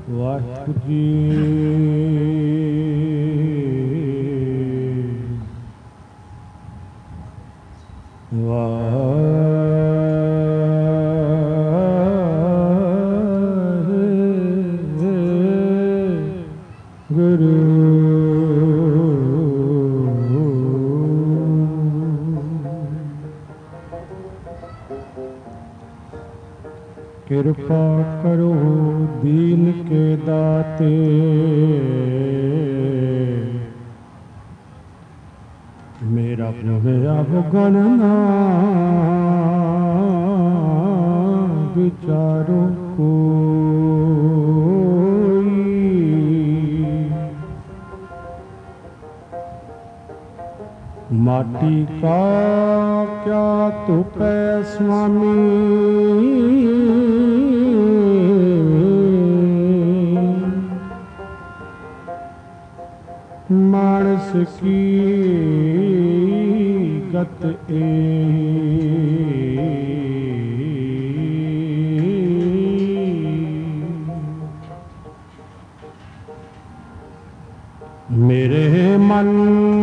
ਵਾਹਿਗੁਰੂ ਜੀ। ਵਾਹਿਗੁਰੂ ਕਿਰਪਾ ਕਰੋ ਦੀਨ ਕੇ ਦਾਤੇ, ਮੇਰਾ ਪ੍ਰਭੂ ਅਵਗਣ ਨਾ ਵਿਚਾਰੋ ਕੋਈ। माटी का क्या तुपै स्वामी, मानस की गत मेरे मन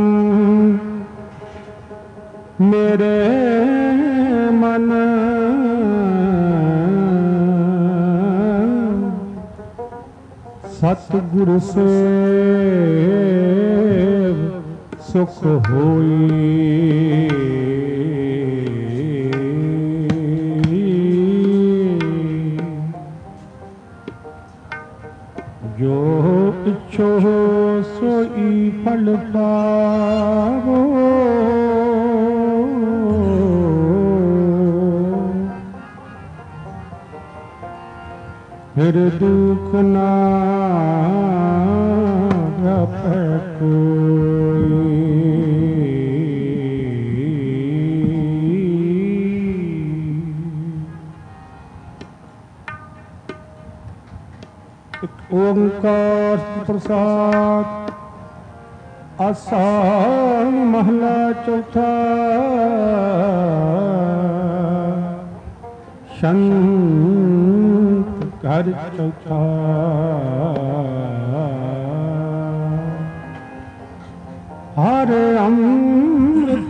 सतगुरु से सुख होई। जो इच्छो सोई फल पावो, फिर दुख ना व्यापै कोई। ओंकार प्रसाद आसाम महला चौथा। संत घर चौथा। हर अमृत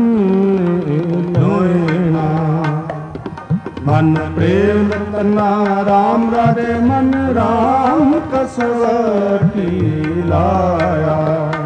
पिना मन प्रेम तना राम राधे मन राम कसवटी लाया।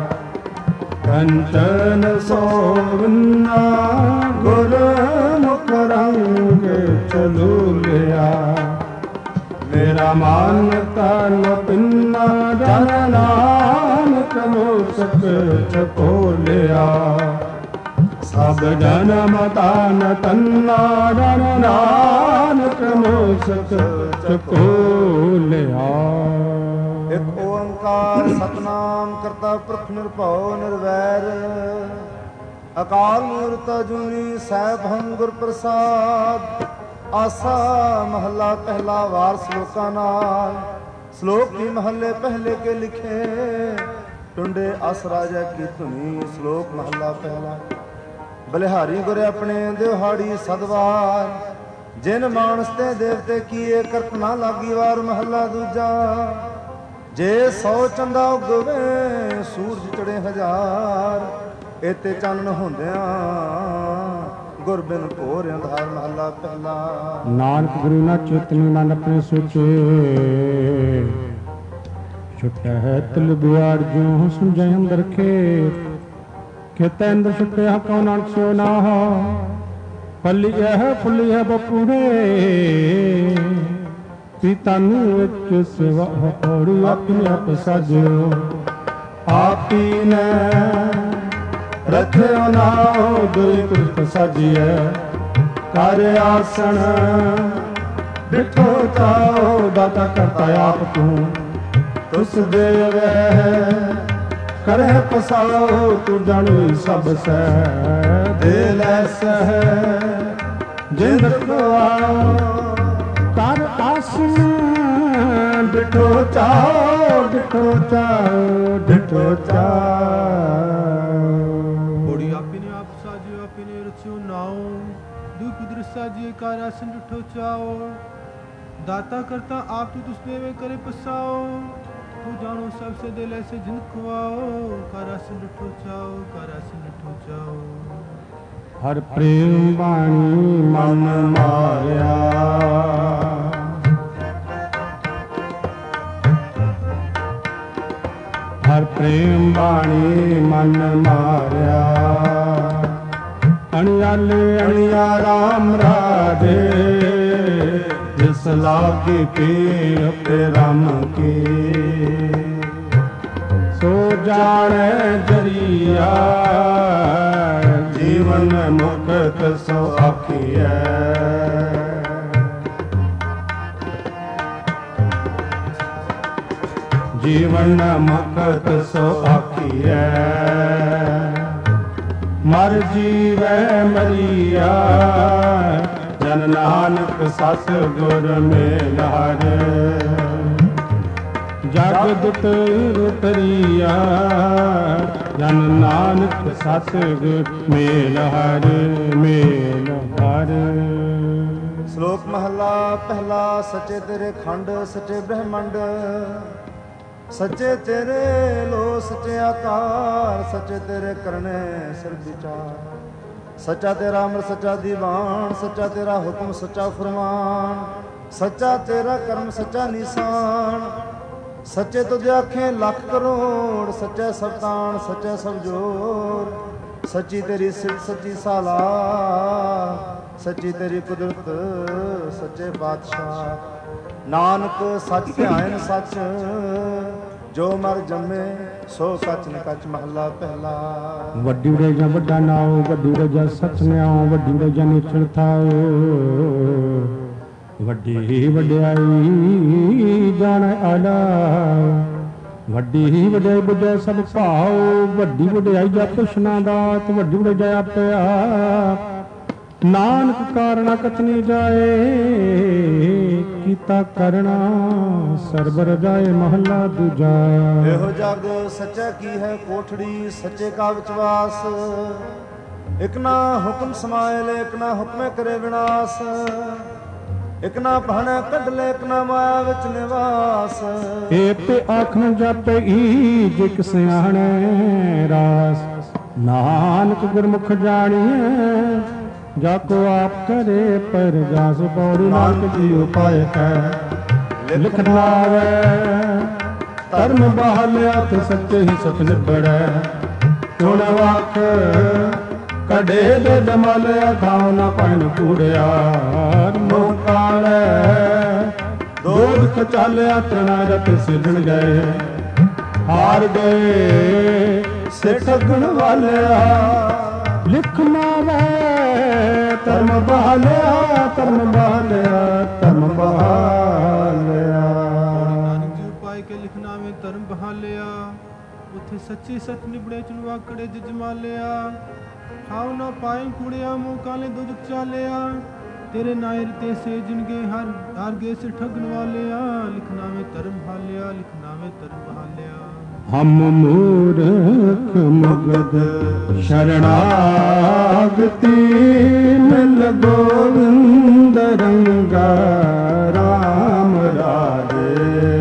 कंचन सोवना गुर मुख रंग चलू लिया। मेरा मान तन पिन्ना जन नानक मूसक चको लिया। सब जन्म तान तन्ना जन नानक मूसक चको लिया। एक ओंकार सतनाम करता पुरख निरभਉ निरवैर। अकाल मूरत अजूनी सैभं गुर प्रसाद। आसा महला पहला वार श्लोका नाल। श्लोक भी महले पहले के लिखे टुंडे अस राजा की धुनी। श्लोक महला पहला। बलिहारी गुर अपने दिहाड़ी सदवार। जिन मानस ते देवते किए करत ना लागी वार। महला दूजा। जे 100 चंदा उगवे सूरज चढ़े 1000। एते चानन होंदिया गुर बिन घोर अंधार। महला पहला। नानक गुरु ना चेतन मन अपने सोचे। छुटा है तिल बुआर जो सुझे अंदर खेत। खेत अंदर छुटे कौन नानक सो ना। फली है फुली है बपूरे। पितन विच सेवा होड़ी अपने आप साजो। आपी ने रखियो नाओ दुई पुरख साजिए। कर आसन डिठो चाओ दाता करता आप तू। तुस देवे करे पसाओ तू जानु सब सै। दे लैस जिंद को आओ कर आसन डिठो चाओ डिठो चाओ डिठो चाओ। नाओ दुई कुदरत साजिए कार आसन डिठो चाओ। दाता करता आप तू तुझ देवे करे पसाओ, तू जानो सबसे दिल ऐसे जिन खुआओ, कर रस लुठो जाओ, कर रस लुठो जाओ। हर प्रेम बाणी मन मारिया, हर प्रेम बाणी मन मारिया। अणियाले अणिया राम राजे, जिस लागी पीर पे राम की, सो जाने जरिया, जीवन मुक्त सो आखिए। जीवन मुक्त सो आखिए। मर जीवै मरिया, जन नानक सतगुर मेलहर। जगत उतरिया, जन नानक सतगुर मेलहर मेलहर। श्लोक महला पहला। सचे तेरे खंड सचे ब्रह्मंड, सचे तेरे लो सचे आकार, सचे तेरे करने सिर विचार। सच्चा तेरा अमर सच्चा दीवान, सच्चा तेरा हुक्म सच्चा फरमान। सच्चा तेरा कर्म सच्चा निशान, सच्चे तुझे आखें लाख करोड़। सच्चा सब तान सच्चा सब जोर, सच्ची तेरी सिद्ध सच्ची साला। सच्ची तेरी कुदरत सच्चे बादशाह। नानक सच ध्यान सच, जो मर जमे सो कच न कच। महला पहला। वड्डी उड़ेजा वड्डा नाओ, वड्डी उड़ेजा सच न्याओ, वड्डी उड़ेजा निचण थाओ। वड्डी वड्याई जान आला, वड्डी वड्याई बुझे सब भाओ। वड्डी वड्याई जा पुछना दात, वड्डी उड़ेजा आपे आप। नानक कारणा कतनी जाए, कीता करना सरबर जाए। महला दूजा। एहो जग सच्चा की है कोठड़ी, सच्चे का विश्वास। एक ना हुक्म समाए ले, एक ना हुक्म करे विनाश। एक ना भाने कढ ले, एक ना माया विच निवास। एते आखन जप जिक सियाणे रास। नानक गुरमुख जानिए, जाको आप करे पर जास। पौड़ी नानक जी उपाय है लिखना वे, धर्म बहालिया तो सच्चे ही सच निबड़े। सुन वाक कड़े दे जमालिया, खाओ ना पैन कूड़िया। मुँह काले दूध कचालिया, तना रत सिजन गए। हार गए से ठगण वालिया, लिखना वे धर्म बहालिया, धर्म बहालिया, धर्म बहालिया। नानक जी उपाय के लिखना में धर्म बहालिया, उथे सच्ची सच निबड़े चुनवा कड़े जजमालिया। खाओ ना पाए कूड़िया, मुँह काले दुजुक चालिया। तेरे नायर ते से जिनगे हार गे से ठगन वालिया। लिखना में धर्म बहालिया, लिखना में धर्म बहालिया। हम मूर्ख मुगध शरणागति, मिल गोविंद रंगा राम राजे।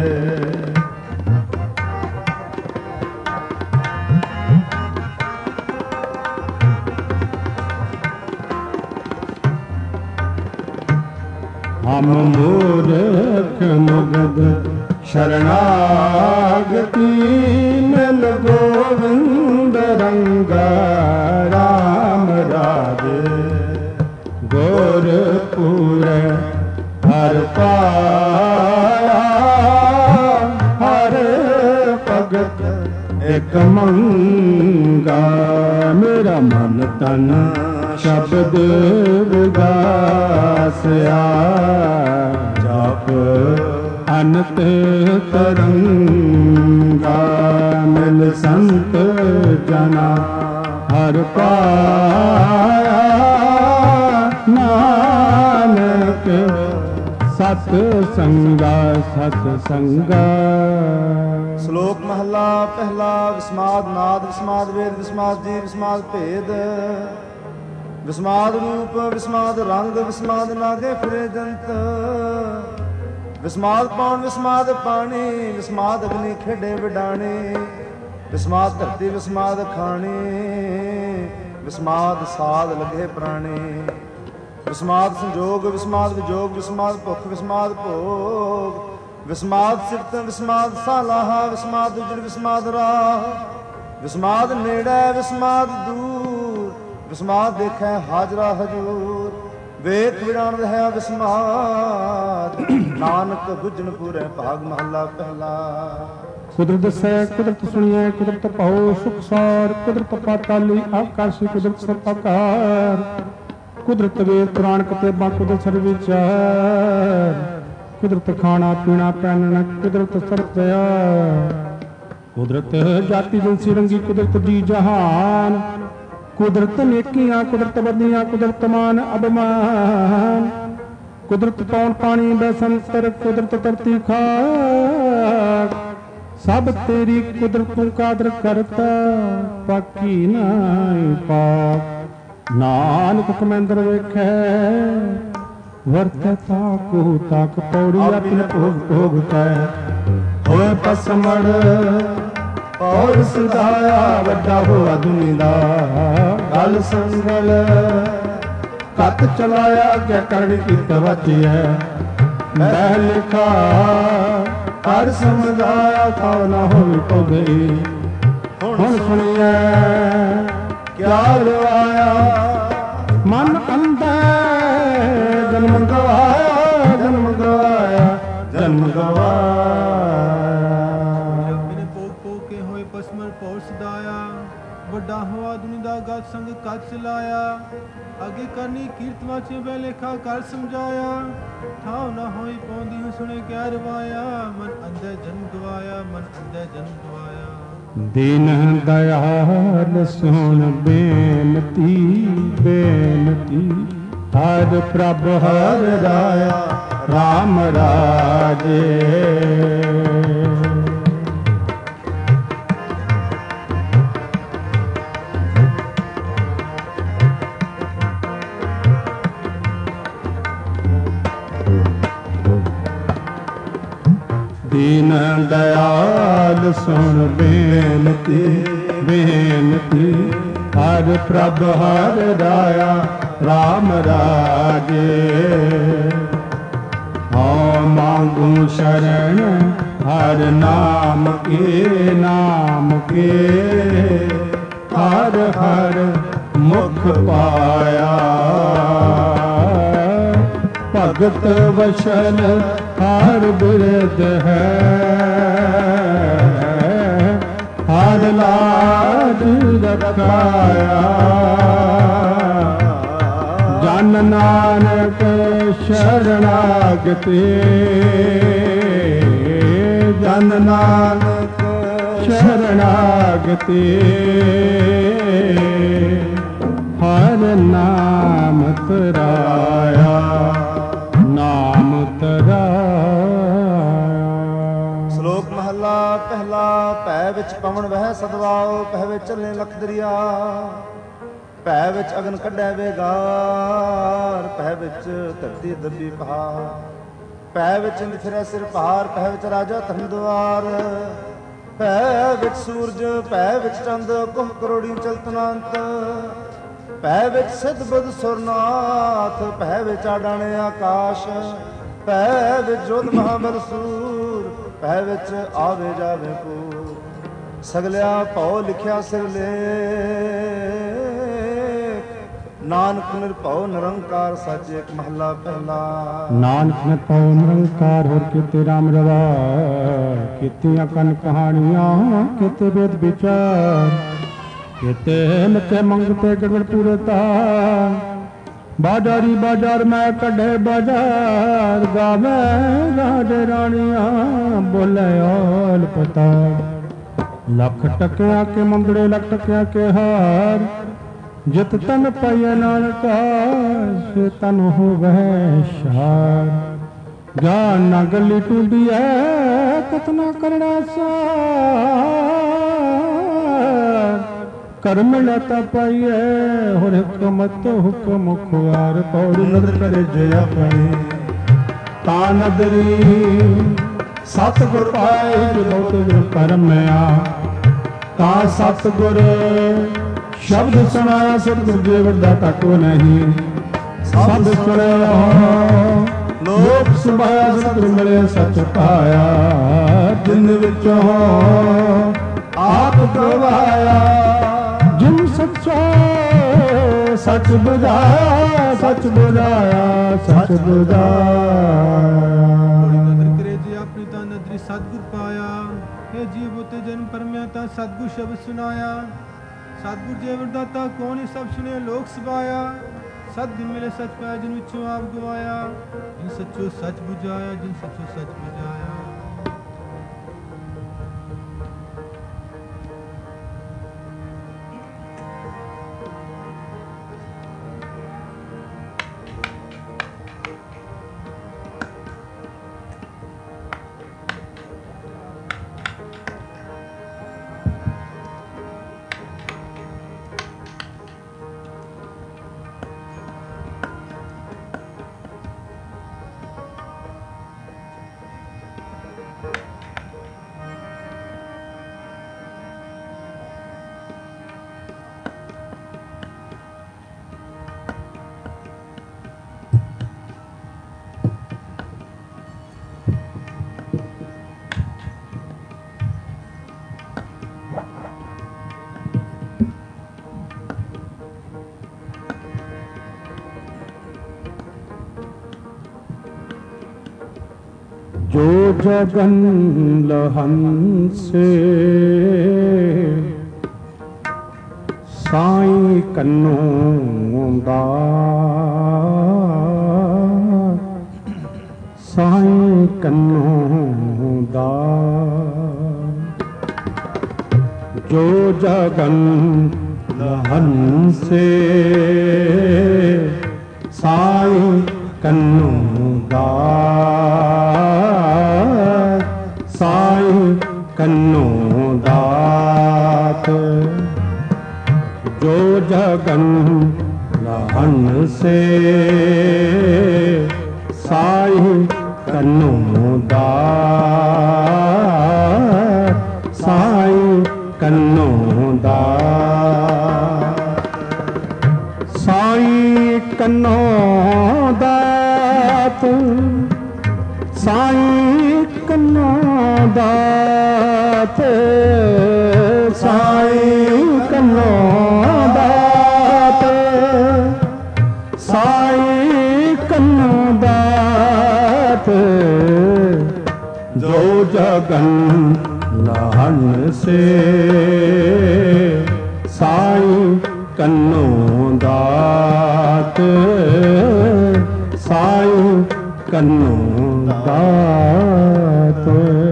हम मूर्ख मुगध शरणागति, मिल गोविंद रंगा राम राजे। गोरखपुर हर पाया, हर भगत एक मंगा। मेरा मन तन शब्द विगासया, जप अनत तरंगा। मिल संत जना हर पाया, नानक सत संगा सत संगा। श्लोक महला पहला। विस्माद नाद विस्माद वेद विस्माद जी विस्माद भेद। विस्माद रूप विस्माद रंग विस्माद नागे फिरे जंत। ਵਿਸਮਾਦ ਪਾਉਣ ਵਿਸਮਾਦ ਪਾਣੀ, ਵਿਸਮਾਦ ਅਗਨੀ ਖੇਡੇ ਵਿਡਾਣੀ, ਵਿਸਮਾਦ ਧਰਤੀ ਵਿਸਮਾਦ ਖਾਣੀ, ਵਿਸਮਾਦ ਸਾਧ ਲੱਗੇ ਪ੍ਰਾਣੀ, ਵਿਸਮਾਦ ਸੰਜੋਗ ਵਿਸਮਾਦ ਵਿਜੋਗ, ਵਿਸਮਾਦ ਭੁੱਖ ਵਿਸਮਾਦ ਭੋਗ, ਵਿਸਮਾਦ ਸਿਫਤ ਵਿਸਮਾਦ ਸਾਲਾਹਾ, ਵਿਸਮਾਦ ਉਜੜ ਵਿਸਮਾਦ ਰਾਹ, ਵਿਸਮਾਦ ਨੇੜੇ ਵਿਸਮਾਦ ਦੂਰ, ਵਿਸਮਾਦ ਦੇਖੈ ਹਾਜ਼ਰਾ ਹਜੂਰ, ਵੇਖ ਵਿਡਾਣ ਰਹਿਆ ਵਿਸਮਾਦ, ਨਾਨਕ ਬੁੱਝਣ ਪੂਰੇ ਭਾਗ ਮਹੱਲਾ ਪਹਿਲਾ। ਕੁਦਰਤ ਦਸੈ ਕੁਦਰਤ ਸੁਣੀਐ ਕੁਦਰਤ ਭਾਉ ਸੁਖਸਾਰ, ਕੁਦਰਤ ਪਾਤਾਲੀ ਆਕਾਸ਼ੀ ਕੁਦਰਤ ਸਰਪਕਾਰ, ਕੁਦਰਤ ਵੇਦ ਪੁਰਾਣ ਕਿਤਾਬਾਂ ਕੁਦਰਤ ਸਰ ਵਿਚਾਰ, ਕੁਦਰਤ ਖਾਣਾ ਪੀਣਾ ਪਹਿਨਣਾ ਕੁਦਰਤ ਸਰਤਿਆ, ਕੁਦਰਤ ਜਾਤੀ ਜਿਨਸੀ ਰੰਗੀ ਕੁਦਰਤ ਜੀ ਜਹਾਨ, ਕੁਦਰਤ ਨੇਕੀਆਂ ਕੁਦਰਤ ਬਦੀਆਂ ਕੁਦਰਤ ਮਾਨ ਅਭਿਮਾਨ, ਕੁਦਰਤ ਪੌਣ ਪਾਣੀ ਬੈਸੰਤਰ ਕੁਦਰਤ ਧਰਤੀ ਖਾਕ, ਸਭ ਤੇਰੀ ਕੁਦਰਤ ਤੂੰ ਕਾਦਰ ਕਰਤਾ ਬਾਕੀ ਨਾਹੀ ਪਾਕ, ਨਾਨਕ ਕਮੰਦਰ ਵੇਖੈ ਵਰਤੈ ਤਾਕੂ ਤਾਕ, ਪੌੜੀ ਆਪਣ ਭੋਗ ਭੋਗ ਕੈ ਹੋਏ ਪਸਮੜ, ਔਰ ਸੁਧਾਇਆ ਵੱਡਾ ਹੋਆ ਦੁਨੀ ਦਾ ਗਲ ਸੰਗਲ, ਕੱਤ ਚਲਾਇਆ ਅੱਗੇ ਕਰਨੀ ਕੀਤ ਵਚਿਐ ਮੈਂ ਲਿਖਾ, ਕਰ ਸਮਝਾਇਆ ਥਾਉ ਨਾ ਹੋਈ ਪਉ, ਹੁਣ ਸੁਣੀਐ ਕਿਆ ਰਵਾਇਆ, ਮਨ ਅੰਧੈ ਜਨਮ ਗਵਾਇਆ, ਜਨਮ ਗਵਾਇਆ, ਜਨਮ ਗਵਾਇਆ। ਬਿਨ ਭੋਗ ਭੋਗ ਕੇ ਹੋਏ ਪਸਮਰ ਪੌਰ ਸਦਾਇਆ, ਵੱਡਾ ਹੋਆ ਦੁਨੀ ਦਾ ਗਤ ਸੰਗ ਕੱਚ ਚਲਾਇਆ, ਅੱਗੇ ਕਰਨੀ ਕੀਰਤ ਵਾਚੇ ਬੈ ਲੇਖਾ ਕਰ ਸਮਝਾਇਆ, ਥਾਉ ਨਾ ਹੋਈ ਪਉਂਦੀ ਹੂੰ ਸੁਣੇ ਕਿਆ ਰਵਾਇਆ, ਮਨ ਅੰਧੇ ਜਨਮ ਗਵਾਇਆ, ਮਨ ਅੰਧੇ ਜਨਮ ਗਵਾਇਆ। ਦੀਨ ਦਇਆਲ ਸੁਣ ਬੇਨਤੀ ਬੇਨਤੀ, ਹਰਿ ਪ੍ਰਭ ਹਰਿ ਰਾਇਆ ਰਾਮ ਰਾਜੇ, ਦੀਨ ਦਇਆਲ ਸੁਣ ਬੇਨਤੀ ਬੇਨਤੀ, ਹਰਿ ਪ੍ਰਭ ਹਰਿ ਰਾਇਆ ਰਾਮ ਰਾਜੇ, ਹਉ ਮੰਗੂ ਸ਼ਰਨ ਹਰਿ ਨਾਮ ਕੇ ਨਾਮ ਕੇ, ਹਰ ਹਰ ਮੁਖ ਪਾਇਆ, ਭਗਤ ਵਸ਼ਲ ਹਰ ਬਿਰਧ ਹੈ, ਹਰ ਲਾਜ ਰਖਾਇਆ, ਜਨ ਨਾਨਕ ਸ਼ਰਨਾਗਤੇ, ਜਨ ਨਾਨਕ ਸ਼ਰਨਾਗਤੇ, ਹਰ ਨਾਮ ਤਰਾਇਆ, ਨਾਮ ਤਰਾਇਆ। ਸ਼ਲੋਕ ਮਹੱਲਾ ਪਹਿਲਾ। ਭੈ ਵਿੱਚ ਪਵਨ ਵਹਿ ਸਦਵਾਓ, ਭੈ ਵਿੱਚ ਚੱਲੇ ਲਖ ਦਰਿਆ, ਭੈ ਵਿੱਚ ਅਗਨ ਕੱਢੈ ਵੇਗਾਰ, ਭੈ ਵਿੱਚ ਧਰਤੀ ਦੱਬੀ ਪਹਾੜ, ਭੈ ਵਿੱਚ ਇੰਦ ਫਿਰੈ ਸਿਰ ਭਾਰ, ਭੈ ਵਿੱਚ ਰਾਜਾ ਧਰਮ ਦੁਆਰ, ਭੈ ਵਿੱਚ ਸੂਰਜ, ਭੈ ਵਿੱਚ ਚੰਦ, ਕੁਹ ਕਰੋੜੀ ਚਲਤਨਾੰਤ, ਭੈ ਵਿੱਚ ਸਿੱਧ ਬੁੱਧ ਸੁਰਨਾਥ, ਭੈ ਵਿੱਚ ਆਡਾਣੇ ਆਕਾਸ਼, ਭੈ ਵਿੱਚ ਜੋਧ ਮਹਾਬਲ ਸੂਰ, ਭੈ ਵਿੱਚ ਆਵੇ ਜਾਵੇ ਪੂਰ, ਸਗਲਿਆ ਭਉ ਲਿਖਿਆ ਸਿਰ ਲੇਖ, ਨਾਨਕ ਨਿਰਭਉ ਨਿਰੰਕਾਰ ਸੱਚ। ਇੱਕ ਮਹੱਲਾ ਪਹਿਲਾ। ਨਾਨਕ ਨਿਰਭਉ ਨਿਰੰਕਾਰ ਹੋਰ ਕੀਤੇ ਰਾਮ ਰਵਾ, ਕੀਤੀਆਂ ਕਨ ਕਹਾਣੀਆਂ ਕੀਤੇ ਵੇਦ ਵਿਚਾਰ, ਕੀਤੇ ਮਿੱਠੇ ਮੰਗਤੇ ਗੜਬੜ ਪੂਰਤਾ, ਬਾਜ਼ਾਰੀ ਬਾਜ਼ਾਰ ਮੈਂ ਕੱਢੇ ਬਾਜ਼ਾਰ, ਗਾਵੇ ਰਾਜੇ ਰਾਣੀਆਂ ਬੋਲੇ ਔਲ ਪਤਾ, ਲੱਖ ਟਕਿਆ ਕੇ ਮੰਗੜੇ ਲੱਖ ਟਕਿਆ ਕੇ ਹਾਰ, ਜਿਤ ਤਨ ਪਾਇਆ ਨਾਨਕਾ ਸੇ ਤਨ ਹੋਵੇ ਸ਼ਾਰ, ਜਾ ਨਾ ਗਲੀ ਟੁੰਡੀਐ ਕਤਨਾ ਕਰਨਾ ਸਾਰ, ਕਰਮ ਲਤਾ ਪਾਈਐ ਹੋਰ ਹੁਕਮਤ ਹੁਕਮ ਖੁਆਰ, ਪੌੜੀ ਨਦਰ ਕਰੇ ਜੇ ਆਪਣੀ, ਤਾ ਨਦਰੀ ਸਤਿਗੁਰ ਪਾਏ ਜੋ ਬਹੁਤ ਪਰਮਿਆ ਤਾ ਸਤਿਗੁਰ ਸ਼ਬਦ ਸੁਣਾਇਆ ਸਤਿਗੁਰ ਦੇਵ ਦਾਤਾ ਕੋ ਨਹੀਂ ਸਭ ਸੁਣਿਆ ਲੋਕ ਸੁਭਾਇਆ ਸਤਿਗੁਰ ਮਿਲਿਆ ਸੱਚ ਪਾਇਆ ਜਿਨ ਵਿੱਚੋਂ ਆਪ ਗਵਾਇਆ ਜਿਨ ਸੱਚਾ ਸੱਚ ਬੁਝਾਇਆ ਸੱਚ ਬੁਝਾਇਆ ਸੱਚ ਬੁਝਾਇਆ ਆਪਣੀ ਤਾਂ ਨਦਰੀ ਸਤਿਗੁਰ ਪਾਇਆ ਇਹ ਜੀਵ ਉਤੇ ਜਨਮ ਪਰਮਿਆ ਤਾਂ ਸਤਿਗੁਰ ਸ਼ਬਦ ਸੁਨਾਇਆ ਸਤਿਗੁਰ ਜੀਵ ਦਾਤਾ ਕੌਣ ਸਭ ਸੁਣੇ ਲੋਕ ਸਭਾਇਆ ਸਤਿਗੁਰ ਮਿਲੇ ਸੱਚ ਪਾਇਆ ਜਿਨ ਵਿੱਚੋਂ ਆਪ ਗਵਾਇਆ ਜਿਨ ਸੱਚੋ ਸੱਚ ਬੁਝਾਇਆ ਜਿਨ ਸੱਚੋ ਸੱਚ ਬੁਝਾਇਆ ਜੋ ਜਗਨ ਲਹੰਸੇ ਸਾਈਂ ਕੰਨੋਂ ਦਾ ਸਾਈਂ ਕੰਨੋਂ ਦਾ ਜੋ ਜਗਨ ਲਹੰਸੇ ਸਾਈਂ ਕੰਨੋਂ ਦਾ ਸਾਈਂ ਕੰਨੋਂ ਦਾਤ ਜੋ ਜਗਨ ਲਹਨ ਸੇ ਸਾਈਂ ਕੰਨੋਂ ਦਾਤ ਸਾਈਂ ਕੰਨੋਂ ਦਾਤ ਸਾਈਂ ਕੰਨੋਂ ਦਾਤ ਸਾਈਂ ਕੰਨੋਂ ਦਾਤ ਸਾਈਂ ਕੰਨੋਂ ਦਾਤ ਸਾਈਂ ਕੰਨੋਂ ਦਾਤ ਜੋ ਜਗਨ ਲਹਨ ਸੇ ਸਾਈਂ ਕੰਨੋਂ ਦਾਤ ਸਾਈਂ ਕੰਨੋਂ ਦਾਤ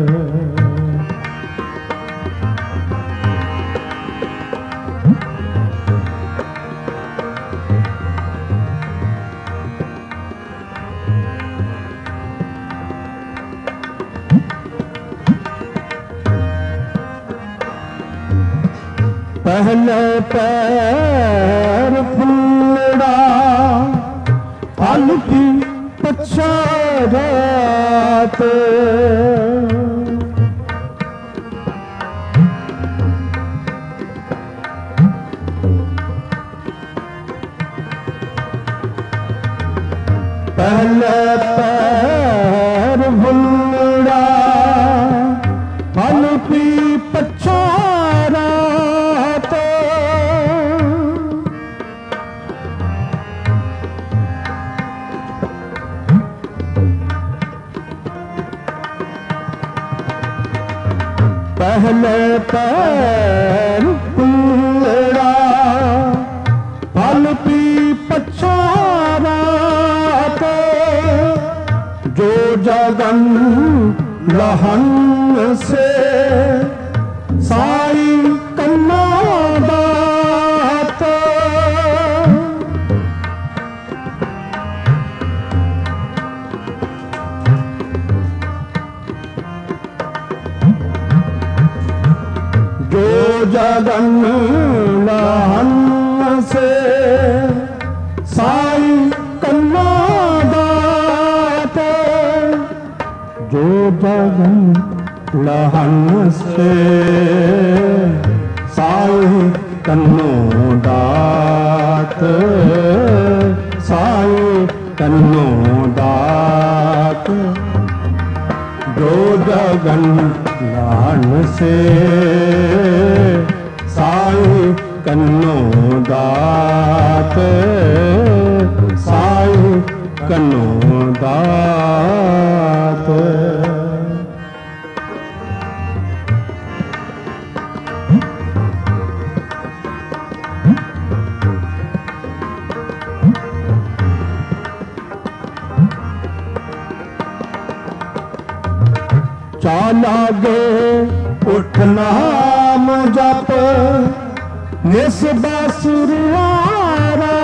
ਪਹਿਲੇ ਪੈਰ ਫੁੱਲੜਾ ਫਲ ਕੀ ਪਛਾ ਰਾਤ ਪਹਿਲੇ ਪੈਰ ਫੁੱਲੜਾ ਫਲ ਕੀ ਪਛਾ ਰਾਤ ਪਹਿਲੇ ਪੈਰ ਫੁੱਲੜਾ ਫਲ ਪੀ ਪਛਾ ਰਾਤ ਜੋ ਜਗਨ ਲਹਨ ਸੇ ਸਾਈਂ ਕੰਨੋਂ ਦਾਤ ਜੋ ਜਗਨ ਲਹਨ ਸੇ ਸਾਈਂ ਕੰਨੋਂ ਦਾਤ जगन लहन से साई कन्नो दात साई कन्नो दात जो जगन लहन से साई कन्नो दात साई कन्नो दात। चालागे उठ नाम जप निस बासुरिया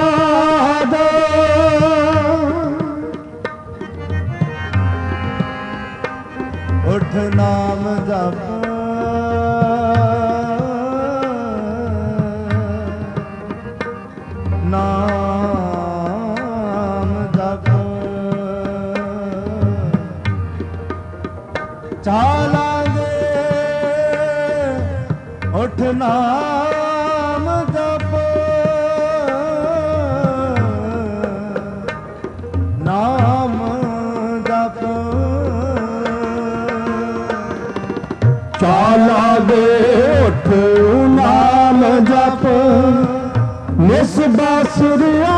उठ नाम जप नाम जप चालांगे उठ नाम जप नाम जप चालागे उठ नाम जप निस बासुरिया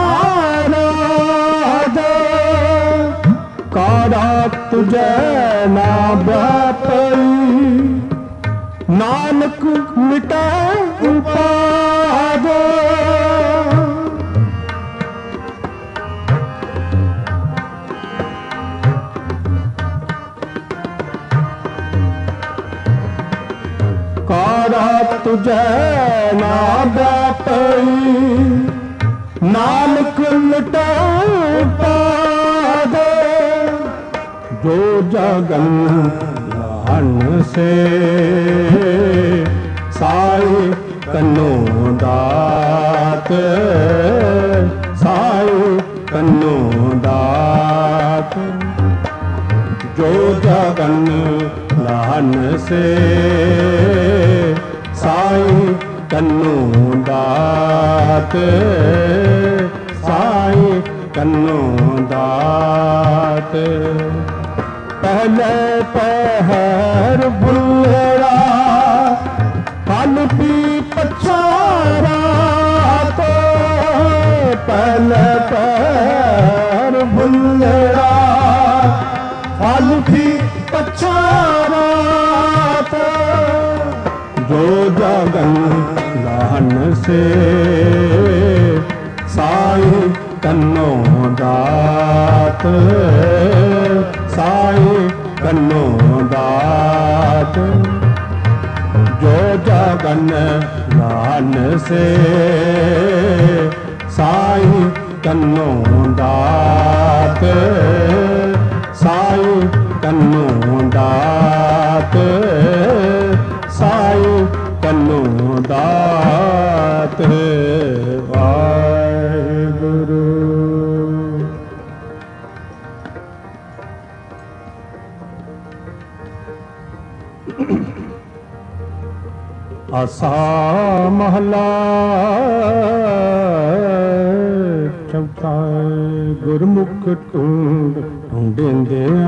कारा तुझे ना व्यापी नानक मिटे उपाद कारा तुझे ना व्यापी नानक मिटे उपाद जो जगन लहन से साई कन्नो दात साई कन्नो दात जो जगन लहन से साई कन्नो दात साई कन्नो दात। पहले पहर बुल्लेरा फल पी पछारा तो पहले पहर बुल्लेरा फल पी पछारा तो जो जगन लहन से साई कन्नो दात साई कन्नो दात जो जगन लहन से साई कन्नो दात साई कन्नो दात साई कन्नो दात। वाहिगुरु। आसा महला चौथा गुरमुख ढूंढ ढूंढेंदिया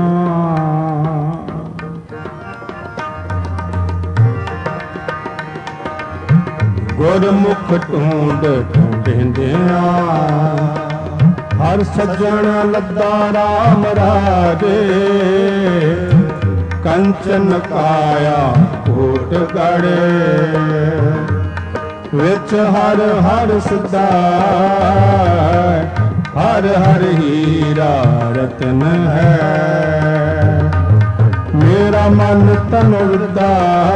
गुरमुख ढूंढ ढूंढेंदिया हर सज्जन लद्दा राम राजे कंचन काया कोट गड़े विच हर हर सदा हर हर हीरा रतन है मेरा मन तन विदा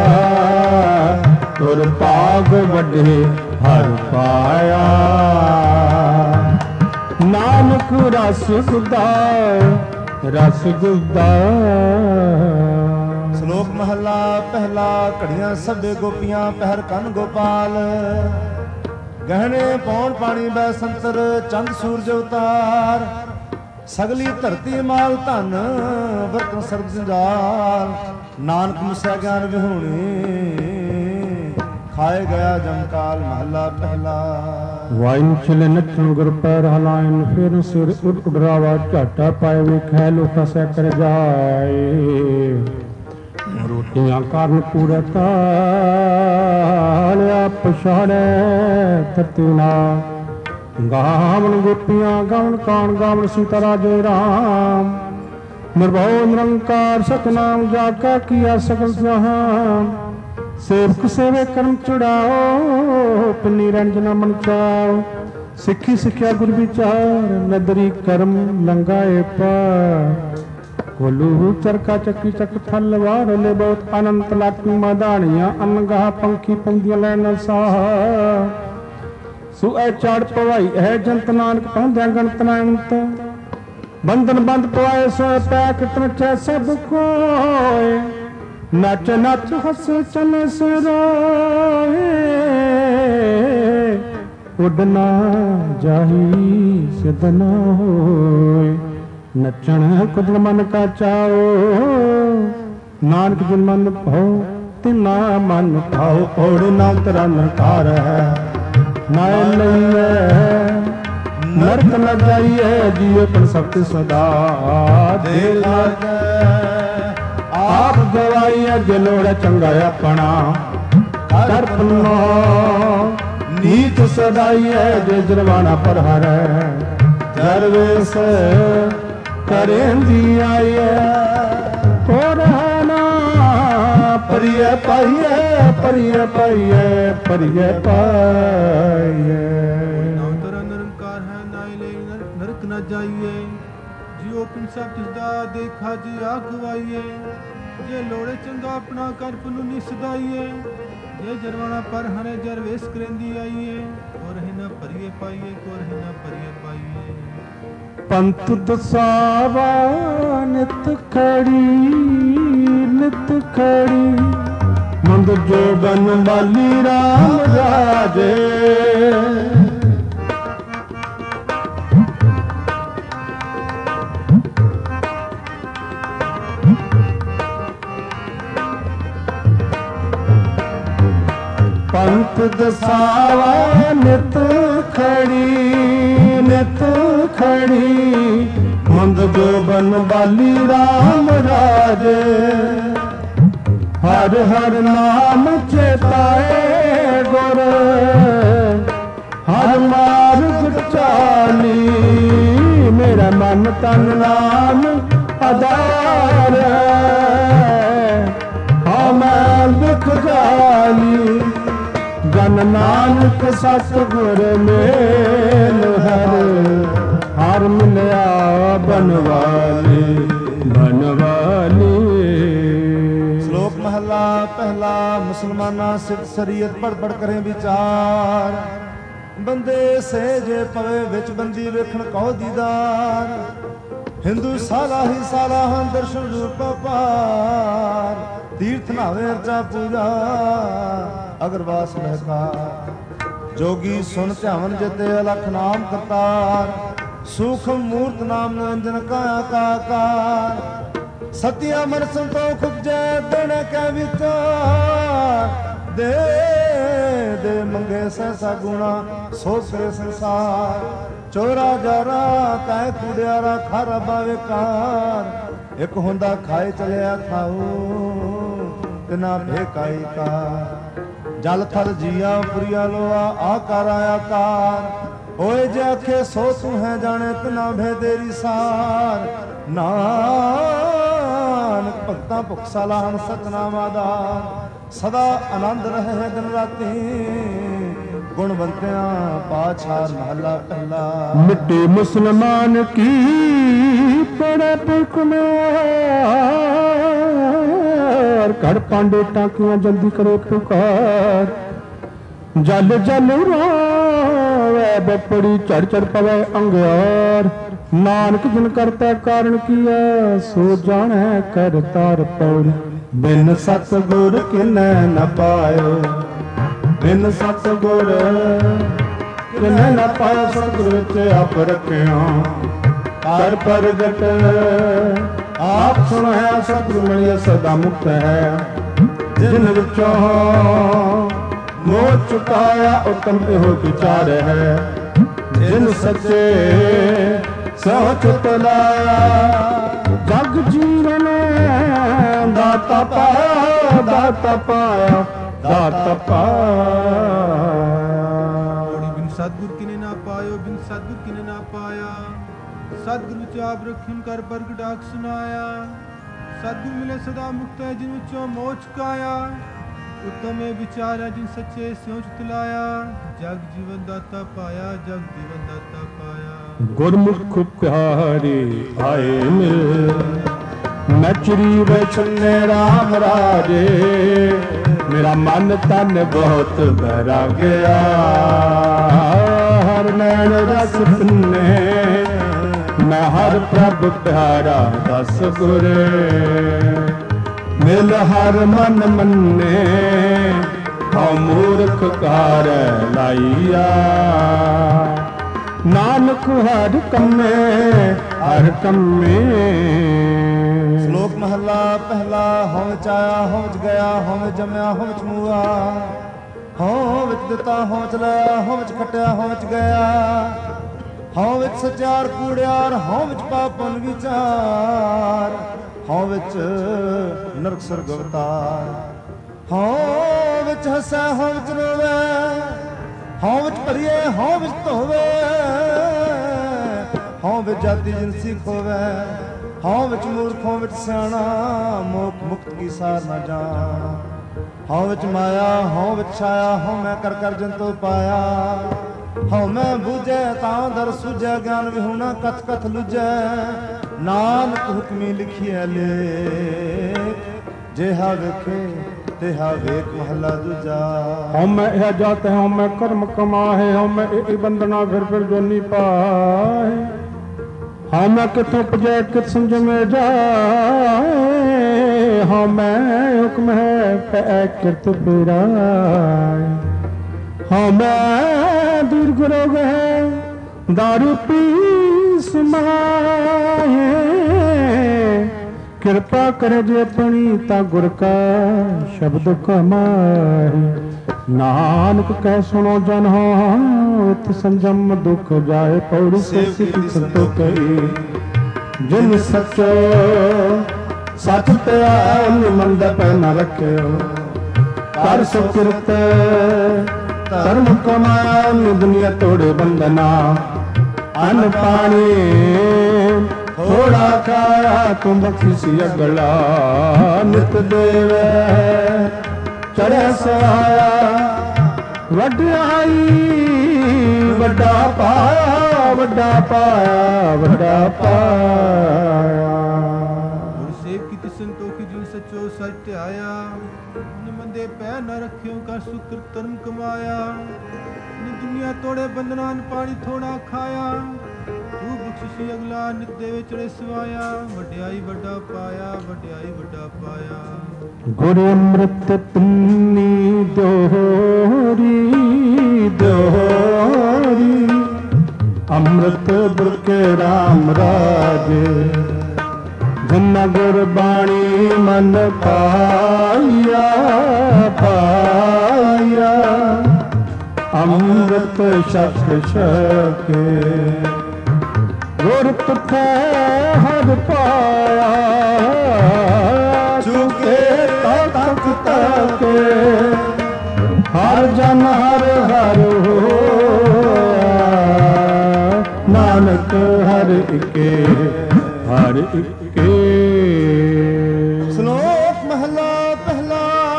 तुर पाग वडे हर पाया नानक रस गुदा रस गुदा। श्लोक महला पहला घड़ियां सभे गोपियां पहर कन गोपाल गहने पौन पानी बै संतर चंद सूरज अवतार ਸਗਲੀ ਧਰਤੀ ਮਾਲ ਧਨ ਵਰਤਨ ਸਰਬ ਜੰਜਾਲ। ਨਾਨਕ ਮਿਸਿਆ ਗਿਆਨ ਵਿਹੂਣੇ ਖਾਏ ਗਿਆ ਜਮਕਾਲ। ਮਹੱਲਾ ਪਹਿਲਾ। ਵਾਇਨ ਚਲੇ ਨੱਚਣ ਗੁਰ ਪੈਰ ਹਲਾਇਨ ਫਿਰ ਸਿਰ ਉਡਰਾਵਾ ਝਾਟਾ ਪਾਏ ਵੇਖੈ ਲੋਕਾਂ ਸੈ ਕਰ ਜਾਏ। ਰੋਟੀਆਂ ਕਾਰਨ ਪੂਰਾ ਤਾਲਿਆ ਪਛਾੜੈ ਤਤਨਾ। ਗਾਵਣ ਗੋਪੀਆਂ ਗਾਵਣ ਕਾਣ ਗਾਵਣ ਸੀਤਾ ਰਾਜੇ ਰਾਮ। ਨਿਰਭਉ ਨਿਰੰਕਾਰ ਸਤਨਾਮ ਜਾ ਕਾ ਕੀਆ ਸਗਲ ਜਹਾਨ। ਸੇਵਕ ਸੇਵੇ ਕਰਮ ਚੜਾਓ ਪਿੰਨੀ ਰੰਜਨਾ ਮਨ ਚਾਓ। ਸਿੱਖੀ ਸਿੱਖਿਆ ਗੁਰ ਵਿਚਾਰ ਨਦਰੀ ਕਰਮ ਲੰਗਾਏ ਪਾਰ। ਕੋਲੂ ਚਰਖਾ ਚੱਕੀ ਚੱਕ ਥਲਵਾਰ ਲੈ ਬਹੁਤ ਅਨੰਤ ਲਾਟੂ ਮਾਦਾਣੀਆਂ ਅਨਗਾਹ ਪੰਖੀ ਪੰਦੀਆਂ ਲੈਣ ਸਾਹ। ਸੋ ਐ ਚਾੜ ਪਵਾਈ ਹੈ ਜੰਤ ਨਾਨਕ ਪਾਉਂਦਿਆਂ ਗਣਤ ਨਾਨਤ। ਬੰਧਨ ਬੰਦ ਪਵਾਏ ਸੋ ਪੈ ਕਿਤਨ ਸਭ ਕੋਏ। ਨੱਚ ਨੱਚ ਹੱਸ ਚਲੇ ਸਰਾਏ। ਉੱਡਣਾ ਜਾਹੀ ਸਿਧ ਨਾ ਹੋਏ। ਨੱਚਣ ਕੁਦਨ ਮਨ ਕਾ ਚਾਓ। ਨਾਨਕ ਜਿਨ ਮਨ ਭਾਉ ਤਿਨਾ ਮਨ ਭਾਉ। ਓੜ ਨਾ ਤਰਨ ਕਾਰ ਹੈ ਨਾ ਲਈਐ ਨਰਕ ਨ ਜਾਈਐ। ਜੀਉ ਪਨ ਸਖਤ ਸਦਾ ਦੇ ਲਾਗੈ। ਆਪ ਗਵਾਈਐ ਗਿਲੋੜ ਚੰਗਾ ਆਪਣਾ। ਦਰਪਨੋ ਨੀਤ ਸਦਾਈਐ ਜੇ ਜਰਵਾਣਾ ਪਰ ਹਰੈ। ਦਰਵੇਸ ਕਰੇਂਦੀ ਆਈਐ ਕੋਰਨਾ ਪਰਿਐ ਪਾਈਐ ਪਰਿਐ ਪਾਈਐ ਪਰਿਐ ਪਾਈਐ। ਨਾਮ ਤੇਰਾ ਨਿਰੰਕਾਰ ਹੈ ਨਾਇ ਲੈ ਨਰਕ ਨਾ ਜਾਈਏ। ਜਿਉ ਪਿਨ ਸਭ ਤਿਸਦਾ ਦੇਖਾ ਜੀ ਆਖਵਾਈਏ। ਜੇ ਲੋੜੇ ਚੰਗਾ ਆਪਣਾ ਕਰ ਪਨੂ ਨੀ ਸਦਾਈਏ। ਜੇ ਜਰਵਾਣਾ ਪਰ ਹਰੇ ਜਰਵੇਸ ਕਰੇਂਦੀ ਆਈਏ। ਕੋ ਰਹਿ ਨਾ ਪਰਿਐ ਪਾਈਏ ਕੋ ਰਹਿ ਨਾ ਪਰਿਐ ਪਾਈਏ। ਪੰਥ ਦਸਾਵਾ ਨਿਤ ਖੜੀ ਨਿਤ ਖੜੀ। ਮੰਦ ਜੋਬਨ ਵਾਲੀ ਰਾਮ ਰਾਜੇ। ਪੰਥ ਦਸਾਵਾ ਨਿਤ ਖੜੀ ਨਿਤ ਖੜੀ। ਮੰਦ ਜੋਬਨ ਵਾਲੀ ਰਾਮ ਰਾਜੇ। ਹਰ ਹਰ ਨਾਮ ਚੇਤਾਏ ਗੁਰ। ਹਰ ਮਾਰਗ ਚਾਲੀ। ਮੇਰਾ ਮਨ ਤਨ ਨਾਮ ਆਧਾਰ। ਹਾਂ ਮੈਂ ਦੁਖ ਜਾਲੀ। ਜਨ ਨਾਨਕ ਸਤਿਗੁਰ ਮੇਲ ਹਰ। ਹਰ ਮਿਲਿਆ ਬਨਵਾਲੀ ਬਨਵਾਲੀ। ਸ਼ਲੋਕ ਮਹੱਲਾ ਪਹਿਲਾ। ਮੁਸਲਮਾਨਾ ਸਿੱਧ ਸ਼ਰੀਅਤ ਪੜ ਪੜ ਕਰੇ ਵਿਚਾਰ। ਬੰਦੇ ਸਹਿਜੇ ਪਵੇ ਵਿੱਚ ਬੰਦੀ ਵੇਖਣ ਕਉ ਦੀਦਾਰ। ਹਿੰਦੂ ਸਾਲਾ ਹੀ ਸਾਲਾ ਹਨ ਦਰਸ਼ਨ ਰੂਪ ਪਾਰ। ਤੀਰਥ ਨਾਵੇ ਅਰਚਾ ਪੂਜਾ ਅਗਰਵਾਸ ਮਹਿਕਾਰ। ਜੋਗੀ ਸੁਨ ਧਿਆਵਨ ਜਿਤੇ ਅਲਖ ਨਾਮ ਕਰਤਾਰ। ਸੂਖਮ ਮੂਰਤ ਨਾਮ ਨਿਰੰਜਨ ਕਾਇਆ ਕਾਕਾਰ। ਸਤਿਆ ਮਨ ਸੰਤੋਖ ਉਪਜੈ ਦਿਨ ਕੈ ਵਿਚਾਰ। ਦੇ ਦੇ ਮੰਗੇ ਸਹਿਸਾ ਗੁਣਾ ਸੋ ਕਰੇ ਸੰਸਾਰ। ਚੋਰਾ ਜਾਰਾ ਤੈ ਕੁੜਿਆਰਾ ਖਾਰਾ ਬਾਵੇਕਾਰ। ਇੱਕ ਹੁੰਦਾ ਖਾਏ ਚਲਿਆ ਖਾਉ ਤਿਨਾ ਭੇਕਾਈ ਕਾਰ। ਜਲ ਥਲ ਜੀਆ ਪੁਰੀਆ ਲੋਆ ਆਕਾਰ ਆਕਾਰ। ਹੋਏ ਜੇ ਆਖੇ ਸੋ ਤੂੰ ਹੈ ਜਾਣੇ ਤਿਨਾ ਭੇ ਤੇਰੀ ਸਾਰ। ਨਾਨਕ ਭਗਤਾਂ ਭੁਖ ਸਲਾਹਨ ਸਤਨਾਮ ਆਧਾਰ। ਸਦਾ ਆਨੰਦ ਰਹੇ ਦਿਨ ਰਾਤੀ। ਗੁਣਵੰਤਿਆਂ ਪਾਛਾਰ ਮਹੱਲਾ ਪਹਿਲਾ। ਮਿੱਟੀ ਮੁਸਲਮਾਨ ਕੀ ਪੜੇ ਪੁਕਾਰ। ਘੜ ਪਾਂਡੇ ਟਾਕੀਆਂ ਜਲਦੀ ਕਰੋ ਪੁਕਾਰ। ਜਲ ਜਲ ਰੋਵੇ ਬਪੜੀ ਚੜ ਚੜ ਪਵੇ ਅੰਗਿਆਰ। ਨਾਨਕ ਜਿਨ ਕਰਤਾ ਕਾਰਨ ਕੀਆ ਸੋ ਜਾਣੈ ਕਰ ਤਾਰ ਪੌੜ। ਬਿਨ ਸਤਿਗੁਰ ਕਿਨੈ ਨ ਪਾਇਓ। ਬਿਨ ਸਤਿਗੁਰ ਕਿਨੈ ਨ ਪਾਇਓ। ਸਤਿਗੁਰ ਵਿੱਚ ਆਪ ਰੱਖਿਆ ਕਰ ਪ੍ਰਗਟ ਆਪ ਸੁਣਿਆ ਸਤਿਗੁਰ ਮਿਲਿਆ ਸਦਾ ਮੁਕਤ ਹੈ ਜਿਨ ਵਿੱਚੋਂ ਮੋਹ ਚੁਕਾਇਆ ਉਤਮ ਇਹੋ ਵਿਚਾਰ ਹੈ ਜਿਨ ਸੱਚੇ ਸਹੁ ਚੁੱਕ ਲਾਇਆ ਜਗ ਜੀਵਨ ਦਾਤਾ ਪਾਇਆ ਦਾਤਾ ਪਾਇਆ ਦਾਤਾ ਪਾਇਆ। ਬਿਨ ਸਤਿਗੁਰ ਕਿਨੇ ਨਾ ਪਾਇਓ ਬਿਨ ਸਤਿਗੁਰ ਕਿਨੇ ਨਾ ਪਾਇਆ ਸਤਿਗੁਰੂ ਚਾਪ ਰੱਖਿਨ ਕਰ ਪ੍ਰਗਟ ਆਖ ਸੁਨਾਇਆ ਸਤਿਗੁਰ ਮਿਲੇ ਸਦਾ ਮੁਕਤ ਹੈ ਜਿਨ ਵਿੱਚੋਂ ਮੋਹ ਚੁਕਾਇਆ ਉਤਮ ਇਹ ਵਿਚਾਰਾ ਜਿਨ ਸੱਚੇ ਸਿਉ ਚੁਤਲਾਇਆ ਜਗ ਜੀਵਨ ਦਾਤਾ ਪਾਇਆ ਜਗ ਜੀਵਨ ਦਾਤਾ ਪਾਇਆ। ਗੁਰਮੁਖ ਪਿਆਰੇ ਆਏ ਮਿਲ ਨਚਰੀ ਬਚਨੇ ਰਾਮ ਰਾਜੇ ਮੇਰਾ ਮਨ ਤਨ ਬਹੁਤ ਬਹਿਰਾ ਗਿਆ ਹਰ ਨੈਣ ਰਸ ਪਿੰਨੇ ਮੈਂ ਹਰ ਪ੍ਰਭ ਪਿਆਰਾ ਦਸ ਗੁਰ ਮਿਲ ਹਰ ਮਨ ਮੰਨੇ ਹਉ ਮੂਰਖ ਕਾਰ ਲਾਈਆ ਨਾਨਕ ਹਰ ਕੰਮੇ ਹਰ ਕੰਮੇ। ਸ਼ਲੋਕ ਮਹਲਾ ਪਹਿਲਾ ਹਉ ਵਿੱਚ ਆਇਆ ਹਉ ਵਿੱਚ ਗਿਆ ਹਉ ਵਿੱਚ ਜੰਮਿਆ ਹਉ ਵਿੱਚ ਮੂਆ ਹਉ ਵਿੱਚ ਦਿੱਤਾ ਹਉ ਵਿੱਚ ਲਿਆ ਹਉ ਵਿੱਚ ਖਟਿਆ ਹਉ ਵਿੱਚ ਗਿਆ ਹਉ ਵਿੱਚ ਸਚਿਆਰ ਕੂੜਿਆਰ ਹਉ ਵਿੱਚ ਪਾਪਨ ਵਿਚਾਰ ਹਉ ਵਿੱਚ ਨਰਕ ਸਰਗ ਅਵਤਾਰ ਹਉ ਵਿੱਚ ਹੱਸੈ ਹਉ ਵਿੱਚ ਰੋਵੇ ਹਉ ਵਿੱਚ ਭਰੀਏ ਹਉ ਵਿੱਚ ਧੋਵੇ ਹਉ ਵਿੱਚ ਜਾਤੀ ਜਿਨਸੀ ਖੋਵੇ ਹਉ ਵਿੱਚ ਮੂਰਖ ਹਉ ਵਿੱਚ ਸਿਆਣਾ ਮੋਖ ਮੁਕਤ ਕੀ ਸਾਰ ਨਾ ਜਾਣ ਹਉ ਵਿੱਚ ਮਾਇਆ ਹਉ ਵਿੱਚ ਛਾਇਆ ਹਉ ਮੈਂ ਕਰ ਕਰ ਜੰਤੋ ਪਾਇਆ ਹਉ ਮੈਂ ਬੂਝੈ ਤਾਂ ਦਰ ਸੁਝੈ ਗਿਆਨ ਵਿਹੂਣਾ ਕਥ ਕਥ ਲੁਝੈ ਨਾਨਕ ਹੁਕਮੀ ਲਿਖੀਐ ਲੇਖ ਜਿਹਾ ਵੇਖੇ ਤਿਹਾ ਵੇਖ ਮਹਲਾ ਦੂਜਾ। ਹਉ ਮੈਂ ਇਹ ਜਾਤ ਹਉ ਮੈਂ ਕਰਮ ਕਮਾਹੇ ਹਉ ਮੈਂ ਇਹ ਬੰਦਨਾ ਫਿਰ ਜੋਨੀ ਪਾਏ ਹਉ ਮੈਂ ਕਿਥੋਂ ਪਜੈ ਕਿਤ ਸੰਜਮੇ ਜਾਏ ਹਉ ਮੈਂ ਹੁਕਮ ਹੈ ਪੈ ਕਿਰਤ ਬਿਰਾਏ ਹਉ ਮੈਂ ਦੀਰਘ ਰੋਗ ਹੈ ਦਾਰੂ ਪੀ ਸਮਾਏ ਕਿਰਪਾ ਕਰ ਜੇ ਆਪਣੀ ਤਾਂ ਗੁਰ ਕਾ ਸ਼ਬਦ ਕਮਾਏ ਨਾਨਕ ਕਹਿ ਸੁਣੋ ਜਨ ਹੋ ਇਤ ਸੰਜਮ ਦੁਖ ਜਾਏ ਪੌੜੀ ਸਿੱਖ ਸੰਤੋਖੀ ਜਿਨ ਸੱਚੋ ਸੱਚ ਧਿਆਇਆ ਮੰਦਪ ਨ ਰੱਖਿਓ ਕਰ ਸੁਕਿਰਤ ਧਰਮ ਕਮਾਇਆ ਦੁਨੀਆ ਤੋੜੇ ਬੰਦਨਾ ਅਨ ਪਾਣੀ ਥੋੜਾ ਖਾਇਆ ਤੂੰ ਬਖਸ਼ੀ ਅਗਲਾ ਨਿਤ ਦੇਵੇ ਚੜਿਆ ਸਹਾਇਆ ਵਡਿਆਈ ਵੱਡਾ ਪਾਇਆ ਵੱਡਾ ਪਾਇਆ ਵੱਡਾ ਪਾਇਆ। ਗੁਰ ਸੇਵ ਕੀਤੀ ਸੰਤੋਖੀ ਜਿਨ ਸੱਚੋ ਸੱਚ ਧਿਆਇਆ ਨਿਮੰਦੇ ਪੈ ਨ ਰੱਖਿਓ ਕਰ ਸੁਕਰ ਧਰਮ ਕਮਾਇਆ ਨੀ ਦੁਨੀਆ ਤੋੜੇ ਬੰਦਨਾਂ ਪਾਣੀ ਥੋੜਾ ਖਾਇਆ ਤੂੰ ਬਖਸ਼ਿਸ਼ੀ ਅਗਲਾ ਨਿਤ ਦੇਵੇ ਚੜੇ ਸਵਾਇਆ ਵਡਿਆਈ ਵੱਡਾ ਪਾਇਆ ਵਡਿਆਈ ਵੱਡਾ ਪਾਇਆ। ਗੁਰ ਅੰਮ੍ਰਿਤ ਪਿੰਨੀ ਦੋਹਰੀ ਦੋਹਰੀ ਅੰਮ੍ਰਿਤ ਬੁਰਕੇ ਰਾਮ ਰਾਜੇ ਧੰਨ ਗੁਰ ਬਾਣੀ ਮਨ ਪਾਇਆ ਪਾਇਆ ਅੰਮ੍ਰਿਤ ਛਕ ਛਕੇ ਗੁਰ ਤੁਠੈ ਹਰ ਪਾਇਆ ਚੁਕੇ ਤਖ ਤਕੇ ਹਰ ਜਨ ਹਰ ਹਰ ਨਾਨਕ ਹਰ ਇਕੇ ਹਰ ਇਕੇ। ਸ਼ਲੋਕ ਮਹਲਾ ਪਹਿਲਾ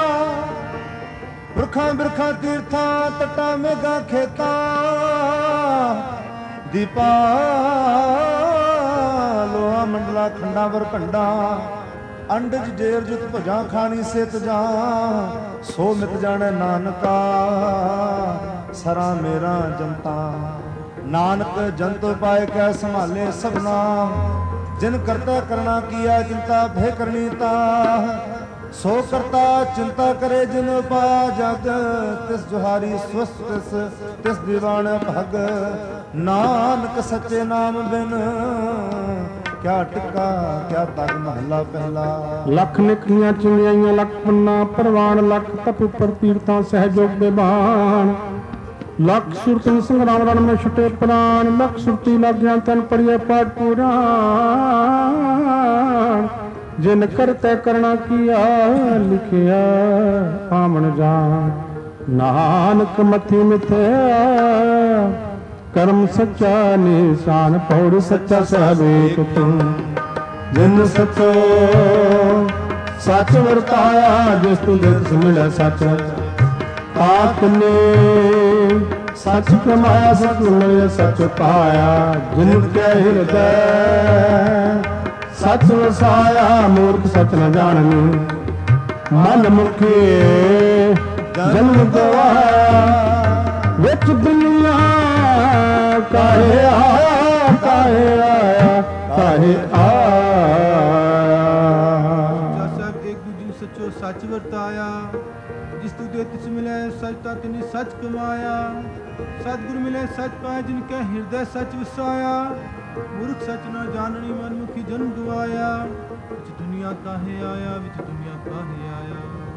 ਬਿਰਖਾਂ ਬਿਰਖਾਂ ਤੀਰਥਾਂ ਤਟਾਂ ਮੇਗਾ ਖੇਤਾਂ ਦੀਪਾ ਲੋਹਾ ਮੰਡਲਾ ਖੰਡਾ ਵਰ ਭੰਡਾ ਅੰਡਜ ਜੇਰ ਜੁਤ ਭੁਜਾਂ ਖਾਣੀ ਸਿਤ ਜਾ ਸੋ ਮਿਤ ਜਾਣੈ ਨਾਨਕਾ ਸਰਾ ਮੇਰਾ ਜਨਤਾ ਨਾਨਕ ਜੰਤੋ ਪਾਏ ਕੈ ਸੰਭਾਲੇ ਸਭਨਾ ਜਿਨ ਕਰਤਾ ਕਰਨਾ ਕੀਆ ਚਿੰਤਾ ਭੇ ਕਰਨੀ ਤਾ ਸੋ ਕਰਤਾ ਚਿੰਤਾ ਕਰੇ ਜਿਨ ਪਾਇਆ ਜਗ ਤਿਸ ਜੁਹਾਰੀ ਸਵਸਤ ਤਿਸ ਦੀਵਾਨ ਭਗ ਨਾਨਕ ਸੱਚੇ ਨਾਮ ਬਿਨ ਕਿਆ ਟਿਕਾ ਕਿਆ ਤਗ ਮਹਲਾ ਪਹਿਲਾ। ਲੱਖ ਨਿਕਲੀਆਂ ਚਿੰਗਿਆਈਆਂ ਲੱਖ ਪੰਨਾ ਪ੍ਰਵਾਨ ਲੱਖ ਤਪ ਉੱਪਰ ਤੀਰਥਾਂ ਸਹਿਜੋਗ ਦੇ ਬਾਣ ਲੱਖ ਸੁਰਤੀ ਸੰਗਰਾਮ ਰਣ ਮੈਂ ਛੁਟੇ ਪ੍ਰਾਨ ਲੱਖ ਸੁਰਤੀ ਲੱਗਿਆ ਤਨ ਪੜੀਏ ਪਾਠ ਪੁਰਾਣ ਜਿਨ ਕਰਤੇ ਕਰਣਾ ਕੀਆ ਲਿਖਿਆ ਆਮਣ ਜਾਣ ਨਾਨਕ ਮਥੀ ਮਿਥਿਆ ਕਰਮ ਸੱਚਾ ਨਿਸ਼ਾਨ ਪੌੜ ਸੱਚਾ ਸਹਿਬੇਕ ਤੂੰ ਜਿਨ ਸਚੋ ਸੱਚ ਵਰਤਾਇਆ ਜਿਸ ਤੂੰ ਦਿਸ ਮਿਲਿਆ ਸੱਚ ਆਤਨੇ ਸੱਚ ਕਮਾਇਆ ਸੱਚ ਮਿਲਿਆ ਸੱਚ ਪਾਇਆ ਜਿਨ ਕੈ ਹਿਰਦੈ ਸੱਚ ਵਸਾਇਆ ਮੂਰਖ ਸੱਚ ਨ ਜਾਣਨੀ ਮਨ ਮੁਖੇ ਜਨਮ ਗਵਾਇਆ ਵਿੱਚ ਦੁਨੀਆ ਕਾਹੇ ਆਇਆ ਕਾਹੇ ਆਇਆ ਕਾਹੇ ਆਇਆ। ਸਾਹਿਬ ਇੱਕ ਦੂਜੇ ਨੂੰ ਸੱਚੋ ਸੱਚ ਵਰਤਾਇਆ ਜਿਸ ਤੂੰ ਦੇ ਤਿਸ ਮਿਲੇ ਸੱਚ ਤਾਂ ਤਿਨੀ ਸੱਚ ਕਮਾਇਆ ਸਤਿਗੁਰ ਮਿਲੇ ਸੱਚ ਪਾਇਆ ਜਿਨ ਕੈ ਹਿਰਦੈ ਸੱਚ ਵਸਾਇਆ ਮੂਰਖ ਸੱਚ ਨਾ ਜਾਣਨੀ ਮਨ ਮੁਖੀ ਜਨਮ ਗਵਾਇਆ ਵਿੱਚ ਦੁਨੀਆ ਕਾਹੇ ਆਇਆ ਵਿੱਚ ਦੁਨੀਆ ਕਾਹੇ ਆਇਆ।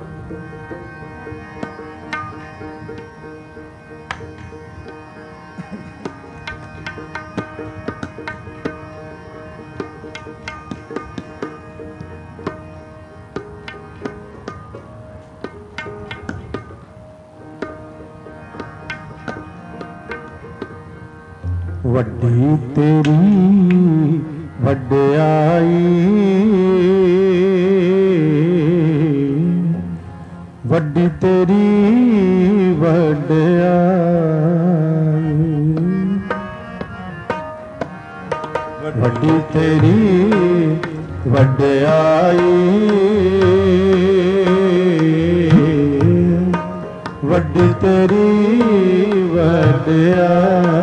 ਵੱਡੀ ਤੇਰੀ ਵਡਿਆਈ ਵੱਡੀ ਤੇਰੀ ਵਡਿਆਈ ਵੱਡੀ ਤੇਰੀ ਵਡਿਆਈ ਵੱਡੀ ਤੇਰੀ ਵਡਿਆਈ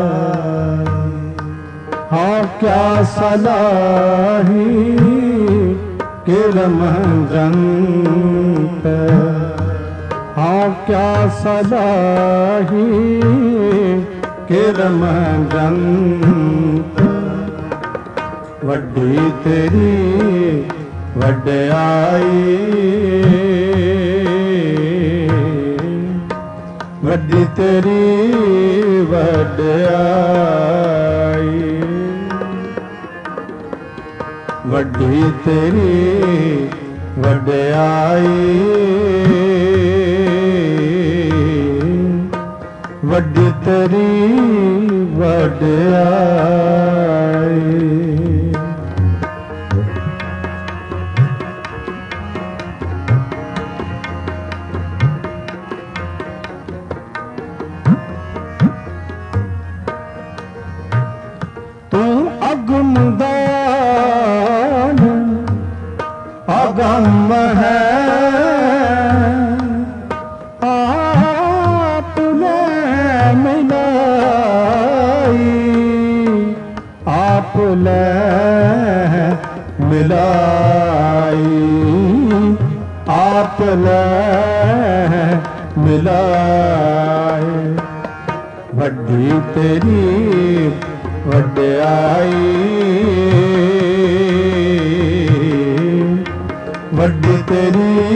ਹਾਂ ਕਿਆ ਸਲਾਹੀ ਕਿਰਮ ਜੰਤ ਹਾਂ ਕਿਆ ਸਲਾਹੀ ਕਿਰਮ ਜੰਤ ਵੱਡੀ ਤੇਰੀ ਵਡਿਆਈ ਵੱਡੀ ਤੇਰੀ ਵਡਿਆਈ ਵੱਡੀ ਤੇਰੀ ਵਡਿਆਈ ਵੱਡੀ ਤੇਰੀ ਵਡਿਆਈ। ਤੂੰ ਅਗਮ ਦਾਨ ਅਗਮ ਹੈ ਆਪ ਲੈ ਮਿਲਾਈ ਆਪ ਲੈ ਮਿਲਾਈ ਆਪ ਲੈ ਮਿਲਾਈ ਵੱਡੀ ਤੇਰੀ ਵਡਿਆਈ ਵੱਡੀ ਤੇਰੀ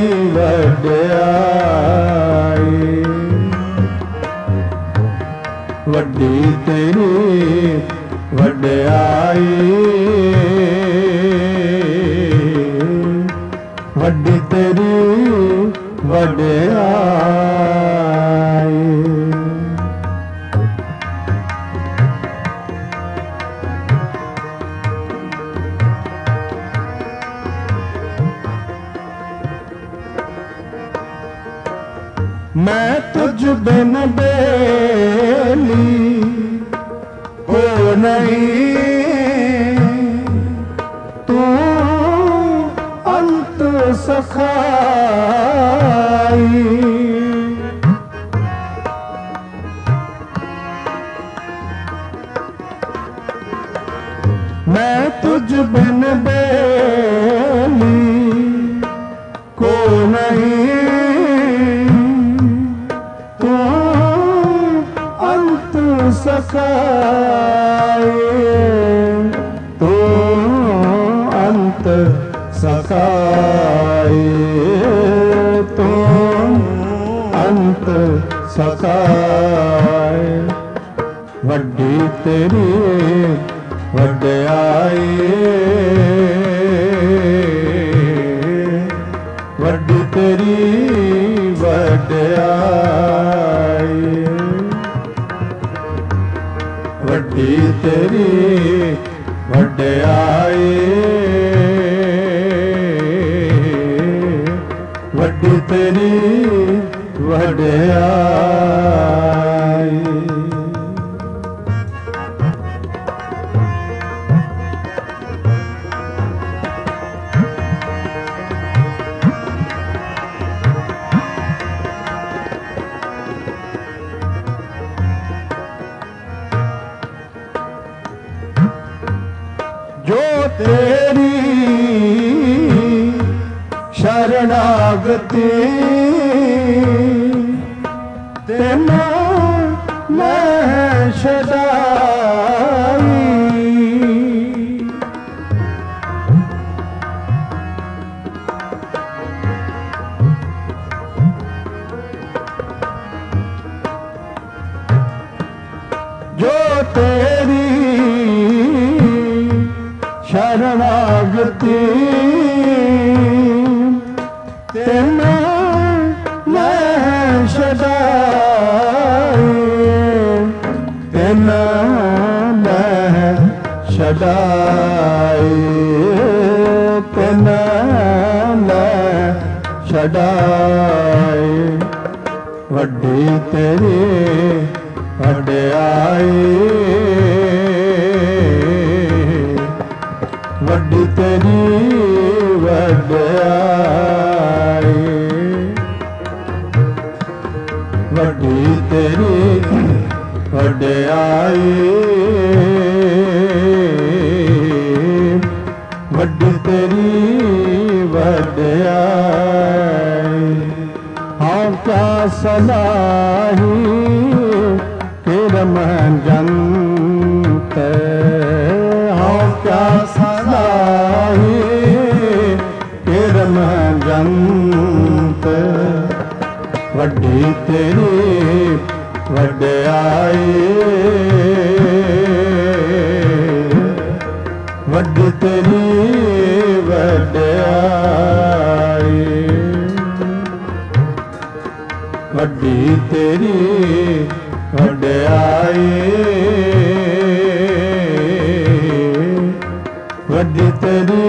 ਵਡਿਆਈ ਵੱਡੀ ਤੇਰੀ ਵਡਿਆਈ ਵੱਡੀ ਤੇਰੀ ਵਡਿਆਈ। मैं तुझ बिन बेली हो नहीं तू अंत सखाई मैं तुझ बिन बेली को नहीं सखा ਅੰਮ੍ਰਿਤ ਸਕਾਏ। ਵੱਡੀ ਤੇਰੀ ਵਡਿਆਈ, ਵੱਡੀ ਤੇਰੀ ਵਡਿਆਈ, ਵੱਡੀ ਤੇਰੀ ਵਡਿਆਈ, ਵੱਡੀ ਤੇਰੀ ਵਡਿਆਈ। ਜੋ ਤੇਰੀ ਸ਼ਰਨਾਗਤੀ ਤੈਨੂੰ ਮੈਂ ਛਡਾਈ, ਜੋ ਤੇਰੀ ਸ਼ਰਨਾਗਤੀ ਤੈਨੂੰ ਮੈਂ ਛਡਾਈ, ਤੈਨੂੰ ਮੈਂ ਛਡਾਈ, ਤੈਨੂੰ ਮੈਂ ਛਡਾਈ। ਵੱਡੀ ਤੇਰੀ ਵਡਿਆਈ, ਵੱਡੀ ਤੇਰੀ ਵਡਿਆਈ, ਵੱਡੀ ਤੇਰੀ ਵਡਿਆਈ, ਵੱਡੀ ਤੇਰੀ ਵਡਿਆਈ। ਹਾਂ ਕਿਆ ਸਲਾਹੀ ਕਿਰਮ ਜੰਤ, ਹਾਂ ਕਿਆ ਸਲਾਹੀ ਕਿਰਮ ਜੰਤ, ਵੱਡੀ ਤੇਰੀ ਵਡਿਆਈ, ਵੱਡੀ ਤੇਰੀ ਵਡਿਆਈ, ਵੱਡੀ ਤੇਰੀ ਵਡਿਆਈ, ਵੱਡੀ ਤੇਰੀ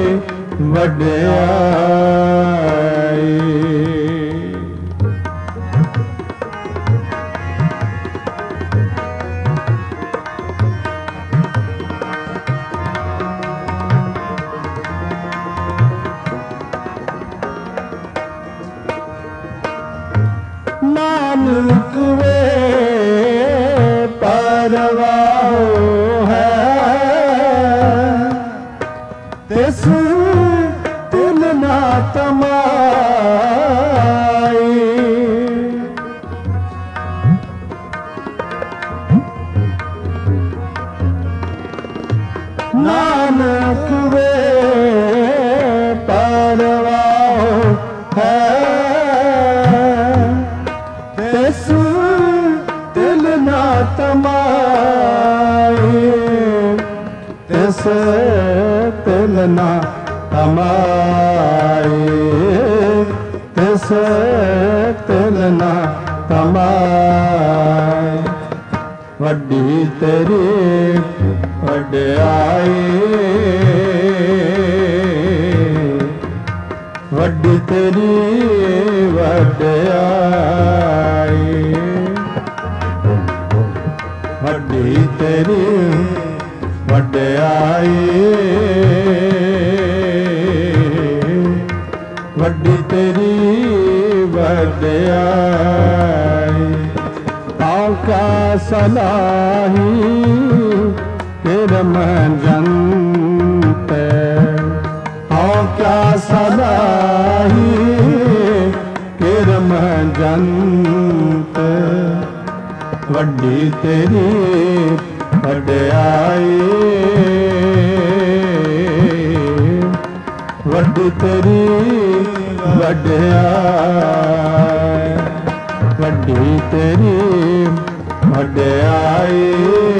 ਵਡਿਆਈ। ਨਾਨਕ ਵੇ ਪਰਵਾਹ ਹੈ, ਤਿਸ ਤਿਲ ਨਾ ਤਮਾਈ, ਨਾਨਕ ਵੇ ਪਰਵਾਹ ਹੈ, ਤਿਸ ਤਿਲ ਨਾ ਤਮਾਈ, ਤਿਸ ਤਿਲ ਨਾ ਤਮਾਈ, ਤਿਸ ਤਿਲ ਨਾ ਤਮਾਈ। ਵੱਡੀ ਤੇਰੀ ਵਡਿਆਈ, ਵੱਡੀ ਤੇਰੀ ਵਡਿਆਈ, ਵੱਡੀ ਤੇਰੀ ਵਡਿਆਈ, ਵੱਡੀ ਤੇਰੀ ਵਡਿਆਈ। ਆਕਾ ਸਲਾਹੀ ਕਿਰਮ ਜੰਤ, ਆਕਾ ਸਲਾਹੀ ਕਿਰਮ ਜੰਤ, ਵੱਡੀ ਤੇਰੀ ਵਡਿਆਈ, ਵੱਡੀ ਤੇਰੀ ਵਡਿਆਈ, ਵੱਡੀ ਤੇਰੀ ਵਡਿਆਈ,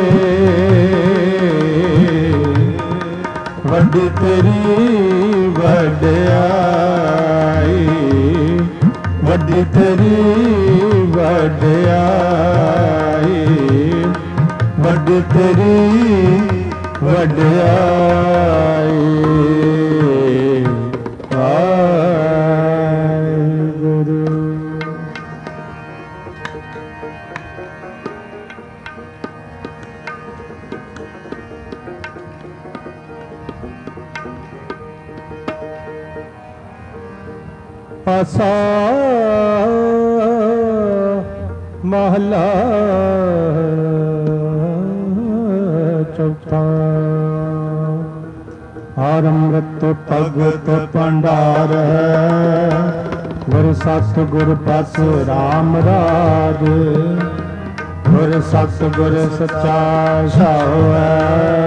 ਵੱਡੀ ਤੇਰੀ ਵਡਿਆਈ, ਵੱਡੀ ਤੇਰੀ ਵਡਿਆਈ, ਵੱਡੀ ਤੇਰੀ ਵਡਿਆਈ। ਵਾਹਿਗੁਰੂ। ਆਸਾ ਮਹਲਾ ਚੌਥਾ। ਹਰ ਅੰਮ੍ਰਿਤ ਭਗਤ ਭੰਡਾਰ, ਗੁਰ ਸਤ ਗੁਰ ਬਸ ਰਾਮ ਰਾਜ, ਗੁਰ ਸਤ ਗੁਰ ਸੱਚਾ ਸੋਹੈ,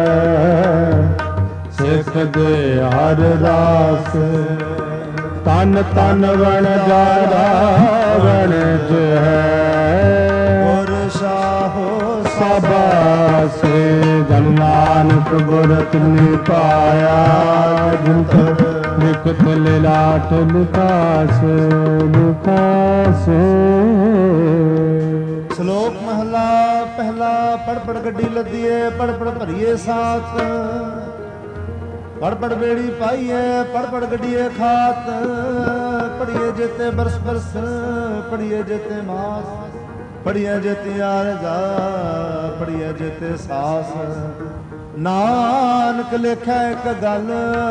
ਸਿੱਖ ਦੇ ਹਰ ਰਾਸ। ਤਨ ਤਨ ਵਣ ਜਾਦਾ ਵਣਜ ਹੈ, ਗੁਰ ਸਾਹੋ ਸਬਾਸ। ਜਨ ਨਾਨਕ ਗੁਰ ਤਿਨਿ ਪਾਇਆ, ਜਿਤ ਲਿਖਤ ਲਿਲਾਟ ਲਿਖਾਸ ਲਿਖਾਸ। ਸ਼ਲੋਕ ਮਹਲਾ ਪਹਿਲਾ। ਪੜ ਪੜ ਗੱਡੀ ਲੱਦੀਏ, ਪੜ ਪੜ ਭਰੀਏ ਸਾਥ, ਪੜ ਪੜ ਬੇੜੀ ਪਾਈਏ, ਪੜ ਪੜ ਗੱਡੀਏ ਖਾਤ। ਪੜੀਏ ਜੇਤੇ ਬਰਸ ਬਰਸ, ਪੜੀਏ ਜੇਤੇ ਮਾਸ, ਪੜੀਏ ਜੇਤੇ ਆਰਜ਼ਾ, ਪੜੀਏ ਜੇਤੇ ਸਾਸ। ਨਾਨਕ ਲਿਖੈ ਇੱਕ ਗੱਲ,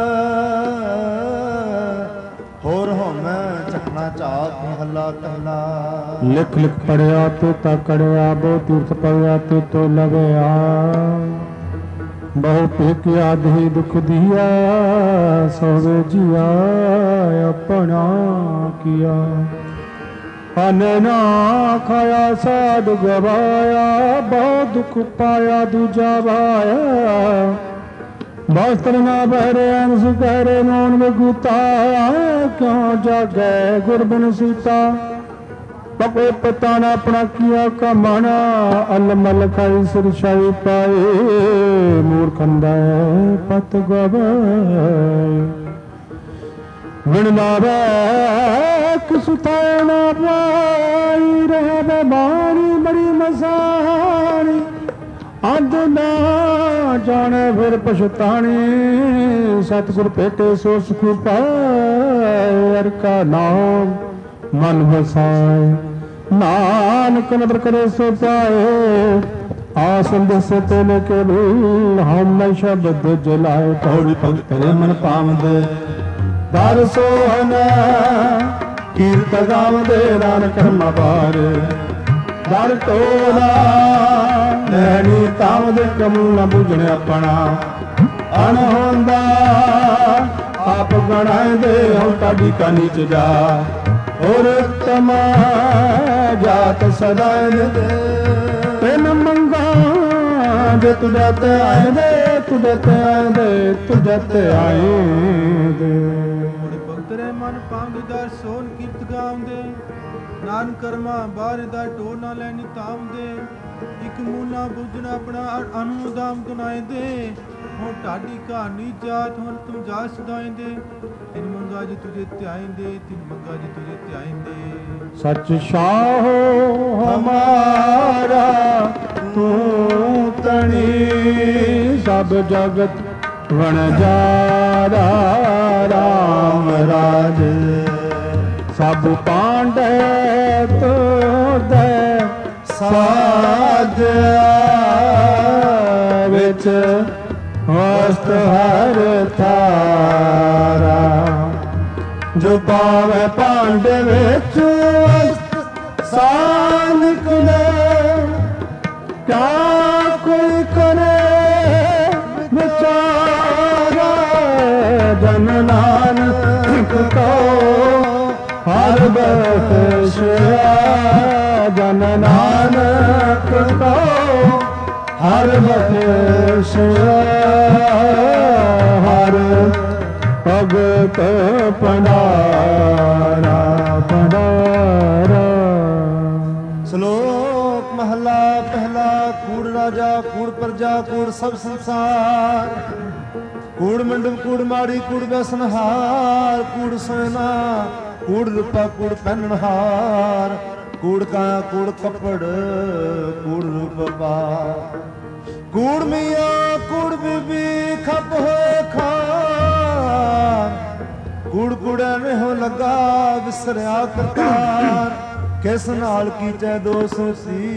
ਹੋਰ ਹੋਮੈ ਚਖਣਾ ਝਾਤ। ਮਹੱਲਾ ਪਹਿਲਾ। ਲਿਖ ਲਿਖ ਪੜਿਆ ਤੇ ਤਾ ਕੜਿਆ, ਬਹੁ ਤੀਰਥ ਪੜਿਆ ਤੇ ਤੋ ਲਵਿਆ। ਬਹੁ ਪੇਖਿਆ ਦੇ ਦੁਖ ਦੀਆ, ਸੋਵੇ ਜੀਆ ਆਪਣਾ ਕੀਆ। ਅਨ ਨਾ ਖਾਇਆ ਸਾਧ ਗਵਾਇਆ, ਬਹੁ ਦੁਖ ਪਾਇਆ ਦੂਜਾ ਵਾਇਆ। ਬਸਤਰ ਨਾ ਬਹਿਰੇ ਅੰਸ ਕਰੇ, ਮੌਨ ਵਿਗੂਤਾ ਕਿਉਂ ਜਾਗੈ ਗੁਰਬਨ ਸੀਤਾ। ਪਕੋ ਪਤਾ ਨਾ ਆਪਣਾ ਕੀਆ ਕਮਾਣਾ, ਅਲਮਲ ਖਾਈ ਸਿਰਸ਼ਾਈ ਪਾਏ। ਮੂਰਖੰਦਾ ਪਤ ਗਵਾਏ, ਵਿਣ ਲਾਵੇ ਕਿਸ ਥਾਏ ਨਾ ਪਾਈ। ਰਹਿ ਬਾਣੀ ਬੜੀ ਮਸਾਣੀ, ਅੰਧ ਨਾ ਜਾਣੇ ਫਿਰ ਪਛਤਾਣੀ। ਸਤਿਗੁਰ ਭੇਟੇ ਸੋ ਸੁਖ ਪਾਏ, ਅਰ ਕਾ ਨਾਮ ਮਨ ਵਸਾਏ। ਨਾਨਕ ਨਦਰ ਕਰੇ ਸੋ ਪਾਏ, ਆਸਨ ਦਸੇ ਤੇ ਲਕੇ ਭੂਲ। ਹਮ ਸ਼ਬਦ ਜਲਾਏ, ਪੌੜੀ ਭਗਤ ਤੇਰੇ ਮਨ ਪਾਵਦੇ। ਦਰ ਸੋਹਨ ਕੀਰਤ ਗਾਵਦੇ, ਨਾਨਕ ਕਰਮਾ ਪਾਰ। ਦਰ ਟੋਲਾ ਲੈਣੀ ਤਾਵਦੇ, ਕਮੂ ਨ ਬੁਝਣ ਆਪਣਾ। ਅਣਹੋਂਦਾ ਆਪ ਗਣਾਏ, ਹਉ ਤਾਡੀ ਕਾ ਨੀਚ ਜਾ। ਔਰ ਤਮਾ ਜਾਤ ਸਦਾਏ ਦੇ, ਤਿਨ ਮੰਗਾ ਜੇ ਤੁਝੇ ਤੇ ਆਏ ਦੇ, ਤੁਝੇ ਤੇ ਆਏ ਦੇ, ਤੁਝੇ ਤੇ ਆਏ ਦੇ। ਭਗਤ ਰੇ ਮਨ ਪਾਉਂਦੇ ਦਰ ਸੋਨ ਕੀਰਤ ਗਾਉਂਦੇ। ਨਾਨਕ ਕਰਮਾ ਬਾਹਰ ਦਾ ਟੋਲ ਨਾ ਲੈਣੀ ਤਾਮਦੇ। ਇਕ ਮੂਨਾ ਬੁਝਣਾ ਆਪਣਾ ਅਨੁਦਾਮ ਗੁਨਾਏ ਦੇ। ਹੁਣ ਢਾਡੀ ਕਹਾਣੀ ਜਾਤ, ਹੁਣ ਤੁਮ ਜਾ ਸਦਾਇਂਦੇ। ਤਿਨ ਮੰਗਾ ਜੀ ਤੁਝੇ ਧਿਆਇਂਦੇ, ਤਿਨ ਮੰਗਾ ਜੀ ਤੁਝੇ ਧਿਆਇਂਦੇ। ਸਚ ਸ਼ਾਹੋ ਹਮਾਰਾ ਤੂੰ ਤਣੀ, ਸਭ ਜਗਤ ਵਣਜਾਰਾ ਰਾਮ ਰਾਜ। ਸਭ ਪਾਂਡੇ ਤੋਦੇ ਸਾਜਿਆ, ਵਿੱਚ ਵਸਤ ਹਰ ਥਾਰਾ। ਜੋ ਪਾਵੇ ਭਾਂਡੇ ਵਿੱਚ ਵਸਤ ਸਾਨਕ ਨੇ, ਕਿਆ ਕੋਈ ਕਰੇ ਵਿਚਾਰਾ। ਜਨ ਨਾਨਕ ਕੋ ਹਰ ਬਖਸ਼ਿਆ, ਜਨ ਨਾਨਕ ਕੋ ਹਰ ਬਖਸ਼ਿਆ। ਹਰ ਭਗਤ ਭੰਡਾਰਾ ਭੰਡਾਰਾ। कूड़ प्रजा कूड़ सब संसार, कूड़ मंडप कूड़ माड़ी कूड़ व्यसनहार, कूड़ सोना कूड़ रूपा कूड़ पहनहार, कूड़ काया कूड़ कपड़ कूड़ रूप पार, कूड़ मियाँ कूड़ बीबी खप होए खान, कूड़ कूड़ा ने हो लगा विसरिया करतार, किस नाल कीचे दोष सी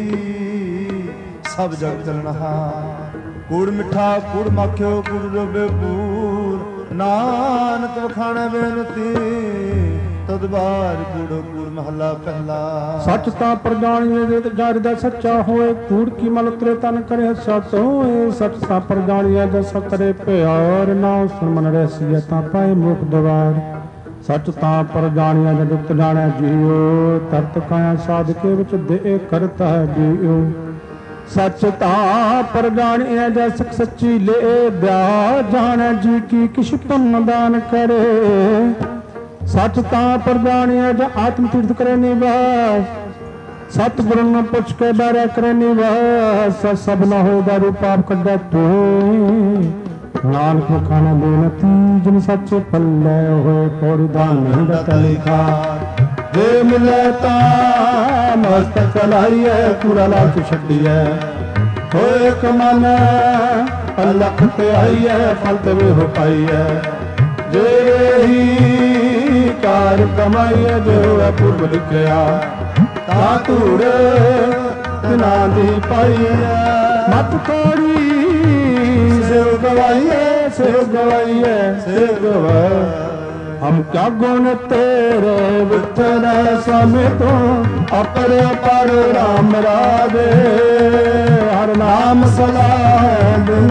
सब जग चलनहार, कूड़ मिठा कूड़ माखियो कूड़ रोबे पूर, नानक वखाणे बेनती तद बार कूड़ो कूड़ महला पहला। सच ता प्रजाणिए जार दा सच्चा होए, कूड़ की मल उतरे तन करे सच होए, सच ता प्रजाणिए दस करे प्यार, ना सुन मन रहसिए ता पाए मुख द्वार, सच ता प्रजाणिए जद दुख जाने जियो, तरत काया साधके विच दे करता है जियो, सच ता प्रजाणिए जस सच्ची ले ब्या, जाने जी की किश पुण्य दान करे, सच ता प्रजाणिए ज आत्म तीर्थ करे निवास, सतगुरु न पुछ के बैरा करे निवास, सब न होगा रूपाप कड्डा तू, नानक खाना बेनती जिन सच पल्ले होए, पौड़ी दान नहीं लिखा, जे मिले ता मस्तक लाइए, पूरा लाख छड्डिए, होए कमन अलख ते आइए, फल ते भी हो पाइए, जे ही कार कमाइए, जो है पूर्व लिखिया, ता धूड़ तिना दी पाइए, मत कोड़ी सेव गवाइए, सेव गवाइए, सेव गवाइए, हम क्या गुण तेरे विठल स्वामी तो, अपने पर राम राधे, हर नाम सलाह दिन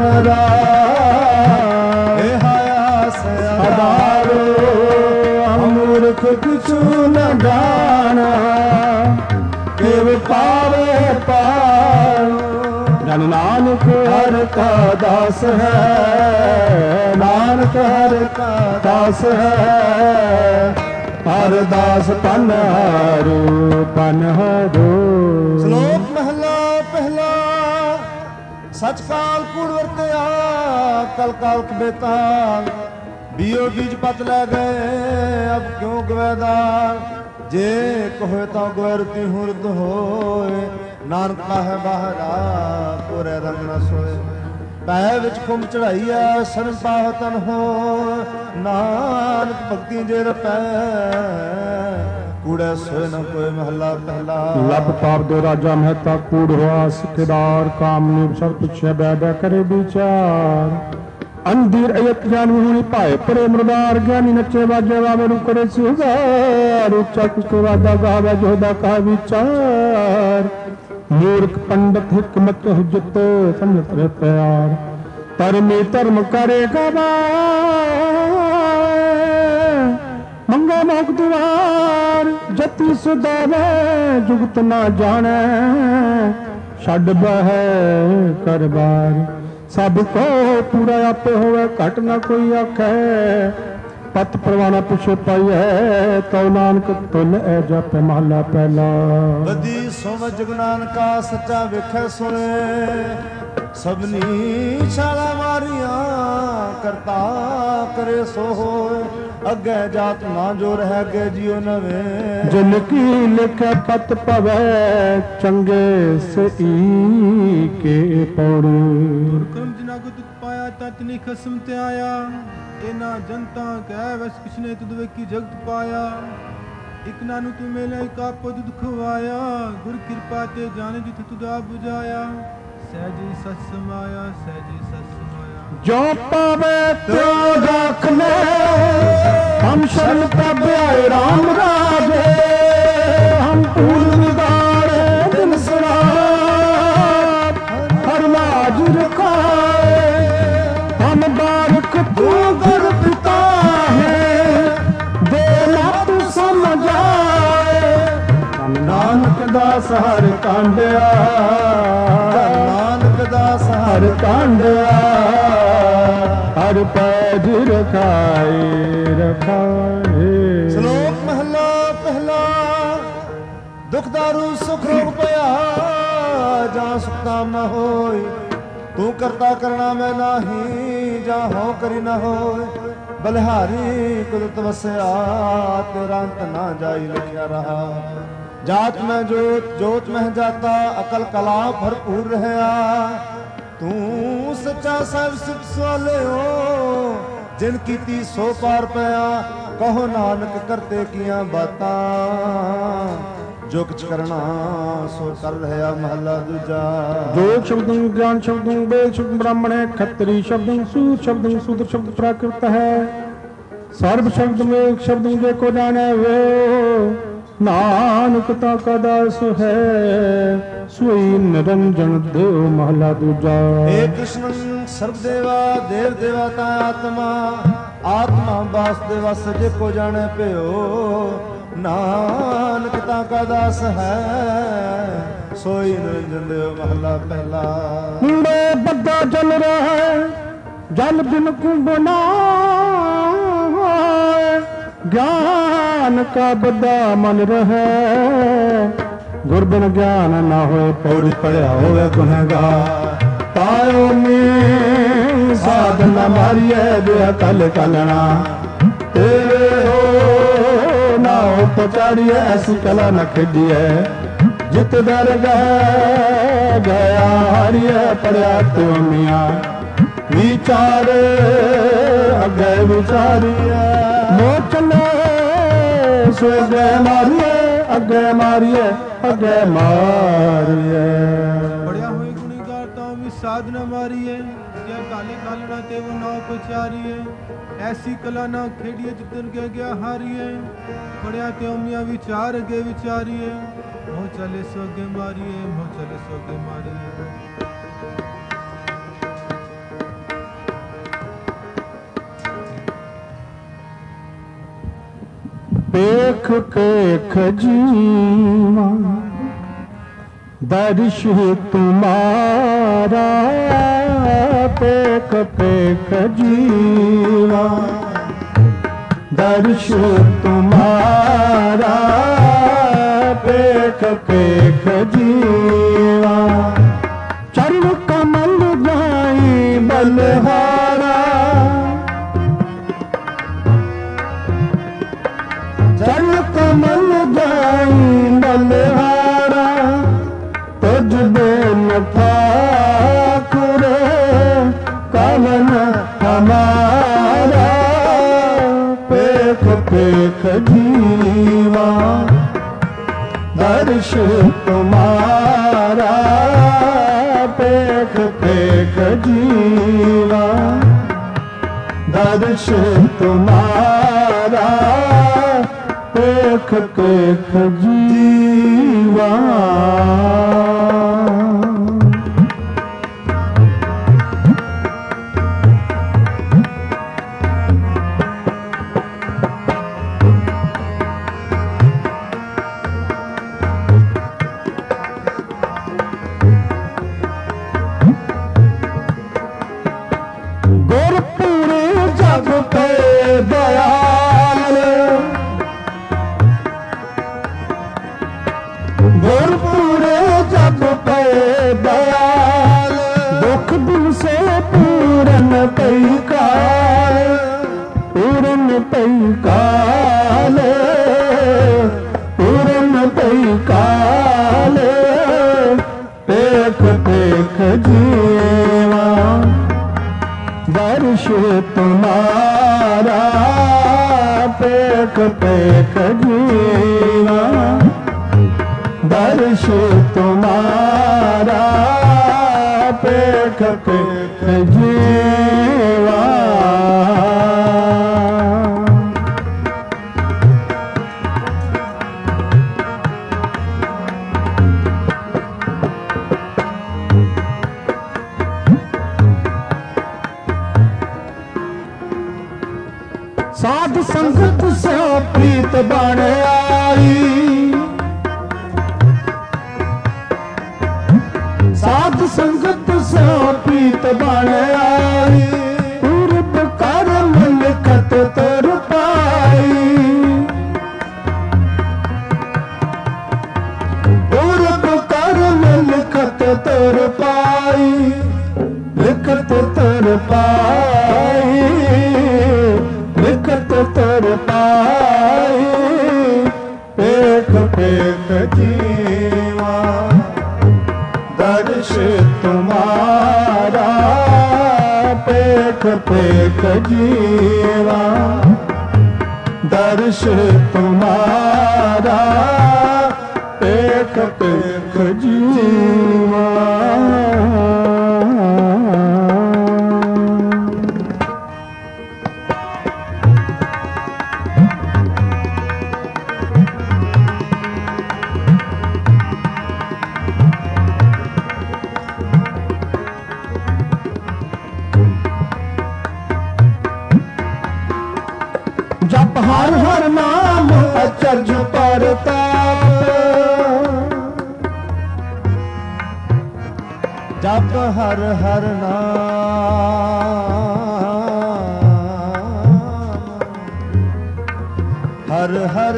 राधारो, हम मूर्ख किछु न जाना, केव पावे पार, जन नानक हर का दास है, नानक हर का दास है, हर दास पन हारो पन हारो। श्लोक महला पहला, सच काल कूड़ वरतया कल काल बेताल, बीओ बीज पत ले गए अब क्यों गवेदार, जे कहोए तो गवरती हुरत होए, नानक है बाहरा कोरे रंग न सोए, पै विच खुम चढ़ाइया शरण पाह तन हो, नानक भक्ति जे रपै कूड़े सोए न कोई महला पहला। लब पाप दो राजा मेहता कूड़ हुआ सिकदार, कामनी सब पूछे बैदा करे विचार, अंधीर अयत ज्ञानी हुई पाए परे मृदार, ज्ञानी नचे बाजे वावे रू करे सुगार, उच्चा कुछ वादा गावे जोदा का विचार, मूर्ख पंडित हिकमत हुज्जत समझत रे प्यार, धर्मी धर्म करेगा मंगा मोक द्वार, जति सुदावे जुगत ना जाने, छड़ बह कर बार, सब को पूरा आपे होवे घट ना कोई आखे, पत परवाना पुछे पाइए, तो नानक तुल ए जापे महला पहला। बदी सोम जुग नानका सच्चा वेखे सुने, सबनी छाला मारिया करता करे सो होए, अगे जात ना जो रह गए जियो नवे, जिनकी लिखे पत पवे चंगे से ई के पौड़ी, कर्म जिना को दुख पाया ततनी खसम ते आया, एना जनता कह वस किसने तुद की जगत पाया, इक नानु तू मेले का पद दुखवाया, गुर कृपा ते जाने जित तुदा बुझाया, सहजी सत समाया सहजी सत समाया, जो पावे तो रखने हम शरण पावे राम राजे, हम पूर्ण गाड़े दिन सराब हर लाज रखाए, हम बारक तू गर पिता है, देना तू समझाए, नानक दास हर कांडिया, नानक दास हर कांडिया, हर पैज रखाए रखाए। श्लोक महला पहला, दुख दारू सुख रोग पया, जहाँ सुख काम न होय, तू करता करना मैं नाही, जा हो करी न होए, बलिहारी कुदरत वसया, तेरा अंत ना जाई लिखिया रहा। जात में जोत, जोत में जाता, अकल कला भरपूर रहया, तू सच्चा सब सिख सवाले हो, जिन कीती सो पार पया, कहो नानक करते किया बातां, जो कुछ करना सो कर रहा। महला दूजा। जोग शब्द ज्ञान शब्द वेद शब्द ब्राह्मण है, खत्री शब्द सूर शब्द शूद्र शब्द प्राकृत है, सर्व शब्द में एक शब्द देखो जाने वे, नानकता का दास है, सोई निरंजन देव। महला दूजा। हे कृष्ण सर्वदेवा देव देवता आत्मा, आत्मा वासुदेवा सजे को जाने प्यो, नानकता का दास है, सोई निरंजन देव। महला पहला। मुंडे बद्दा जल रहा है, जल बिन कुंभना, ज्ञान का बद्दा मन रहे, गुर बिन ज्ञान ना होए, पौड़ी पड़या होवे गुनहगार। तायो में साधन मारिए दे कल कलना, तेरे हो ना हो पचाड़िए, ऐसी कला न खेडिए, जित दर गया हरिए, पड़या तो मियाँ विचार अगे विचारिए, मोचले स्वे मारिए, अगे मारिए, अगे मारिए। पढ़िया हुई गुणीगार तां भी साधना मारिए, जय काले कालना ते वो नाव पचारिए, ऐसी कला ना खेड़िए जितन के गया हारिए, पढ़िया ते मियाँ विचार अगे विचारिए, मोह चले सोगे मारिए, मोह चले सोगे मारिए। पेख पेख जीवा दर्श तुम्हारा, पेख पेख जीवा दर्श तुम्हारा, पेख पेख जीवा, चरण कमल जाई बलहारा, चरण कमल जाई बलहारा, तुझ बिन ठाकुर कवन हमारा, पेख पेख जीवा दर्श तुम्हारा, पेख पेख जीवा दर्श तुम्हारा, पेख पेख जीवा। गुरपुरे जग पे दयाल, गुरपुरे जग पे दयाल, दुख दिन से पूरन पई काल, पूरन पई काल, पूरन पई काल, पेख पेख जीवा दर्श तुम्हारा, पेख पेख जीवा दर्श तुम्हारा, पेख पेख जीवा। साध संगत से प्रीत बन आई, साध संगत से प्रीत बन आई, पूर्व कर्म लिखत तर पाई, पूर्व कर्म लिखत तर पाई, तर पाई, विकट तर पाई, पेख पेख जीवा दर्श तुम्हारा, पेख पेख जीवा दर्श तुम्हारा, पेख पेख जीवा। जप हर हर नाम अचरज परताप, जप हर हर नाम, हर हर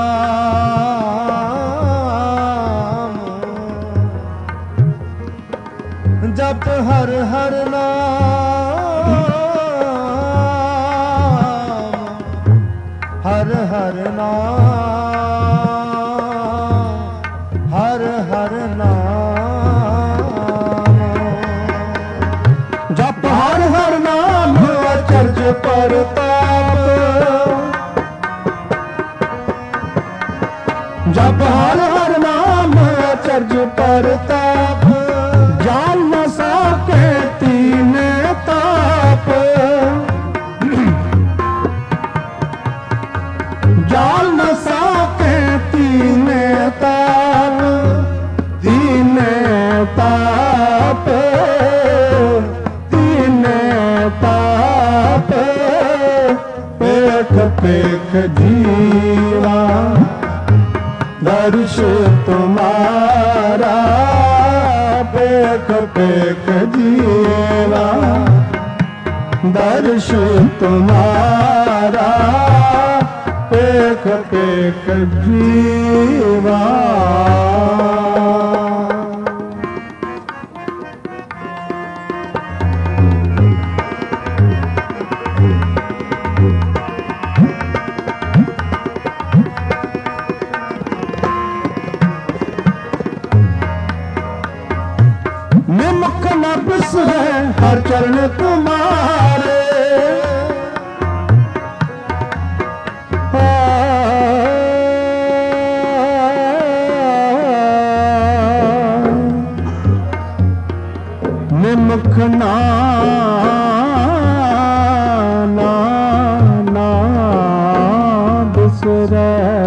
नाम, जप हर हर नाम, हर हर नाम, हर हर नाम, जप हर हर नाम अचरज परताप, जप हर हर नाम अचरज परताप, जान न सके तीन ताप, जाल न सके तीन ताप, तीन ताप, तीन ताप, पेख पेख जीवा दर्श तुम्हारा, पेख पेख जीवा दर्श तुम्हारा, पेख पेख जीवा। निमुख न बिसरे हर चरण तुम्हारे, निमुख ना ना ना बिसरे,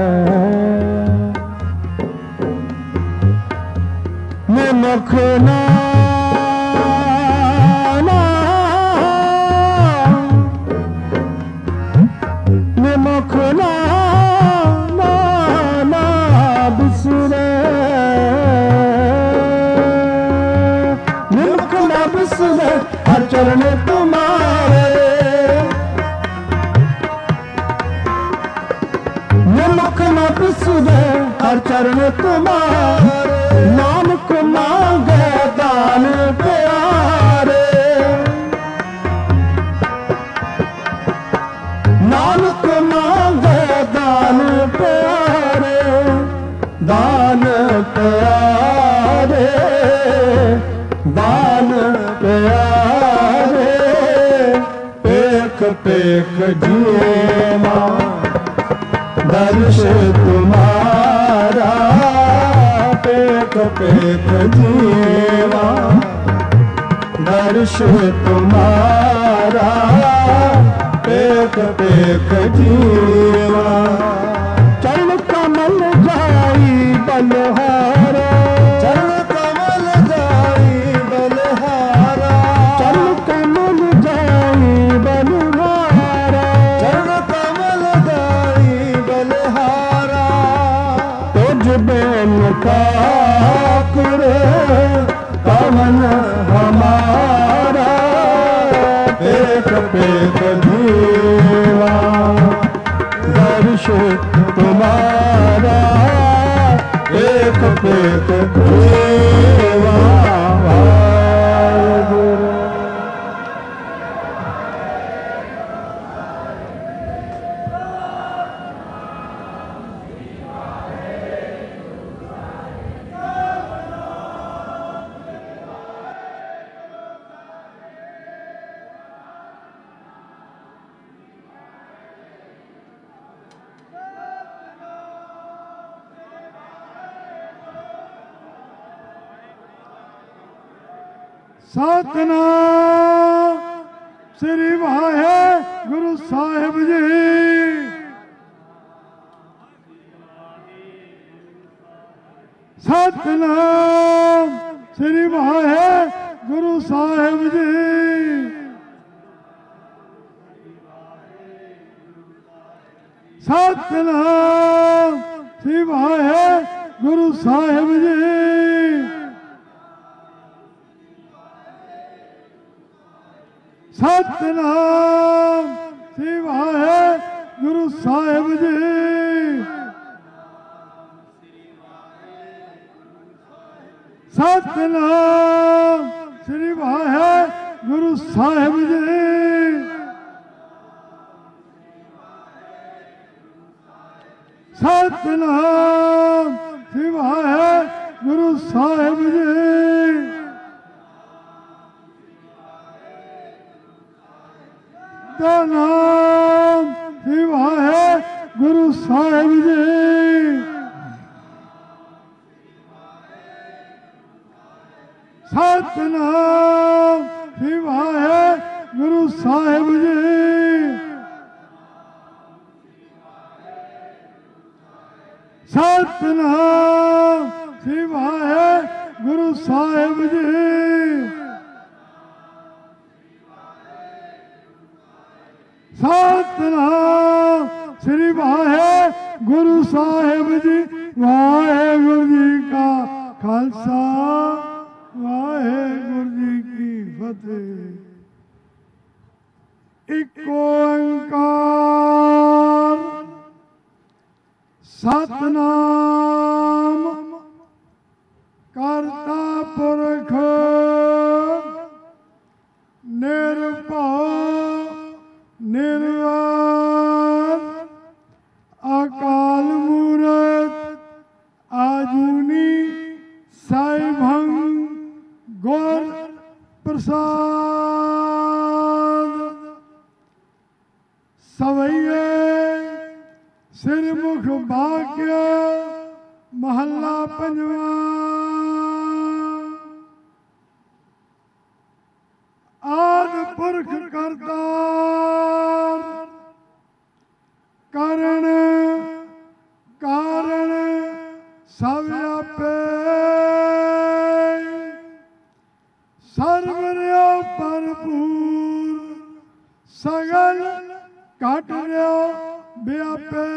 निमुख ना ना, निमुख ना ना ना बिसरे, निमुख ना बिसरे हर चरण तुम्हारे, निमुख ना बिसरे हर चरण तुम्हारे, नानक मांगे दान प्यारे, नानक मांगे दान प्यारे, दान प्यारे, दान प्यारे, पेख पेख जीवा दर्श तुम्हारा, पेख पेख जीवा दर्श तुम्हारा, पेख पेख जीवा। चरण कमल जाई बलहारा, चरण कमल जाई बलहारा, चरण कमल जाई बलहारा, चरण कमल जाई बलहारा, तुझ बेन ठाकुर कवन हमारा, पेख पेख जीवा दर्श तुम्हारा, पेख पेख जीवा। वाहेगुरु ਸਤਿਨਾਮ ਸ੍ਰੀ ਵਾਹਿਗੁਰੂ ਸਾਹਿਬ ਜੀ। ਸਤਿਨਾਮ ਸ੍ਰੀ ਵਾਹਿਗੁਰੂ ਸਾਹਿਬ ਜੀ। ਸਤਿਨਾਮ ਸ੍ਰੀ ਵਾਹਿਗੁਰੂ ਸਾਹਿਬ ਜੀ। ਸਤਿਨਾਮ ਸ੍ਰੀ ਵਾਹਿਗੁਰੂ ਸਾਹਿਬ ਜੀ। ਸਤਿਨਾਮ ਸ੍ਰੀ ਵਾਹਿਗੁਰੂ ਸਾਹਿਬ ਜੀ। ਸਤਿਨਾਮ ਸ੍ਰੀ ਵਾਹਿਗੁਰੂ ਸਾਹਿਬ ਜੀ। ਸਤਿਨਾਮ ਸ੍ਰੀ ਵਾਹਿਗੁਰੂ ਸਾਹਿਬ ਜੀ। ਸਤਿਨਾਮ ਸ੍ਰੀ ਵਾਹਿਗੁਰੂ ਸਾਹਿਬ ਜੀ। ਸਤਿਨਾਮ ਸ੍ਰੀ ਵਾਹਿਗੁਰੂ ਸਾਹਿਬ ਜੀ। ਸਤਿਨਾਮ ਸ੍ਰੀ ਵਾਹਿਗੁਰੂ ਸਾਹਿਬ ਜੀ। ਵਾਹਿਗੁਰੂ ਜੀ ਕਾ ਖਾਲਸਾ ਵਾਹਿਗੁਰੂ ਜੀ ਕੀ ਫਤਿਹ। ਇੱਕ ਓੰਕਾਰ ਸਤਿਨਾਮ ਕਰਤਾ ਪੁਰਖ ਨਿਰਭਉ ਨਿਰਵੈਰ ਅਕਾਲ ਮੂਰਤ ਆਜੂਨੀ ਸਾਈਭੰ ਗੁਰ ਪ੍ਰਸਾਦ। ਸਵਈਏ ਸਿਰਮੁਖ ਭਾਗਿਆ ਮਹੱਲਾ ਪੰਜਵਾਂ। ਆਦਿ ਪੁਰਖ ਕਰਤਾਰ ਕਰਨ ਕਾਰਨ ਸਭ ਆਪੇ ਸਰਬ ਰਿਓ ਭਰਪੂਰ ਸਗਲ ਘਟ ਰਿਓ ਵਿਆਪੇ।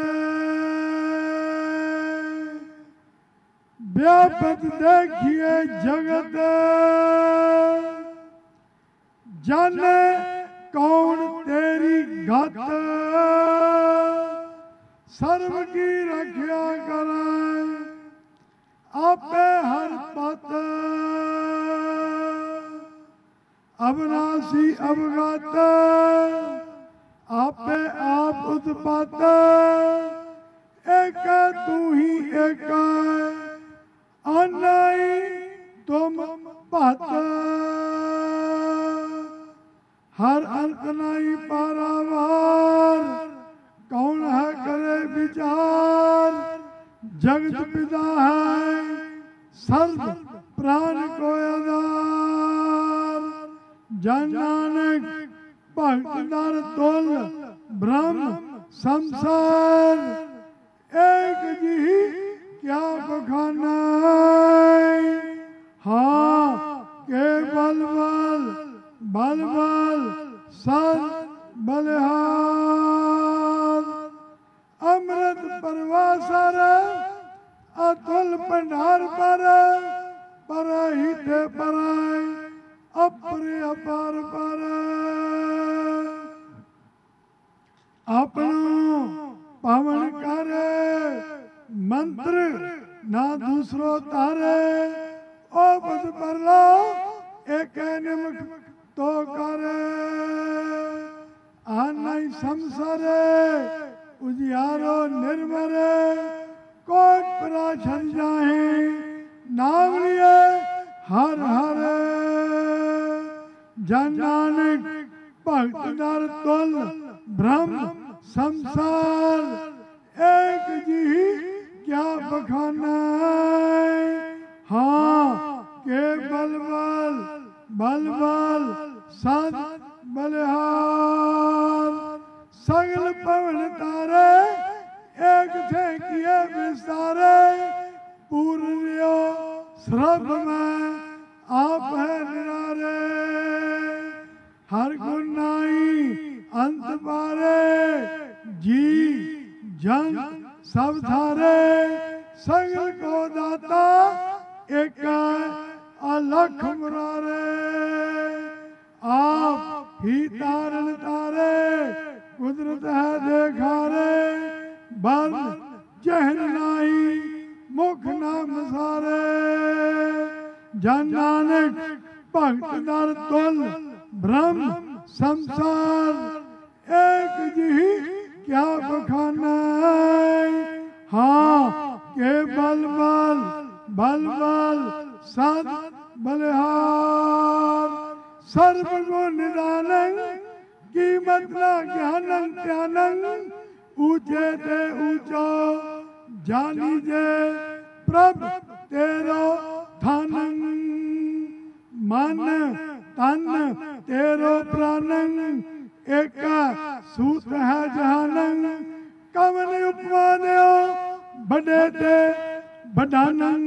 व्यापक देखिए जगत जाने कौन तेरी गत सर्व की रक्षा करे आपे हर पत अविनाशी अवगत आपे आप उत्पत एक तू ही एक अनाई तुम भत हर अंत नहीं पारावार कौन है करे विचार जगत पिता है सर्व प्राण को आधार जन नानक भक्त दर तुल ब्रह्म संसार एक जी क्या बखाना हाँ के बल बल बल बल सर बलिहार अमृत परवासर अतुल भंडार पर हित पर अपरे अपार पर अपनो पावन करे मंत्र ना दूसरो तारे ओ बद पर लो एक निमक तो करे आनाई संसारे उजियारो निर्मरे कोट पराशर जाहे नाम लिए हर हर जन नानक भक्त दर तुल ब्रह्म संसार एक जी क्या बखाना हाँ के बल बल बल बल सत बलिहार। सगल पवन तारे एक थे किए विस्तारे। पूर्णियो श्रभ में आप है निरारे। हर गुण नाई अंत पारे। जी जन सब थारे। सगल को दाता एक अलख मुरारे। आप ही तारण तारे कुदरत है देखारे। बन जहन नाही मुख नाम सारे। जन नानक भगत दर तुल ब्रह्म संसार। एक जी क्या बखाना। हाँ के बल बल बल बल सत बलिहार। सर्व गुण निदानं कीमत ना ज्ञानं त्यानं। ऊंचे ते ऊंचो जानीजे प्रभ तेरो थानं। मन तन तेरो प्राणं। एक सूत है जहानं। कवन उपमा देओ बड़े ते बड़ानं।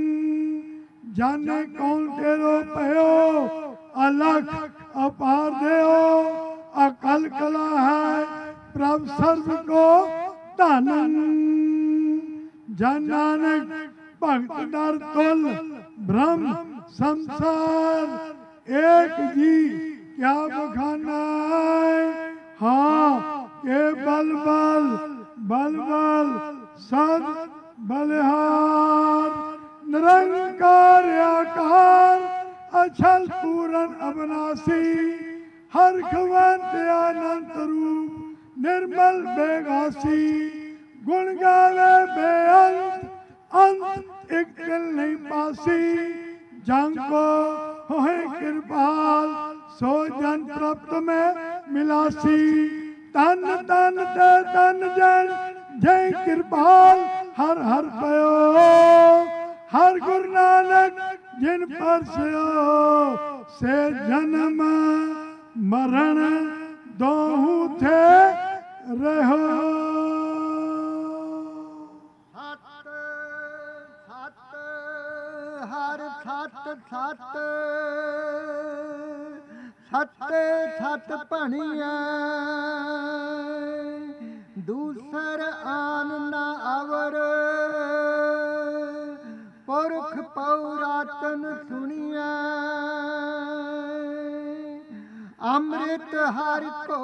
जाने कौन तेरो पयो अलख अपार देओ। अकल कला है प्रभ सर्व को दानन। जन नानक भगत दर तुल ब्रह्म संसार। एक जी क्या बखाना। हाँ के बल बल बल बल सद बलिहार। निरंकार आकार अछल पूरन अविनाशी। हर खवंत अनंत रूप निर्मल बेगासी। गुण गावे बेअंत अंत एक दिल नहीं पासी। जांको होए कृपाल सो जन प्राप्त में मिलासी। तन तन ते तन जन जय कृपाल हर हर पयो। हर गुरु नानक जिन पर से जन्म मरण दोहू थे रहो। सत सत हर सत सत। सत्ते सत भणिया दूसर आन न अवर। पुरख पौरातन सुनिया अमृत हरि को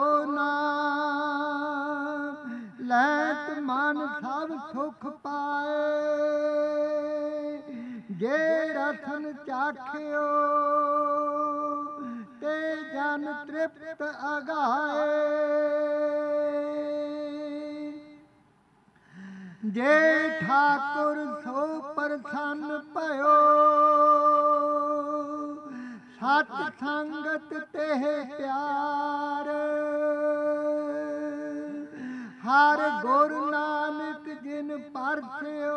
नाम। लैत मन सब सुख पाए। जे रसन चाख्यो ते जन तृप्त अगाए। जे ठाकुर सो प्रसन्न भयो। सत संगत तेह प्यार। हर गुरु नानक जिन परस्यो।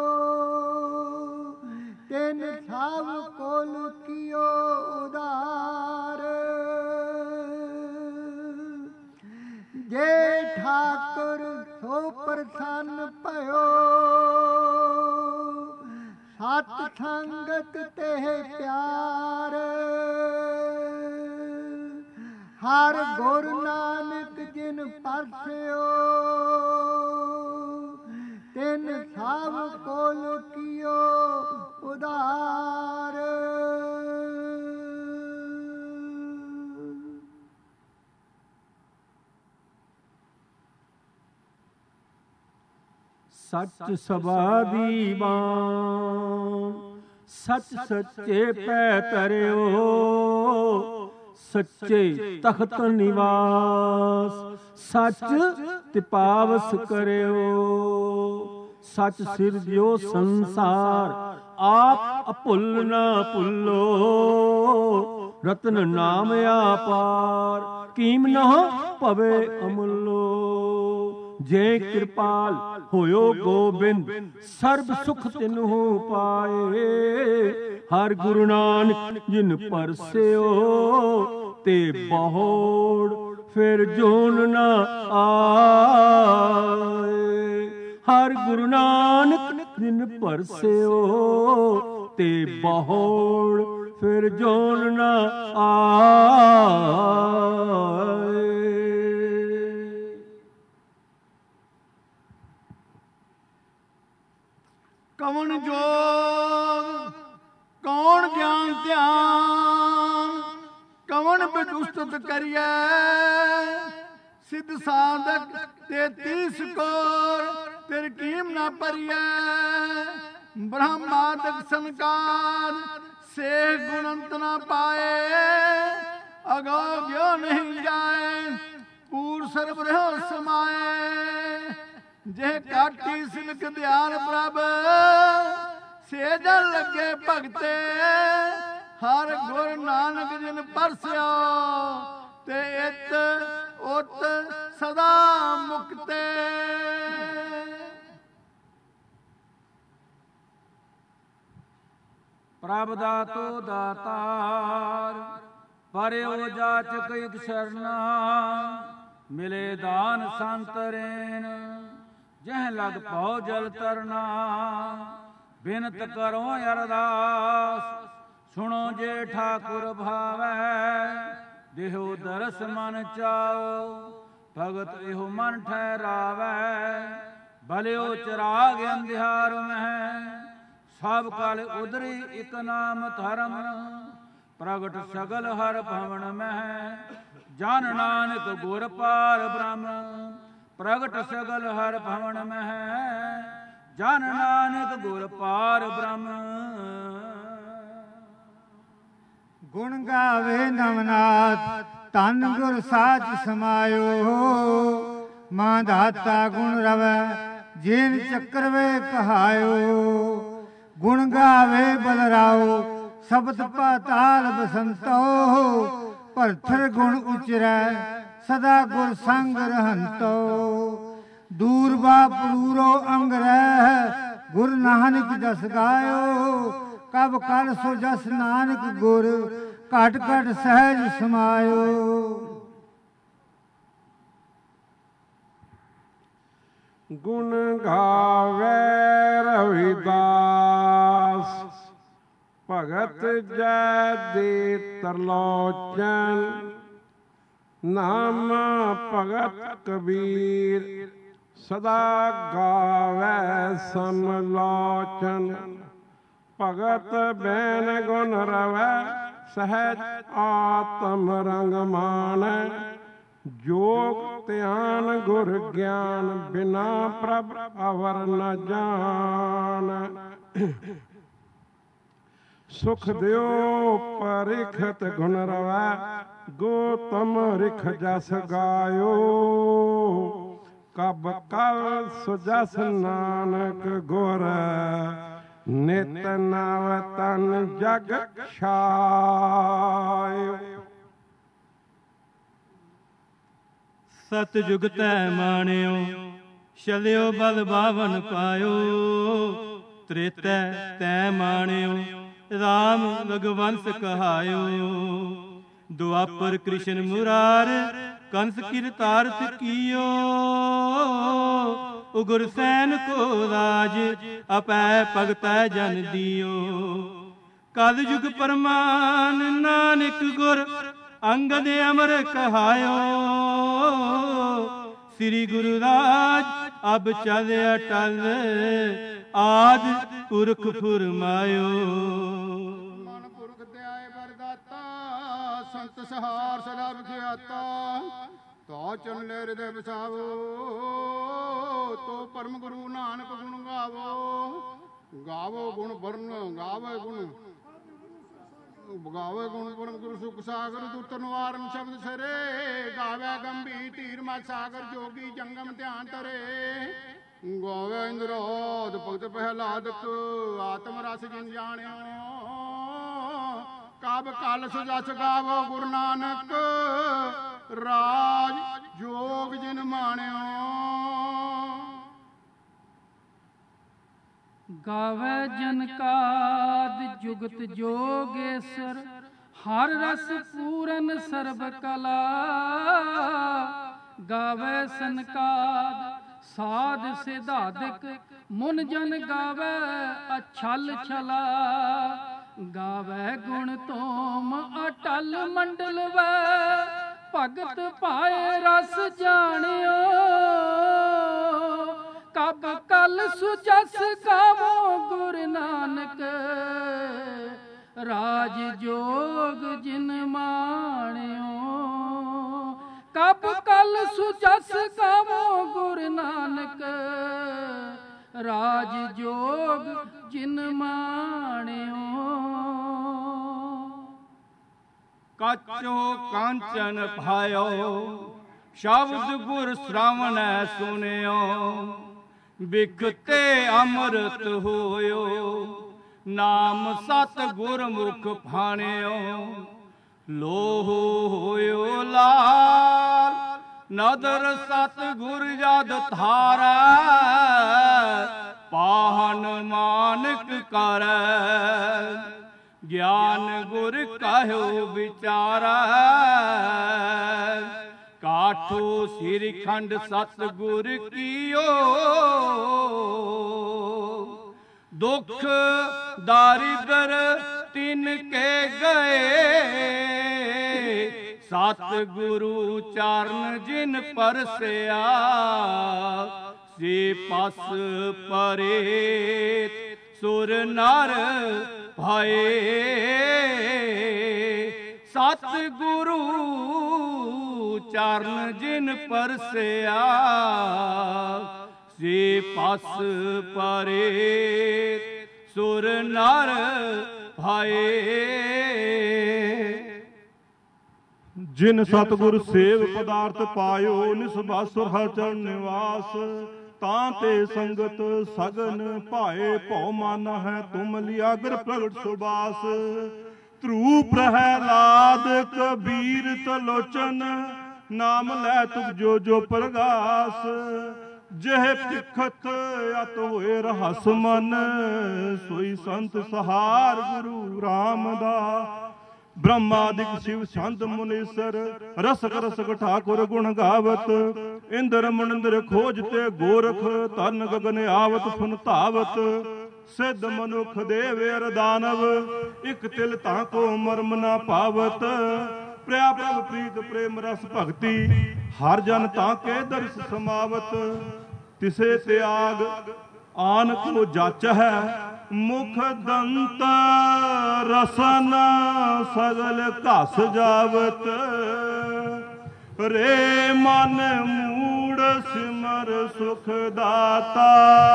तिन सब कोल कियो उदार। जे ठाकुर सो प्रसन्न भयो। सत संगत तेह प्यार। हर गुरु नानक जिन परस्यो। तिन सब कोल कियो उदार। सच सबादी बाण सच सच्चे पै तरियो। सच्चे तख्त निवास सच तिपावस करियो। सच सिरजियो संसार आप अभुल न भुलो। रतन नाम आपार कीम न पवे अमुलो। ਜੇ ਕਿਰਪਾਲ ਹੋਇਓ ਗੋਬਿੰਦ ਸਰਬ ਸੁਖ ਤਿਨਹੁ ਪਾਏ। ਹਰ ਗੁਰੂ ਨਾਨਕ ਜਿਨ ਪਰਸਿਓ ਤੇ ਬਹੁੜ ਫਿਰ ਜੋਨ ਨਾ ਆਏ। ਹਰ ਗੁਰੂ ਨਾਨਕ ਜਿਨ ਪਰਸਿਓ ਤੇ ਬਹੁੜ ਫਿਰ ਜੋਨ ਨਾ ਆਏ। ਕਵਣ ਜੋਗ ਕੌਣ ਗਿਆਨ ਧਿਆਨ ਕਵਣ ਬਿਦੁਸਤਤ ਕਰੀਐ। ਸਿੱਧ ਸਾਧਕ 33 ਕੋਰ ਤਿਰ ਕੀਮ ਨਾ ਭਰੀਐ। ਬ੍ਰਹਮਾਦਿਕ ਸੰਕਾਰ ਸੇ ਗੁਣੰਤ ਨਾ ਪਾਏ। ਅਗੋ ਗਿਓ ਨਹੀਂ ਜਾਏ ਪੂਰ ਸਰਬ ਰਹਿ ਸਮਾਏ। ਜੇ ਕਾਟੀ ਸਿਲਕ ਦਿਆਲ ਪ੍ਰਭ ਸੇਜਨ ਲੱਗੇ ਭਗਤੇ। ਹਰ ਗੁਰ ਨਾਨਕ ਜਿਨ ਪਰਸਿਓ ਤੇ ਇਤ ਉਤ ਸਦਾ ਮੁਕਤੇ। ਪ੍ਰਭ ਦਾਤੋ ਦਾਤਾਰ ਪਰਿਓ ਜਾਚਕ ਇਕ ਸ਼ਰਨਾ। ਮਿਲੇ ਦਾਨ ਸੰਤ ਰੇਨ ਜਹ ਲਗ ਭਉ ਜਲ ਤਰਨਾ। ਬਿਨਤ ਕਰੋ ਅਰਦਾਸ ਸੁਣੋ ਜੇ ਠਾਕੁਰ ਭਾਵੈ। ਦੇਹੋ ਦਰਸ ਮਨ ਚਾਓ ਭਗਤ ਇਹੋ ਮਨ ਠਹਿਰਾਵੈ। ਭਲਿਓ ਚਰਾਗ ਅੰਧਿਆਰ ਮਹਿ ਸਭ ਕਲ ਉਦਰੀ ਇਕ ਨਾਮ ਧਰਮ। ਪ੍ਰਗਟ ਸਗਲ ਹਰ ਭਵਨ ਮਹਿ ਜਨ ਨਾਨਕ ਗੁਰ ਪਾਰ ਬ੍ਰਹਮ। ਪ੍ਰਗਟ ਸਗਲ ਹਰ ਭਵਨ ਮਹਿ ਜਨ ਨਾਨਕ ਗੁਰ ਪਾਰ ਬ੍ਰਹਮ। ਗੁਣ ਗਾਵੇ ਨਵਨਾਥ ਧੰਨ ਗੁਰ ਸਾਚ ਸਮਾਇਓ। ਮਾਂ ਦਾਤਾ ਗੁਣ ਰਵੈ ਜਿਨ ਚੱਕਰ ਵੇ ਕਹਾਇਓ। ਗੁਣ ਗਾਵੇ ਬਲਰਾਓ ਸ਼ਬਦ ਪਾਤਾਲ ਬਸੰਤੋ। ਭਰਥਰ ਗੁਣ ਉਚਰੈ ਸਦਾ ਗੁਰ ਸੰਗ ਰਹੰਤੋ। ਦੂਰ ਬਾਪ ਦੂਰੋ ਅੰਗ ਰਹਿ ਗੁਰ ਨਾਨਕ ਜਸ ਗਾਇਓ। ਕਬ ਕਰ ਸੋ ਜਸ ਨਾਨਕ ਗੁਰ ਘਟ ਘਟ ਸਹਿਜ ਸਮਾਇਓ। ਗੁਣ ਗਾਵੇ ਰਵਿਦਾਸ ਭਗਤ ਜੈ ਦੇ ਤਰਲੋਚਨ। ਨਾਮ ਭਗਤ ਕਬੀਰ ਸਦਾ ਗਾਵੇ ਸਮਲੋਚਨ। ਭਗਤ ਬੈਨ ਗੁਣ ਰਵੈ ਸਹਿਜ ਆਤਮ ਰੰਗ ਮਾਨੈ। ਜੋਗ ਧਿਆਨ ਗੁਰ ਗਿਆਨ ਬਿਨਾ ਪ੍ਰਭ ਅਵਰ ਨ ਜਾਣ। ਸੁਖ ਦਿਓ ਪਰਿਖਤ ਗੁਣ ਰਵੈ ਗੋਤਮ ਰਿਖ ਜਸ ਗਾਇਓ। ਕਬ ਕਲ ਸੁਜਸ ਨਾਨਕ ਗੁਰ ਨਿਤ ਨਵ ਤਨ ਜਗ ਛਾਇਓ। ਸਤਿਯੁਗ ਤੈ ਮਾਣਿਓ ਛਲਿਓ ਬਲ ਬਾਵਨ ਪਾਇਓ। ਤ੍ਰੇਤੈ ਤੈ ਮਾਣਿਓ ਰਾਮ ਰਘੁਵੰਸ ਕਹਾਇਓ। ਦੁਆਪਰ ਕ੍ਰਿਸ਼ਨ ਮੁਰਾਰ ਕੰਸ ਕਿਰਤਾਰਥ ਕੀਓ। ਉਗਰ ਸੈਨ ਕੋ ਰਾਜ ਅਪੈ ਭਗਤੈ ਜਨ ਦਿਓ। ਕਲ ਯੁਗ ਪਰਮਾਨ ਨਾਨਕ ਗੁਰ ਅੰਗਦ ਅਮਰ ਕਹਾਇਓ। ਸ੍ਰੀ ਗੁਰੂ ਰਾਜ ਅਬ ਚਲ ਅਟਲ ਆਦ ਪੁਰਖ ਫੁਰਮਾਇਓ। ਮਨ ਪੁਰਖ ਧਿਆਏ ਵਰਦਾਤਾ ਸੰਤ ਸਹਾਰ ਸਦਾ ਵਿਖਿਆਤਾ। ਤੋ ਚਰਨ ਲੈ ਹਿਰਦੈ ਵਸਾਵੋ ਤੋ ਪਰਮ ਗੁਰੂ ਨਾਨਕ ਗੁਣ ਗਾਵੋ। ਗਾਵੋ ਗੁਣ ਵਰਨ ਗਾਵੇ ਗੁਣ ਗਾਵੇ ਗੁਣ ਪਰਮ ਗੁਰੂ ਸੁਖ ਸਾਗਰ ਦੁੱਤ ਨਿਵਾਰਨ ਸ਼ਬਦ ਸਰੇ। ਗਾਵੇ ਗੰਭੀਰ ਧੀਰ ਮਤ ਸਾਗਰ ਜੋਗੀ ਜੰਗਮ ਧਿਆਨ ਧਰੇ। ਗਾਵੇ ਇੰਦਰੋਦ ਭਗਤ ਪਹਿਲਾਦਕ ਆਤਮ ਰਸ ਜਿਨ ਜਾਣਿਓ। ਕਬ ਕਲ ਸੁਜਸ ਗਾਵੋ ਗੁਰੂ ਨਾਨਕ ਰਾਜ ਜੋਗ ਜਿਨ ਮਾਣਿਓ। ਗਾਵੇ ਜਨਕਾਦ ਜੁਗਤ ਜੋਗੇਸਰ, ਹਰ ਰਸ ਪੂਰਨ ਸਰਬ ਕਲਾ। ਗਾਵੇ ਸਨਕਾਦ ਸਾਧ ਸਿਧਾਦਿਕ, ਮੁਨ ਜਨ ਗਾਵੇ ਅਛਲ ਛਲਾ। ਗਾਵੇ ਗੁਣ ਤੋਮ ਅਟਲ ਮੰਡਲ ਵੈ, ਭਗਤ ਪਾਏ ਰਸ ਜਾਣਿਓ। ਕਬ ਕਲ ਸੁਜਸ ਗਾਵੋ ਗੁਰ ਨਾਨਕ, ਰਾਜ ਜੋਗ ਜਿਨ ਮਾਣਿਓ। ਕਬ ਕਲ ਸੁਜਸ ਗਾਵੋ ਗੁਰ ਨਾਨਕ, ਰਾਜ ਜੋਗ ਜਿਨ ਮਾਣਿਓ। ਕਾਚੋ ਕਾਂਚਨ ਭਾਇਓ, ਸ਼ਬਦ ਗੁਰ ਸ਼੍ਰਵਣੈ ਸੁਨਿਓ। ਬਿਖਤੇ ਅੰਮ੍ਰਿਤ ਹੋਇਓ, ਨਾਮ ਸਤ ਗੁਰਮੁਖ ਭਾਣਿਓ। ਲੋਹ ਹੋਇਓ ਲਾਲ, ਨਦਰ ਸਤ ਗੁਰ ਜਦ ਧਾਰੈ। ਪਾਹਨ ਮਾਨਕ ਕਰੈ, ਗਿਆਨ ਗੁਰ ਕਹਿਓ ਵਿਚਾਰੈ। ਕਾਠੋ ਸਿਰ ਖੰਡ ਸਤ ਗੁਰ ਕੀਓ, ਦੁਖ ਦਾਰਿਦਰ ਤਿਨ ਕੇ ਗਏ। ਸਤ ਗੁਰੂ ਚਰਨ ਜਿਨ ਪਰਸਿਆ, ਸੇ ਪਸ ਪਰੇ ਸੁਰ ਨਰ ਭਾਏ। ਸਤ ਗੁਰੂ ਚਰਨ ਜਿਨ ਪਰਸਿਆ, ਸੇ ਪਸ ਪਰੇ ਸੁਰ ਨਰ ਭਾਏ। ਜਿਨ ਸਤਿਗੁਰ ਸੇਵ ਪਦਾਰਥ ਪਾਇਓ, ਨਿਸਬਾਸੁਰ ਹਰ ਚਰਨ ਨਿਵਾਸ। ਤਾਂ ਤੇ ਸੰਗਤ ਸਗਨ ਭਾਏ, ਭਉ ਮਾਨਾ ਹੈ ਤੁਮ ਲਿਆਗਰ ਪ੍ਰਗਟ ਸੁਬਾਸ। ਧਰੂ ਪ੍ਰਹਿਲਾਦ ਕਬੀਰ ਤਲੋਚਨ, ਨਾਮ ਲੈ ਤੁਮ ਜੋ ਜੋ ਪ੍ਰਗਾਸ। ਜਿਹ ਭਿਖਤ ਅਤ ਹੋਏ ਰਹਸ ਮਨ, ਸੋਈ ਸੰਤ ਸਹਾਰ ਗੁਰੂ ਰਾਮਦਾਸ। ਬ੍ਰਹਮਾਦਿਕ ਸ਼ਿਵ ਛੰਦ ਮੁਨੀਸਰ, ਰਸਕ ਰਸਕ ਠਾਕੁਰ ਗੁਣ ਗਾਵਤ। ਇੰਦਰ ਮੁਨਿੰਦਰ ਖੋਜ ਤੇ ਗੋਰਖ, ਤਨ ਗਗਨ ਆਵਤ ਫੁਨ ਧਾਵਤ। ਸਿੱਧ ਮਨੁਖ ਦੇਵ ਅਰ ਦਾਨਵ, ਇਕ ਤਿਲ ਤਾਂ ਕੋ ਮਰਮ ਨਾ ਪਾਵਤ। ਪ੍ਰਿਆ ਪ੍ਰਭ ਪ੍ਰੀਤ ਪ੍ਰੇਮ ਰਸ ਭਗਤੀ, ਹਰ ਜਨ ਤਾਂ ਕੇ ਦਰਸ ਸਮਾਵਤ। ਤਿਸੇ ਤਿਆਗ ਆਨ ਕੋ ਜਾਚ ਹੈ, ਮੁਖ ਦੰਤ ਰਸਨ ਸਗਲ ਘਸ ਜਾਵਤ। ਰੇ ਮਨ ਮੂੜ ਸਿਮਰ ਸੁਖ ਦਾਤਾ,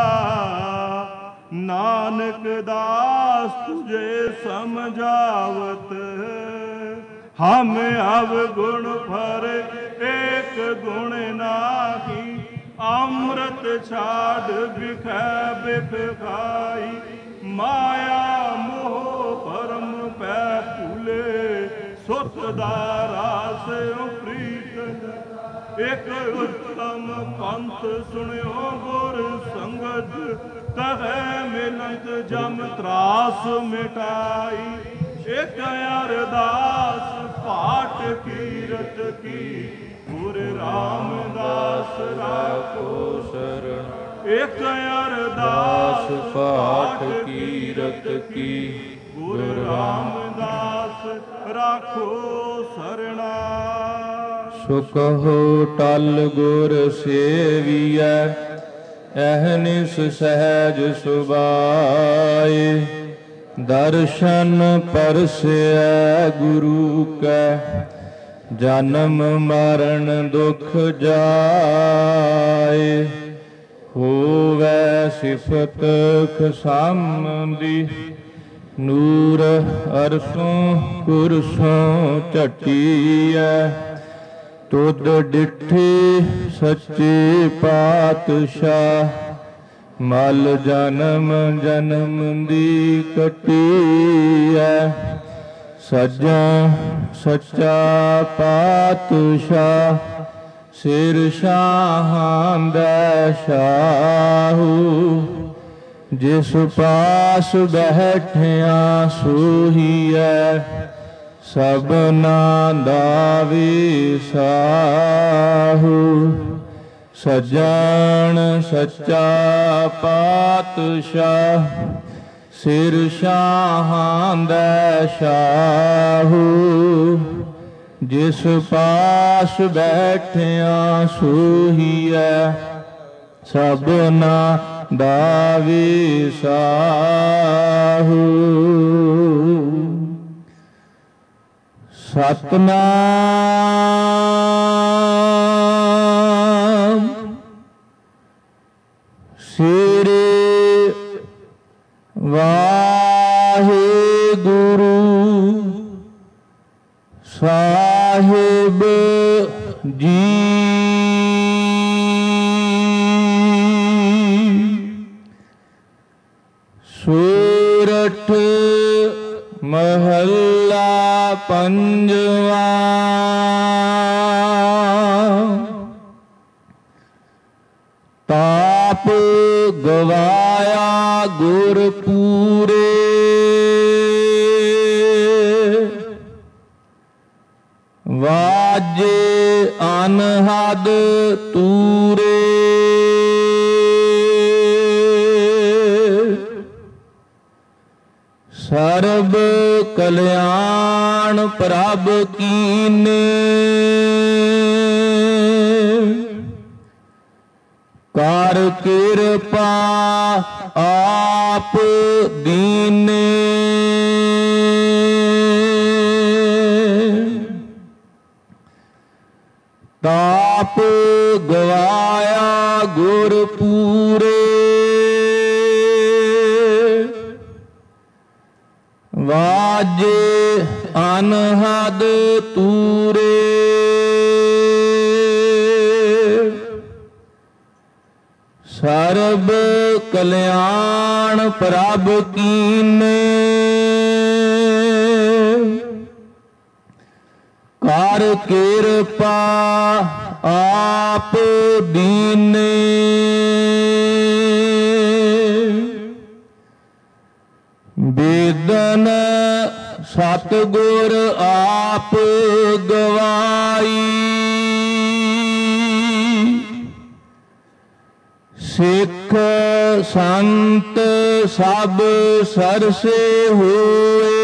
ਨਾਨਕ ਦਾਸ ਤੁਝੇ ਸਮਝਾਵਤ। ਹਮ ਅਵਗੁਣ ਫਰ ਏਕ ਗੁਣ ਨਾਹੀ, ਅੰਮ੍ਰਿਤ ਛਾੜ ਬਿਖੈ ਬਿਖ ਖਾਈ। ਮਾਇਆ ਮੋਹ ਭਰਮ ਪੈ ਭੂਲੇ, ਸੁਤ ਦਾ ਰਾਸ ਪ੍ਰੀਤ। ਇਕ ਉਤਮ ਪੰਥ ਸੁਣਿਓ ਗੁਰ ਸੰਗਤ, ਤਹੈ ਮਿਲਤ ਜਮ ਤਰਾਸ ਮਿਟਾਈ। ਇਕ ਅਰਦਾਸ ਪਾਠ ਕੀਰਤ ਕੀ, ਗੁਰ ਰਾਮਦਾਸ ਰਾਖੋ ਸਰਣ। ਇਕ ਅਰਦਾਸ ਪਾਠ ਕੀਰਤ ਕੀ, ਗੁਰ ਰਾਮਦਾਸ ਰਾਖੋ ਸਰਣਾ। ਸੋ ਕਹੋ ਟਲ ਗੁਰ ਸੇਵੀਐ, ਅਹਨਿਸ ਸਹਿਜ ਸੁਭਾਏ। ਦਰਸ਼ਨ ਪਰਸਿਐ ਗੁਰੂ ਕੈ, ਜਨਮ ਮਰਨ ਦੁਖ ਜਾਏ। ਹੋਵੈ ਸਿਫਤ ਖਸਮ ਦੀ, ਨੂਰ ਅਰਸੋਂ ਕੁਰਸੋਂ ਝਟੀਐ। ਤੁਧ ਡਿਠੇ ਸੱਚੇ ਪਾਤਸ਼ਾਹ, ਮਲ ਜਨਮ ਜਨਮ ਦੀ ਕਟੀਐ। ਸੱਜਣ ਸੱਚਾ ਪਾਤਸ਼ਾਹ ਸਿਰ ਸ਼ਾਹਾਂ ਦਾ ਸ਼ਾਹੂ ਜਿਸ ਪਾਸ ਬੈਠਿਆ ਸੋਹੀਐ ਸਭਨਾ ਦਾ ਵਿਸਾਹੂ ਸੱਜਣ ਸੱਚਾ ਪਾਤਸ਼ਾਹ ਸਿਰ ਸ਼ਾਹਾਂ ਦਾ ਸ਼ਾਹੂ ਜਿਸ ਪਾਸ ਬੈਠਿਆ ਸੋਹੀਐ ਸਭਨਾ ਦਾ ਵਿਸਾਹੂ ਸਤਨਾਮ ਸ੍ਰੀ ਵਾਹਿਗੁਰੂ ਸਾਹਿਬ ਜੀ। ਸੂਰਠ ਮਹੱਲਾ ਪੰਜਵਾ। ਤਾਪ ਗਵਾਇਆ ਗੁਰ ਪੂਰੇ ਵਾਜੇ ਅਨਹਦ ਤੂਰੇ ਸਰਬ ਕਲਿਆਣ ਪ੍ਰਭ ਕੀਨੇ ਕਰ ਕਿਰਪਾ ਆਪ ਦੀਨੇ ਤਾਪ ਗਵਾਇਆ ਗੁਰ ਪੂਰੇ ਵਾਜੇ ਅਨਹਦ ਤੂਰੇ ਸਰਬ ਕਲਿਆਣ ਪ੍ਰਭ ਕੀਨੇ ਕਰ ਕਿਰਪਾ ਆਪ ਦੀਨੇ ਬੇਦਨ ਸਤਿਗੁਰ ਆਪ ਗਵਾਈ ਸਿੱਖ ਸੰਤ ਸਭ ਸਰਸੇ ਹੋਏ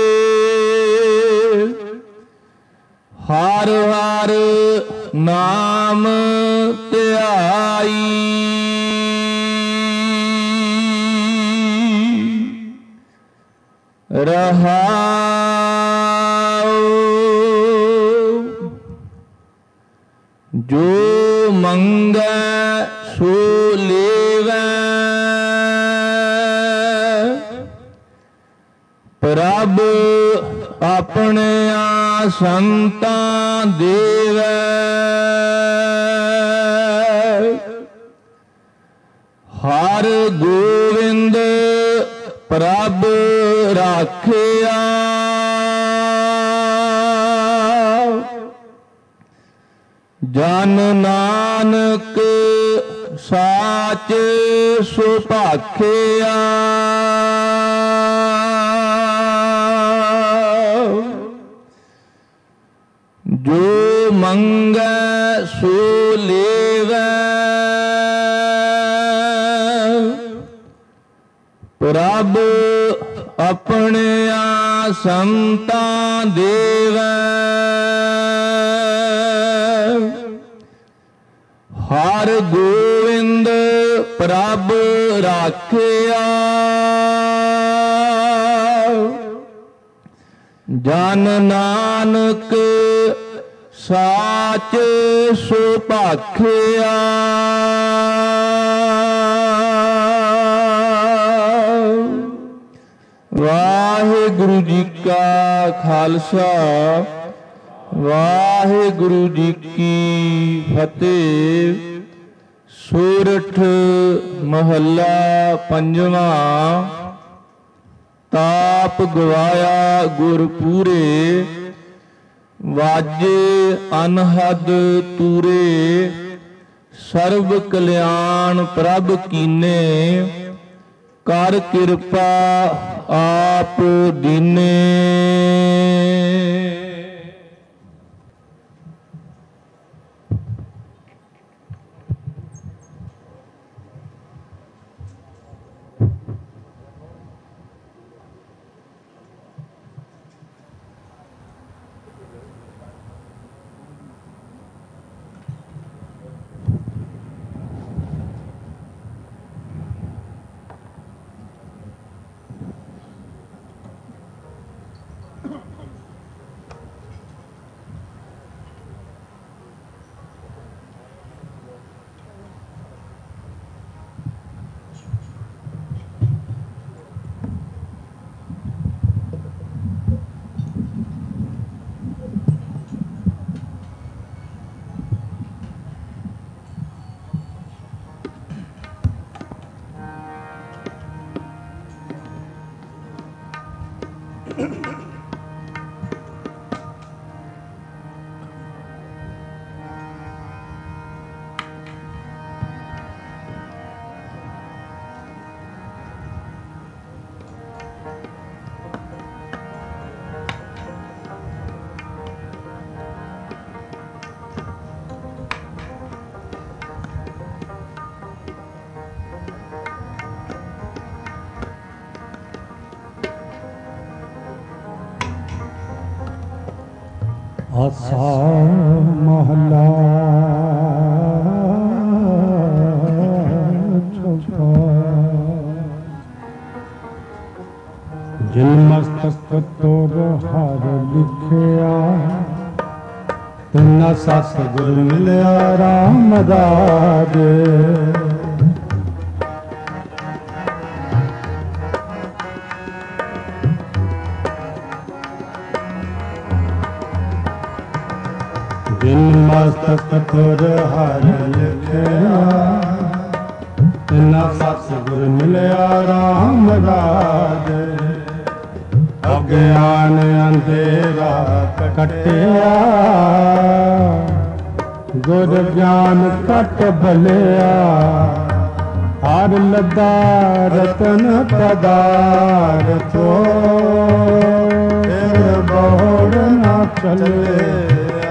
ਹਰ ਹਰ ਨਾਮ ਧਿਆਈ ਰਹਾਉ ਜੋ ਮੰਗੈ ਸੋ ਲੇਵੈ ਪ੍ਰਭ ਆਪਣਿਆਂ ਸੰਤਾਂ ਦੇਵੈ ਹਰ ਗੋਵਿੰਦ ਪ੍ਰਭ ਰਾਖਿਆ ਜਨ ਨਾਨਕ ਸਾਚ ਸੁਭਾਖਿਆ ਜੋ ਮੰਗੈ ਸੋ ਲੇਵੈ ਪ੍ਰਭ ਆਪਣਿਆਂ ਸੰਤਾਂ ਦੇਵੈ ਹਰ ਗੋਵਿੰਦ ਪ੍ਰਭ ਰਾਖਿਆ ਜਨ ਨਾਨਕ ਸਾਚ ਸੁਭਾਖਿਆ ਵਾਹਿਗੁਰੂ ਜੀ ਕਾ ਖਾਲਸਾ ਵਾਹਿਗੁਰੂ ਜੀ ਕੀ ਫਤਿਹ। ਸੂਰਠ ਮਹੱਲਾ ਪੰਜਵਾਂ। ਤਾਪ ਆਪ ਗਵਾਇਆ ਗੁਰ ਪੂਰੇ, ਵਾਜੇ ਅਨਹਦ ਤੂਰੇ, ਸਰਬ ਕਲਿਆਣ ਪ੍ਰਭ ਕੀਨੇ, ਕਰ ਕਿਰਪਾ ਆਪ ਦੀਨੇ। ਆਸਾ ਮਹਲਾ ਚੌਥਾ। ਜਿਨ ਮਸਤਕ ਤੋਰ ਹਰ ਲਿਖਿਆ, ਤਿਨਾ ਸਤਿਗੁਰ ਮਿਲਿਆ ਰਾਮਦਾਸ। ਜਿਨ ਮਸਤਕ ਤੁਰ ਹਰ ਲਿਖਿਆ, ਤਿਨਾ ਸਤਿਗੁਰ ਮਿਲਿਆ ਰਾਮਦਾਸ। ਅਗਿਆਨ ਅੰਧੇਰਾ ਕਟਿਆ, ਗੁਰ ਗਿਆਨ ਕਟ ਭਲਿਆ। ਹਰ ਲੱਦਾ ਰਤਨ ਪਦਾਰਥੋ, ਫਿਰ ਬੋੜ ਨਾ ਚਲੇ।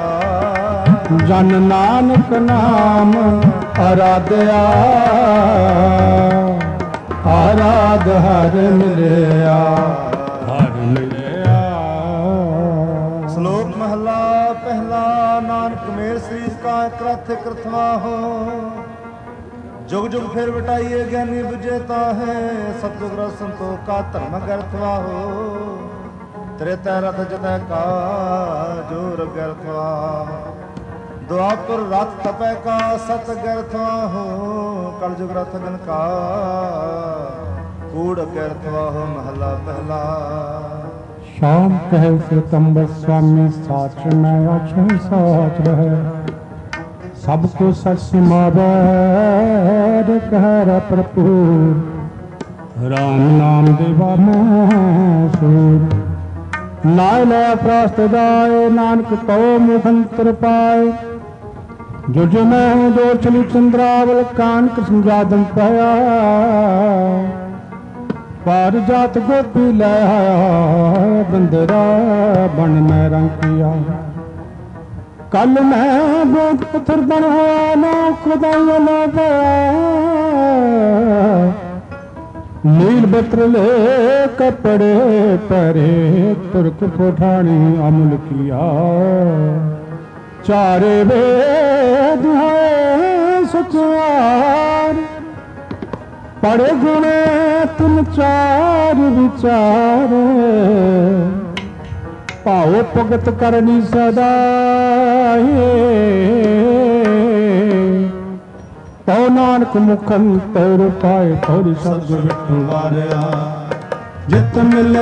ਜਨ ਨਾਨਕ ਨਾਮ ਅਰਾਧਿਆ, ਆਰਾਧ ਹਰ ਮਿਲਿਆ, ਹਰ ਮਿਲਿਆ। ਸ਼ਲੋਕ ਮਹਲਾ ਪਹਿਲਾ। ਨਾਨਕ ਮੇਰ ਸ੍ਰੀਸ ਕਾ ਕਰਥ ਕਰਥਵਾ ਹੋ, जुग जुग फिर बटाइए ज्ञानी बुझे ताहे। सतयुग रस संतोख का धर्म गर्थवा हो, त्रेता रथ जतः का जोर गर्थवा। द्वापर रथ तपै का सत गर्थवा हो, कलयुग रथ गन का कूड़ गर्थवा हो। महला पहला। शाम कहे सितंबर स्वामी साच में अक्षय साच रहे। सबको सच समावर कहर प्रभुर। राम नाम देवा सूर। नाय लय प्रास्त जाए, नानक तो मुखंतर पाए। जो जो मैं हूँ जो चली चंद्रावल, कान कृष्ण जादम पाया। पार जात गोपी लाया, बंदरा बन में रंग किया। कल मैं बोध पत्थर बन होया, ना खुदाई ना पाया। नील बत्र ले कपड़े परे, तुर्क पोठानी अमल किया। चारे वेद है सचवार, पढ़े गुणे तुम चार विचार। भाव भगत करनी सदा, तो नानक मुखंतर पाए। थोड़ी शब्द विठवारिया, जित मिले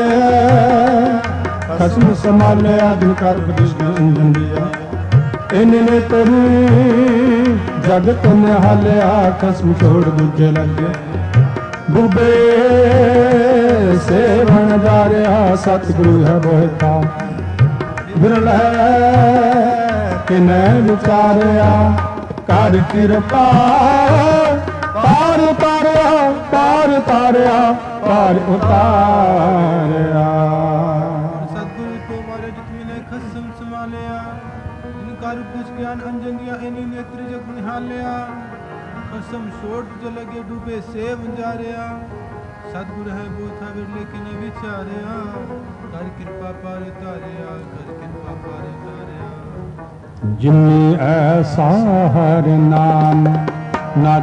खसम संभाले। आदि कर अंजन दिया, इन्हें तेरी जगत ने हालिया। खसम छोड़ दूजे लगे बुबे ਸੇਵਨ ਜਾਰਿਆ ਸਤਿਗੁਰੂ ਹੈ ਬੋਹਿਤਾ ਬਿਰਲ ਹੈ ਕਿਨੈ ਵਿਚਾਰਿਆ ਕਰ ਕਿਰਪਾ ਪਾਰ ਉਤਾਰਿਆ ਪਾਰ ਉਤਾਰਿਆ ਪਾਰ ਉਤਾਰਿਆ ਸਤਿਗੁਰੂ ਤੋਂ ਮਾਰੇ ਜਿਤਨੇ ਨੇ ਖਸਮ ਸੰਭਾਲਿਆ ਜਿਨ ਕਰ ਕੁਛ ਗਿਆਨ ਅੰਜਨ ਦੀਆਂ ਇਨੀ ਨੇਤਰ ਜਗ ਨਿਹਾਲਿਆ ਖਸਮ ਛੋੜ ਜੋ ਲਗੇ ਡੂਬੇ ਸੇ ਵੰਜਾਰਿਆ ਸਤਿਗੁਰ ਹੈ ਬੋਥਾ ਵਿਰਲੇ ਕਿਨੇ ਵਿਚਾਰਿਆ ਕਰ ਕਿਰਪਾ ਪਾਰ ਉਤਾਰਿਆ ਕਰ ਕਿਰਪਾ ਪਾਰ ਉਤਾਰਿਆ ਜਿਨੀ ਐਸਾ ਹਰ ਨਾਮ ਨਾ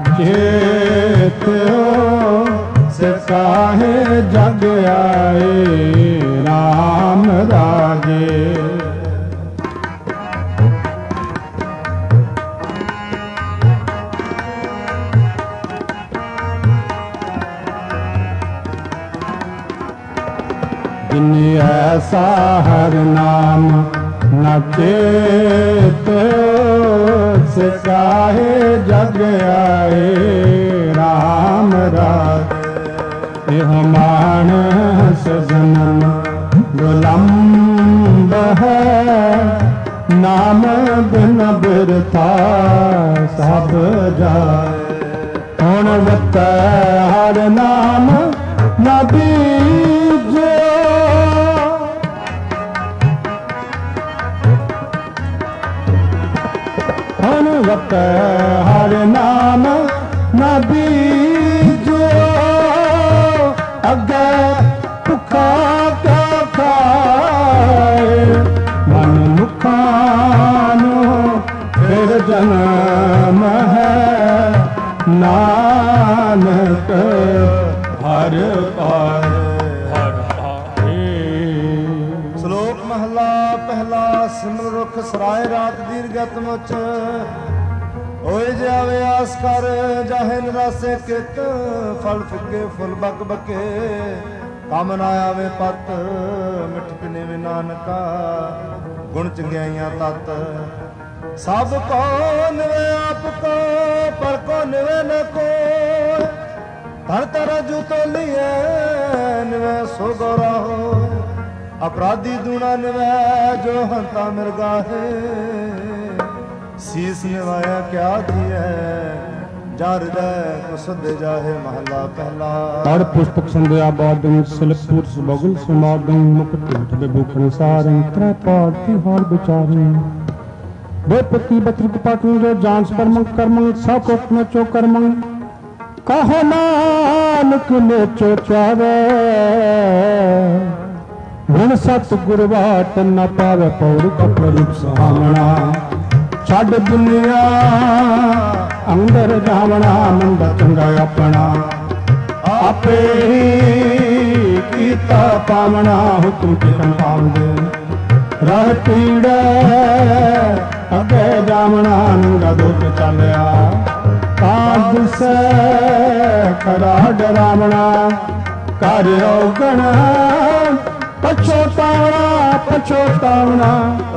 ਚੇਤਿਓ ਸਿਕਾਹੇ ਜਗ ਆਏ ਰਾਮ ਰਾਜੇ ਜਿਨ ਐਸਾ ਹਰ ਨਾਮ ਨਾ ਚੇਤ ਸਿਕਾਹੇ ਜਗ ਆਏ ਰਾਮ ਰਾਜੇ ਇਹ ਮਾਨਸ ਜਨਮ ਦੁਲੰਭ ਹੈ ਨਾਮ ਬਿਨ ਬਿਰਥਾ ਸਭ ਜਾਏ ਹੁਣ ਵਤੈ ਹਰ ਨਾਮ ਨਾ ਬੀਜੋ ਹੁਣ ਵਤੈ ਹਰ ਨਾਮ ਨਾ ਬੀਜੋ ਅੱਗੇ ਭੁੱਖਾ ਕਿਆ ਖਾਏ ਮਨ ਮੁਖਾਂ ਨੂੰ ਫਿਰ ਜਨਮ ਹੈ ਨਾਨਕ ਹਰ ਪਾਰ ਹਰ ਪਾਏ। ਸ਼ਲੋਕ ਮਹਲਾ ਪਹਿਲਾ ਸਿਮਰ ਰੁਖ ਸਰਾਏ ਰਾਤ ਦੀਰਘਤ ਮੁਚ ਹੋਏ ਜਾਵੇ ਆਸ ਕਰ ਜਾਹੇ ਨਿਰਾਸੇ ਕਿਤ ਫਲ ਫਿੱਕੇ ਫੁੱਲ ਬਕ ਬਕੇ ਕੰਮ ਨਾ ਆਵੇ ਪਤ ਮਿੱਠ ਪਿਨੇ ਵੀ ਨਾਨਕਾ ਗੁਣ ਚੰਗਿਆਈਆਂ ਤਤ ਸਭ ਕੋ ਨਿਵੇ ਆਪ ਕੋ ਪਰ ਕੋ ਨਿਵੇ ਨ ਕੋਇ ਧਨ ਤਰ ਜੂ ਤੋਲੀਏ ਨਿਵੇ ਸੋ ਗੌਰਾਹੋ अपराधी दूना निवै जो हंता मिर्गा है शीस निवाया क्या दिए जार जाए को सदे जाहे महला पहला पढ़ पुस्तक संध्या बादन सिलपुर बगुल समागम मुकुट उठे भूखण सारं त्रै पाठ तिहार विचारं बेपति बत्रिक पाटन जो जांच परमं कर्मं सब कोट में चो कर्मं कहो नानक ने चो चावे ਹੁਣ ਸਤਿਗੁਰ ਬਾਟ ਨਾ ਪਾਵੇ ਪੌੜ ਕਪੜ ਸੁਹਾਵਣਾ ਛੱਡ ਦੁਨੀਆ ਅੰਦਰ ਜਾਵਣਾ ਮੰਦਾ ਚੰਗਾ ਆਪਣਾ ਆਪੇ ਹੀ ਕੀਤਾ ਪਾਵਣਾ ਹੁਕਮ ਕਿਤਨ ਪਾਵਦੇ ਰਾਹ ਪੀੜਾ ਅੱਗੇ ਜਾਵਣਾ ਨੰਗਾ ਦੁੱਖ ਚੱਲਿਆ ਕਾਜ ਸੇ ਖਰਾ ਡਰਾਵਣਾ ਕਰ ਔਗਣ ਪਛੋਤਾਵਣਾ ਪਛੋਤਾਵਣਾ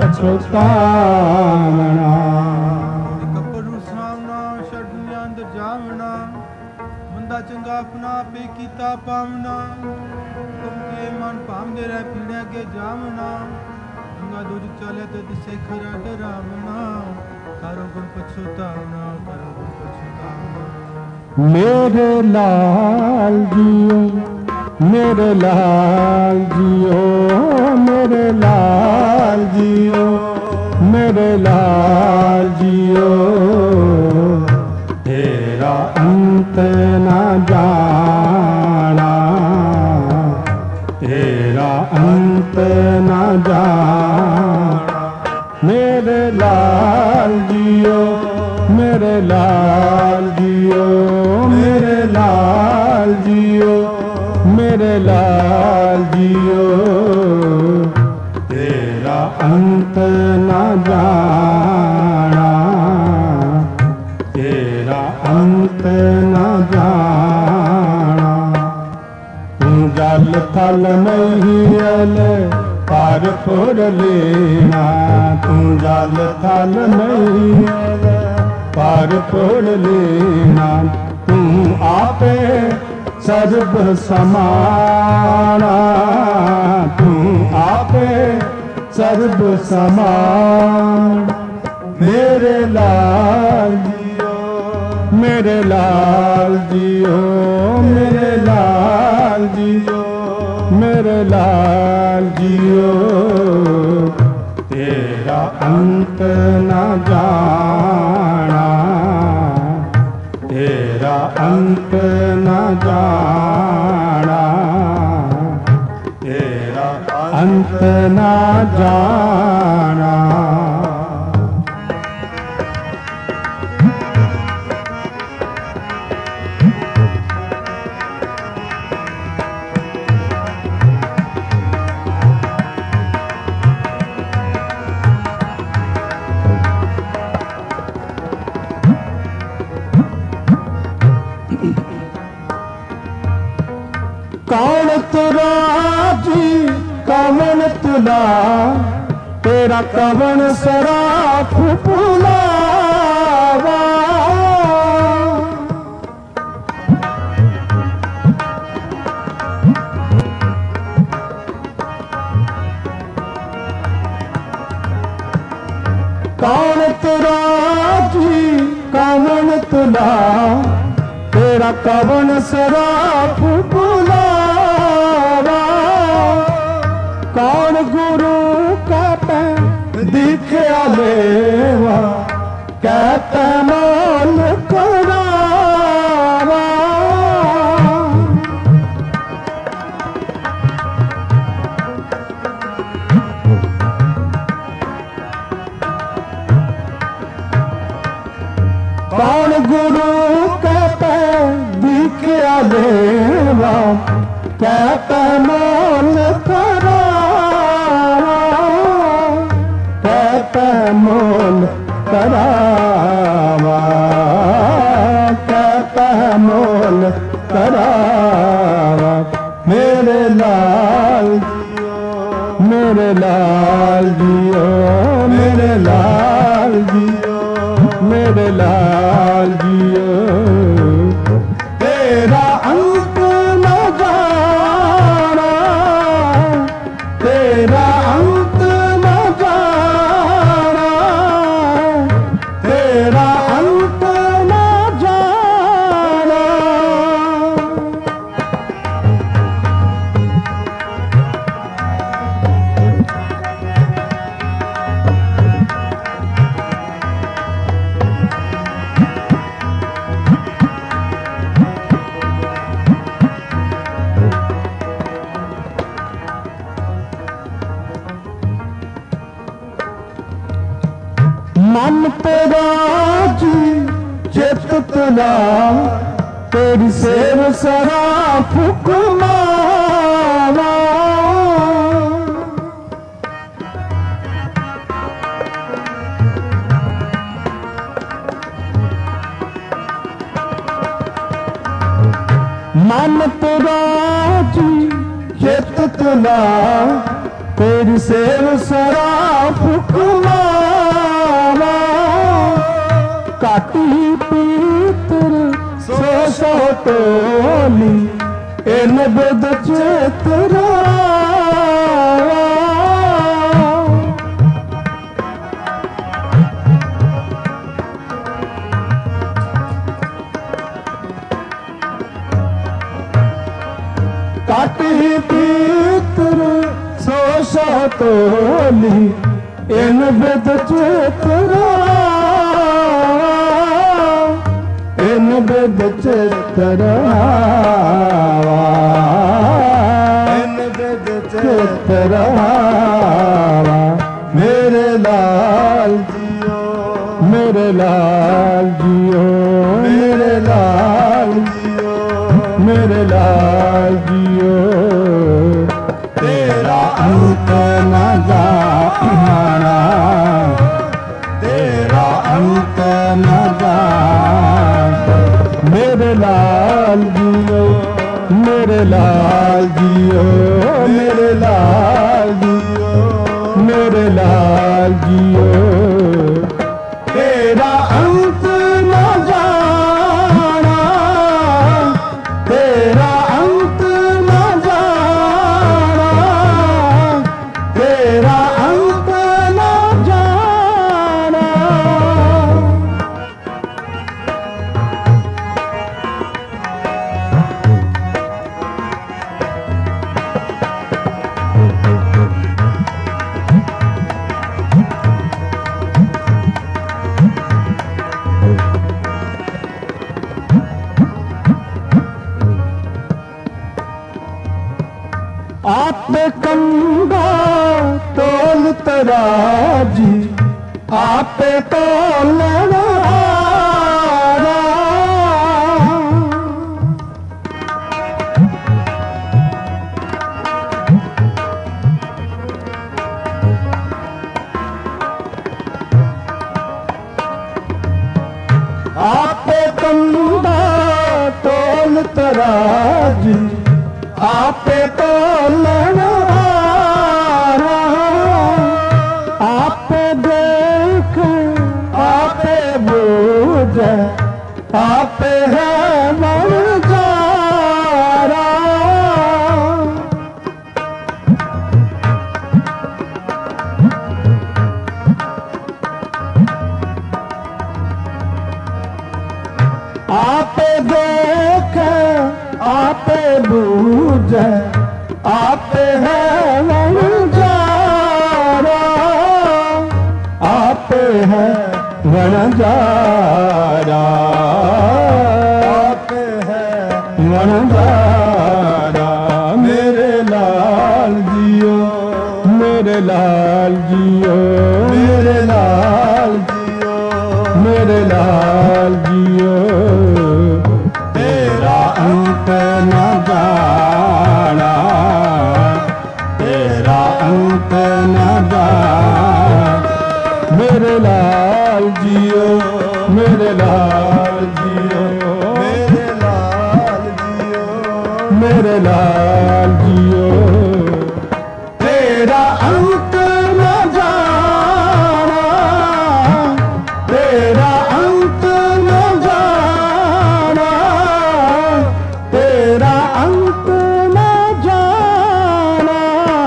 ਪਛੋਤਾਵਣਾ ਕਪਰੂ ਸਾਵਣਾ ਛੱਡਿਆਂ ਅੰਦਰ ਜਾਵਣਾ ਮੰਦਾ ਚੰਗਾ ਆਪਣਾ ਆਪੇ ਕੀਤਾ ਪਾਵਣਾ ਤੁਮ ਕੇ ਮਨ ਭਾਂਦੇ ਰਹਿ ਪੀੜਿਆ ਕੇ ਜਾਵਣਾ ਅੰਗਾ ਦੁੱਧ ਚਾਲਿਆ ਤੇ ਦਿਸੇ ਖਰਾ ਡਰਾਵਣਾ ਕਰੋ ਗੁਣ ਪਛੋਤਾਵਣਾ ਕਰੋ ਗੁਣ ਪਛੋਤਾਵਣਾ ਮੇਰੇ ਲਾਲ ਜੀਓ मेरे लाल जियो मेरे लाल जियो मेरे लाल जियो तेरा अंत न जाना तेरा अंत न जाना मेरे लाल जियो मेरे लाल जियो मेरे लाल जियो मेरे लाल जियो तेरा अंत न जाना तेरा अंत न जाना तू जल थल नहीं अल पार फुर लेना तू जल थल नहीं अल पार फुर लेना तू आपे सर्ब समाना, तू आपे सर्ब समान। मेरे लाल जियो, मेरे लाल जियो, मेरे लाल जियो, मेरे लाल जियो। तेरा अंत न जाना, तेरा अंत न जाना, तेरा अंत न जाना। कौन तुरा जी कवन तुला, तेरा कवन सराफ पुलावा। कौन तुरा जी कवन तुला, तेरा कवन सराफ पुलावा। कौन गुरु कहते दिखया लेवा, कहते मोल करावा। कौन गुरु कहते दिखया लेवा, कहते मोल करावा, कहते मोल करावा, कहते मोल करावा। मेरे लाल जियो, मेरे लाल जियो, मेरे लाल जियो, मेरे लाल जियो। तेरा अंत न जाना, तेरा अंत न जाना, तेरा अंत न जाना। मन तेरा जी चित तुला, तेरी सेव सराफ कुमारा। मन तेरा जी चित तुला, तेरी सेव सराफ कुमारा। काटी पीतर सो सो टोली, इन बुध चितरा। काटी पीतर सो सो टोली, इन बुध चितरा, इन बुध चितरा, इन बुध चितरा। मेरे लाल जियो, मेरे लाल जियो, मेरे लाल जियो, मेरे लाल जियो। तेरा अंत न जाना, तेरा अंत न जाना। मेरे लाल जियो, मेरे लाल जियो, मेरे लाल जियो, मेरे लाल जियो। तेरा अंत न जाना, तेरा कंधा तोल तराजी आपे तोलना आपे कंधा तोल तराजी आपे तोलना आपे देख आपे बूझ आपे है मनजारा आपे देख आपे बूझ आपे है वनजारा आपे है वनजारा आपे है वनजारा मेरे लाल जियो मेरे लाल जियो मेरे लाल जियो मेरे लाल जियो तेरा अंत न जाना तेरा अंत न जाना मेरे लाल जियो मेरे लाल जियो मेरे लाल जियो मेरे लाल जियो तेरा अंत न जाना तेरा अंत न जाना तेरा अंत न जाना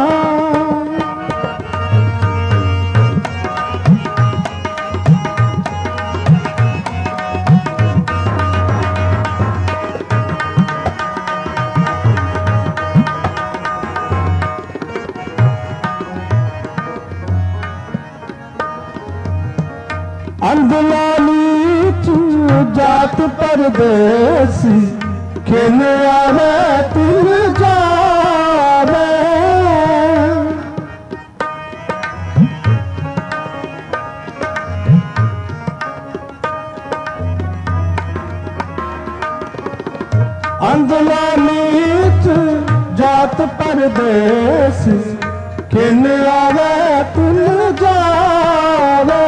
अंधलाली जात परदेसी खेल आवे तिल जावे अंधलाली जात परदेसी खेल आवे तिल जावे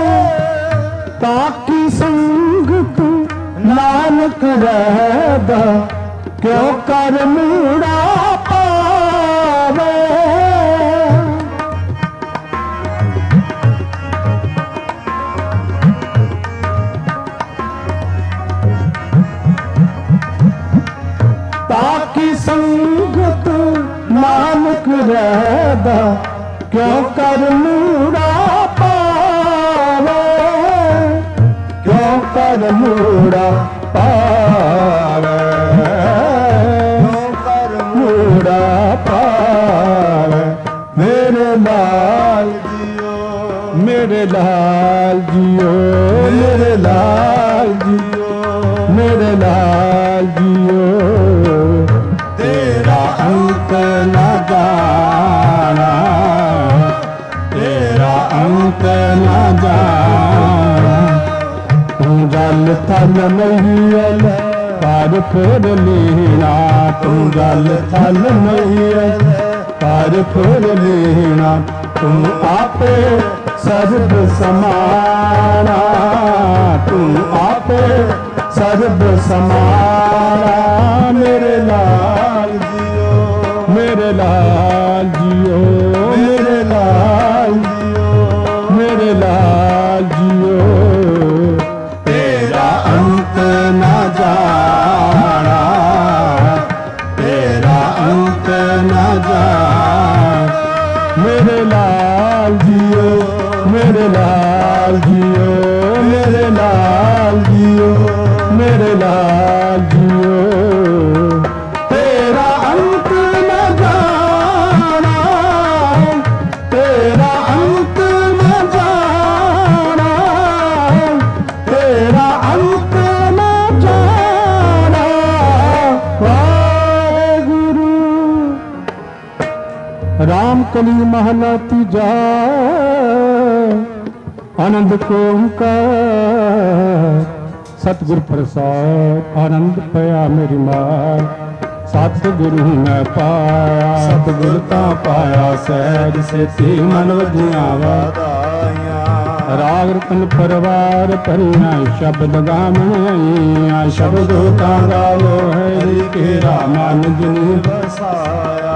ताकि संगत नानक रहदा क्यों कर मूड़ा पावे ताकि संगत नानक रहदा क्यों कर मूड़ा पावे क्यों कर मूड़ा पावे क्यों कर मूड़ा पावे मेरे लाल जियो मेरे लाल जियो मेरे लाल जियो मेरे लाल जियो तेरा अंत न जाना तेरा अंत न जाना तू जल थल नहीं अल पर फिर लेना तू जल थल नहीं अल पर फिर लेना तू आपे सर्व समाना तू आपे सर्व समाना मेरे लाल जियो मेरे लाल जियो मेरे लाल जियो मेरे लाल जियो तेरा अंत न जाना तेरा अंत न जाना मेरे लाल जियो मेरे लाल जियो मेरे लाल जियो मेरे लाल जियो तेरा अंत न जाना तेरा अंत न जाना तेरा अंत न जाना वाहे गुरु राम कली महला तीजा आनंद को सतगुर प्रसाद आनंद पया मेरी माँ सतगुरु मैं पाया सतगुर ता पाया सहज सेती मन वजिया वादाइया राग रतन परवार परिया शब्द गावणिया शब्द ता गावो हरि केरा मन जिन बसाया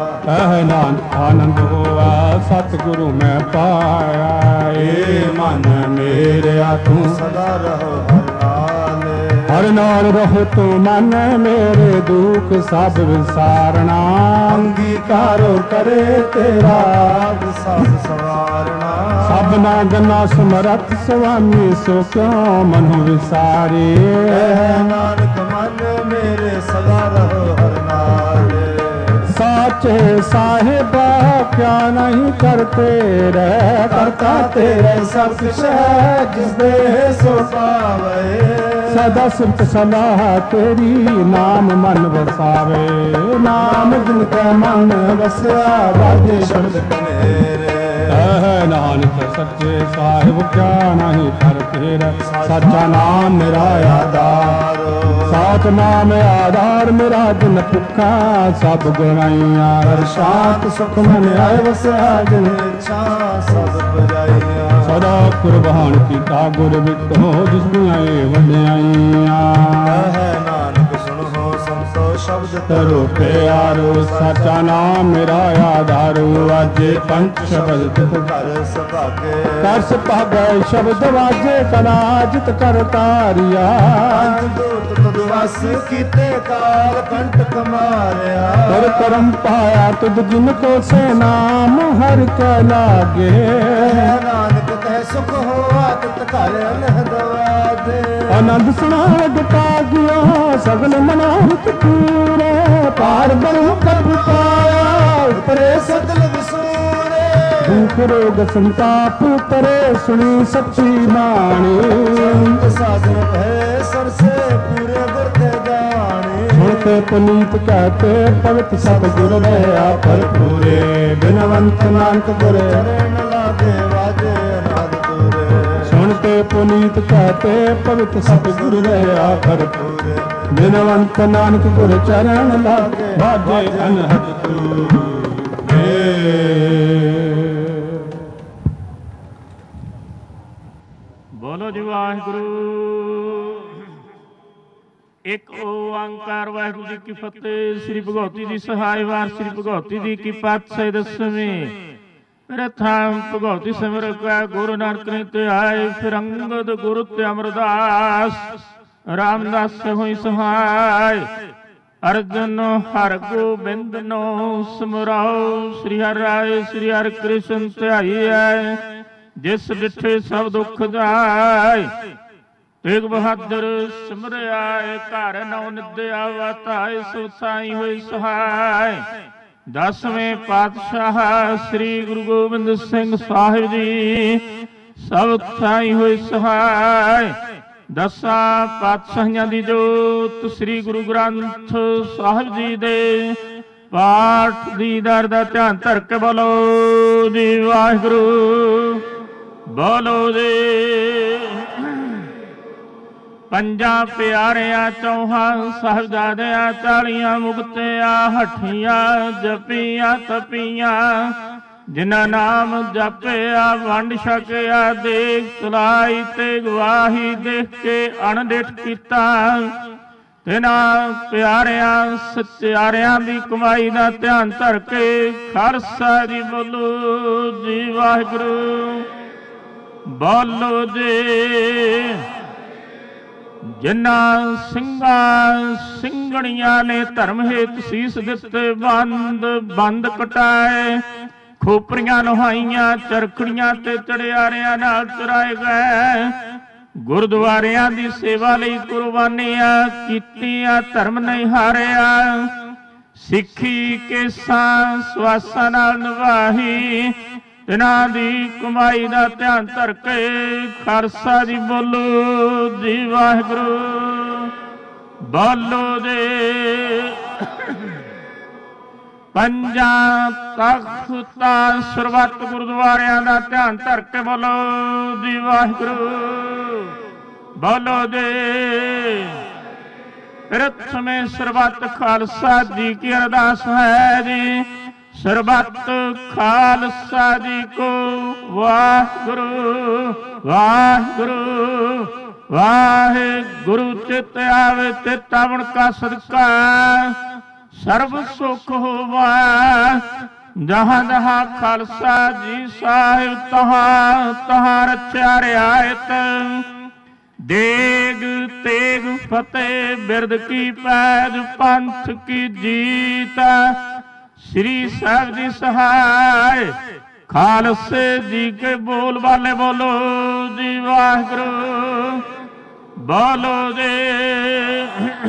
आनंद होआ सतगुरु मैं पाया ए मन मेरे तू सदा रहो हर नाल रहो तो मन मेरे दुख सब विसारना अंगीकारो करे तेरा सब सवारना सबना गना समरथ स्वामी सो क्यों मनु विसारे नानक मन मेरे सदा रहो हर नाल साचे साहिबा क्या नहीं करते रे करता तेरे सब कुछ है जिस दे सो पावे सदा सिमत सलाह तेरी नाम मन बसावे नाम जिनका मन बसया बाजे शब्द कनेरे नानक सच्चे साहिब क्या नहीं करते रे सच्चा नाम मेरा आधार सात नाम आधार मेरा दिन भुखा सब गुणाइया हर शांत सुख मन आए वसया जिन इच्छा सब बजाइया सदा कुर्बान कीता गुर विटो जिसमें आए वड्याइया नानक सुनो संतो शब्द तरो प्यारो सच्चा नाम मेरा आधारो अजे पंच शब्द कर सभागे शब्द वाजे कला जित कर तारिया दुआस कीते काल कंटक मारिया कर करम पाया तुद जिनको से नाम हर के लागे नानक कह सुख हो तित कर दवा दे आनंद सुना गटा गया सगल मनारत पूरे पार ब्रह्म कर पाया उतरे सगल विसूरे दुख रोग संताप तरे सुनी सच्ची बाणी साधन है सर से पूरे गुरते जाने सुनते पुनीत कहते पवित्र सतगुर दया पर पूरे बिनवंत नानक गुरे न लागे वाजे अनाद पूरे सुनते पुनीत कहते पवित्र सतगुर दया पर पूरे बिनवंत नानक गुर चरण लागे वाजे अनहद पूरे। बोलो जी वाहिगुरु एक ओंकार वाहिगुरु जी की फतेह। श्री भगवती जी सहाय वार श्री भगवती जी की पातशाही दसवीं प्रथम भगवती सिमर का गुरु नानक ने आए फिर अंगद गुरु ते अमरदास रामदास से हुई सहाय अर्जुन हर गोबिंद नो स्मराओ श्री हर राय श्री हर कृष्ण ध्याई है जिस डिठे सब दुख जाय तेग बहादुर सिमरिया घर नौ निद्या वाताय सुसाई हुई सहाय। दसवें पातशाह श्री गुरु गोबिंद सिंह साहिब जी सब साई हुई सहाय। दसा पातशाहियां दी जोत श्री गुरु ग्रंथ साहिब जी दे पाठ दी दर दा ध्यान धर के बोलो जी वाहिगुरु बोलो जी। पंजा प्यारिया चौहां साहिबजादिया चालियां मुक्तिया हठिया जपिया तपिया जिन्ना नाम जपिया वंड छकिया देख तुलाई ते गवाही देख के अणडिठ कीता तिना प्यारिया सत्यारिया दी कमाई दा ध्यान धर के खालसा जी बोलो जी वाहिगुरु बोलो जी। जिन्ना ਸਿੰਘਾਂ ਸਿੰਘਣੀਆਂ ने धर्म हेत सीस दिते बंद बंद कटाए खोपरियां नहाइयां चरखड़ियां ते चढ़ियारियां नाल चराए गए गुरुद्वारियां दी सेवा लई कुर्बानियां कीतियां धर्म नहीं हारिया सिੱਖੀ केसां ਸਵਾਸਾਂ नाल निभाही तिन्हां दी कमाई दा ध्यान धर के खालसा जी बोलो जी वाहिगुरु बोलो जी। ਪੰਜਾਂ ਤਖਤਾਂ ਸਰਬੱਤ ਗੁਰਦੁਆਰਿਆਂ ਦਾ ਧਿਆਨ ਧਰ ਕੇ ਬੋਲੋ ਜੀ ਵਾਹਿਗੁਰੂ। ਬੋਲੋ ਜੀ। ਪ੍ਰਥਮੇ ਸਰਬੱਤ ਖਾਲਸਾ ਜੀ ਕੀ ਅਰਦਾਸ ਹੈ ਜੀ। ਸਰਬੱਤ ਖਾਲਸਾ ਜੀ ਕੋ ਵਾਹਿਗੁਰੂ ਵਾਹਿਗੁਰੂ ਵਾਹਿਗੁਰੂ। ਚਿਤ ਆਵੇ ਤੇ ਤਵਣ ਕਾ ਸਦਕਾ ਸਰਬ ਸੁਖ ਹੋਵਾ। ਜਹਾਂ ਜਹਾਂ ਖਾਲਸਾ ਜੀ ਸਾਹਿਬ ਤਹਾਂ ਤਹਾਂ ਰਚਿਆ ਰਿਆਇਤ। ਦੇਗ ਤੇਗ ਫਤਿਹ ਬਿਰਦ ਕੀ ਪੈਜ ਪੰਥ ਕੀ ਜੀਤ। ਸ੍ਰੀ ਸਾਹਿਬ ਜੀ ਸਹਾਇ ਖਾਲਸੇ ਜੀ ਕੇ ਬੋਲ ਵਾਲੇ ਬੋਲੋ ਜੀ ਵਾਹਿਗੁਰੂ। ਬੋਲੋ ਜੀ।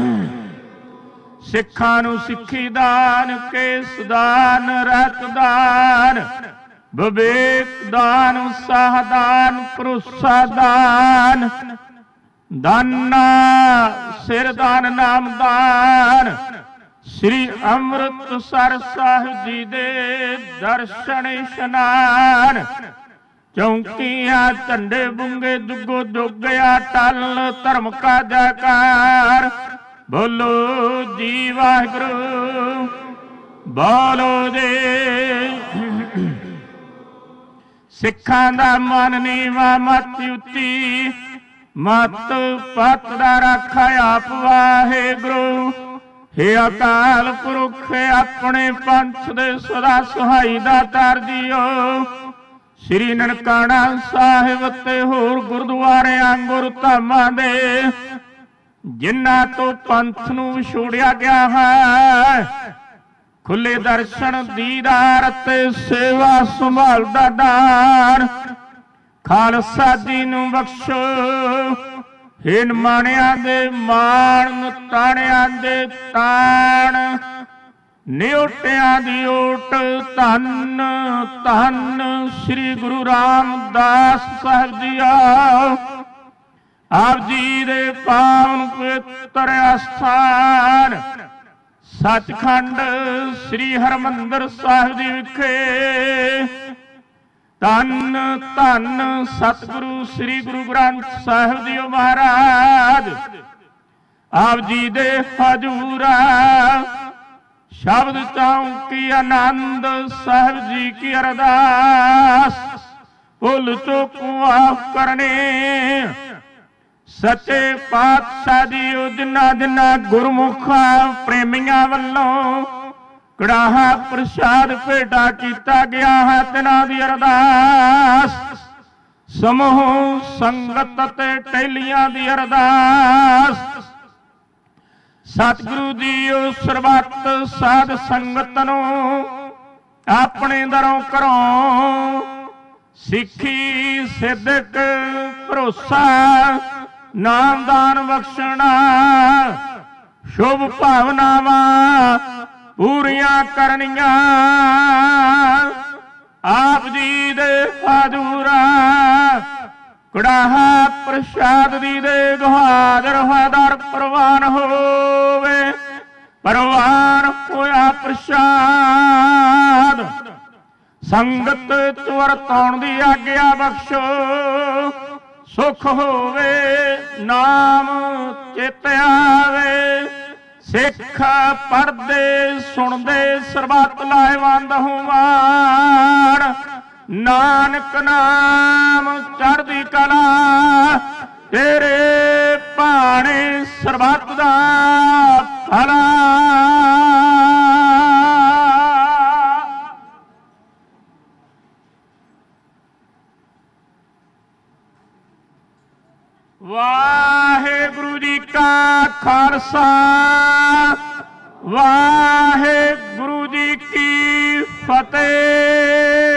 ਸਿੱਖਾਂ ਨੂੰ ਸਿੱਖੀ ਦਾਨ, ਕੇਸ ਦਾਨ, ਰਹਿਤ ਦਾਨ, ਵਿਵੇਕ ਦਾਨ, ਉਤਸਾਹ ਦਾਨ, ਭਰੋਸਾ ਦਾਨ, ਦਾਨਾ ਸਿਰ ਦਾਨ, ਨਾਮ ਦਾਨ। ਸ੍ਰੀ ਅੰਮ੍ਰਿਤਸਰ ਸਾਹਿਬ ਜੀ ਦੇ ਦਰਸ਼ਨ ਇਸ਼ਨਾਨ। ਚੌਂਕੀਆਂ ਝੰਡੇ ਬੁੰਗੇ ਦੁੱਗੋ ਦੁੱਗਿਆ ਟਲ ਧਰਮ ਕਾ ਜੈਕਾਰ। ਬੋਲੋ ਜੀ ਵਾਹਿਗੁਰੂ। ਬੋਲੋ ਜੀ। ਸਿੱਖਾਂ ਦਾ ਮਨ ਨੀਵਾਂ ਮਤ ਉੱਚੀ, ਮਤ ਪਤ ਦਾ ਰਾਖਾ ਆਪ ਵਾਹਿਗੁਰੂ। ਹੇ ਅਕਾਲ ਪੁਰਖ ਆਪਣੇ ਪੰਥ ਦੇ ਸਦਾ ਸਹਾਈ ਦਾ ਤਰਜੀਓ। ਸ੍ਰੀ ਨਨਕਾਣਾ ਸਾਹਿਬ ਤੇ ਹੋਰ ਗੁਰਦੁਆਰਿਆਂ ਗੁਰਧਾਮਾਂ ਦੇ ਜਿਨ੍ਹਾਂ ਤੋਂ ਪੰਥ ਨੂੰ ਵਿਛੋੜਿਆ ਗਿਆ ਹੈ, ਖੁੱਲੇ ਦਰਸ਼ਨ ਦੀਦਾਰ ਤੇ ਸੇਵਾ ਸੰਭਾਲ ਦਾ ਦਾਨ ਖਾਲਸਾ ਜੀ ਨੂੰ ਬਖਸ਼ੋ। ਹੇ ਨਿਮਾਣਿਆਂ ਦੇ ਮਾਣ, ਨਤਾਣਿਆਂ ਦੇ ਤਾਣ, ਨਿਓਟਿਆਂ ਦੀ ਓਟ। ਧੰਨ ਧੰਨ ਸ੍ਰੀ ਗੁਰੂ ਰਾਮਦਾਸ ਸਾਹਿਬ ਜੀ ਆਪ ਜੀ ਦੇ ਪਾਵਨ ਪਵਿੱਤਰ ਅਸਥਾਨ ਸੱਚਖੰਡ ਸ੍ਰੀ ਹਰਿਮੰਦਰ ਸਾਹਿਬ ਜੀ ਵਿਖੇ। ਧੰਨ ਧੰਨ ਸਤਿਗੁਰੂ ਸ੍ਰੀ ਗੁਰੂ ਗ੍ਰੰਥ ਸਾਹਿਬ ਜੀ ਮਹਾਰਾਜ ਆਪ ਜੀ ਦੇ ਹਜ਼ੂਰਾ ਸ਼ਬਦ ਚੌਂਕੀ ਆਨੰਦ ਸਾਹਿਬ ਜੀ ਕੀ ਅਰਦਾਸ। ਭੁੱਲ ਚੁੱਕ ਮਾਫ ਕਰਨੇ ਸੱਚੇ ਪਾਤਸ਼ਾਹ ਜੀ ਜਿਨ੍ਹਾਂ ਜਿਨ੍ਹਾਂ ਗੁਰਮੁਖਾਂ ਪ੍ਰੇਮੀਆਂ ਵੱਲੋਂ ਕੜਾਹਾ ਪ੍ਰਸ਼ਾਦ ਭੇਟਾ ਕੀਤਾ ਗਿਆ ਹੈ, ਤਿਨਾਂ ਦੀ ਅਰਦਾਸ। ਸਮੂਹ ਸੰਗਤ ਤੇ ਟਹਿਲੀਆਂ ਦੀ ਅਰਦਾਸ। ਸਤਿਗੁਰੂ ਜੀ ਉਹ ਸਰਬੱਤ ਸਾਧ ਸੰਗਤ ਨੂੰ ਆਪਣੇ ਦਰੋਂ ਘਰੋਂ ਸਿੱਖੀ ਸਿੱਧਕ ਭਰੋਸਾ ਨਾਮਦਾਨ ਬਖਸ਼ਣਾ। ਸ਼ੁਭ ਭਾਵਨਾਵਾਂ ਪੂਰੀਆਂ ਕਰਨੀਆਂ ਆਪ ਜੀ ਦੇ ਹਜ਼ੂਰਾ। ਕੜਾਹਾ ਪ੍ਰਸ਼ਾਦ ਦੀ ਦੇ ਹਾਜ਼ਰ ਹੋਇਆ ਦਰ ਪ੍ਰਵਾਨ ਹੋਵੇ। ਪ੍ਰਵਾਨ ਹੋਇਆ ਪ੍ਰਸ਼ਾਦ ਸੰਗਤ ਚ ਵਰਤਾਉਣ ਦੀ ਆਗਿਆ ਬਖਸ਼ੋ। ਸੁਖ ਹੋਵੇ ਨਾਮ ਚਿਤ ਆਵੇ। ਸਿੱਖ ਪੜ੍ਹਦੇ ਸੁਣਦੇ ਸਰਬੱਤ ਲਾਹੇਵੰਦ ਹੋਵਣ। ਨਾਨਕ ਨਾਮ ਚੜ੍ਹਦੀ ਕਲਾ ਤੇਰੇ ਭਾਣੇ ਸਰਬੱਤ ਦਾ ਭਲਾ। ਵਾਹਿਗੁਰੂ ਜੀ ਕਾ ਖਾਲਸਾ ਵਾਹਿਗੁਰੂ ਜੀ ਕੀ ਫਤਿਹ।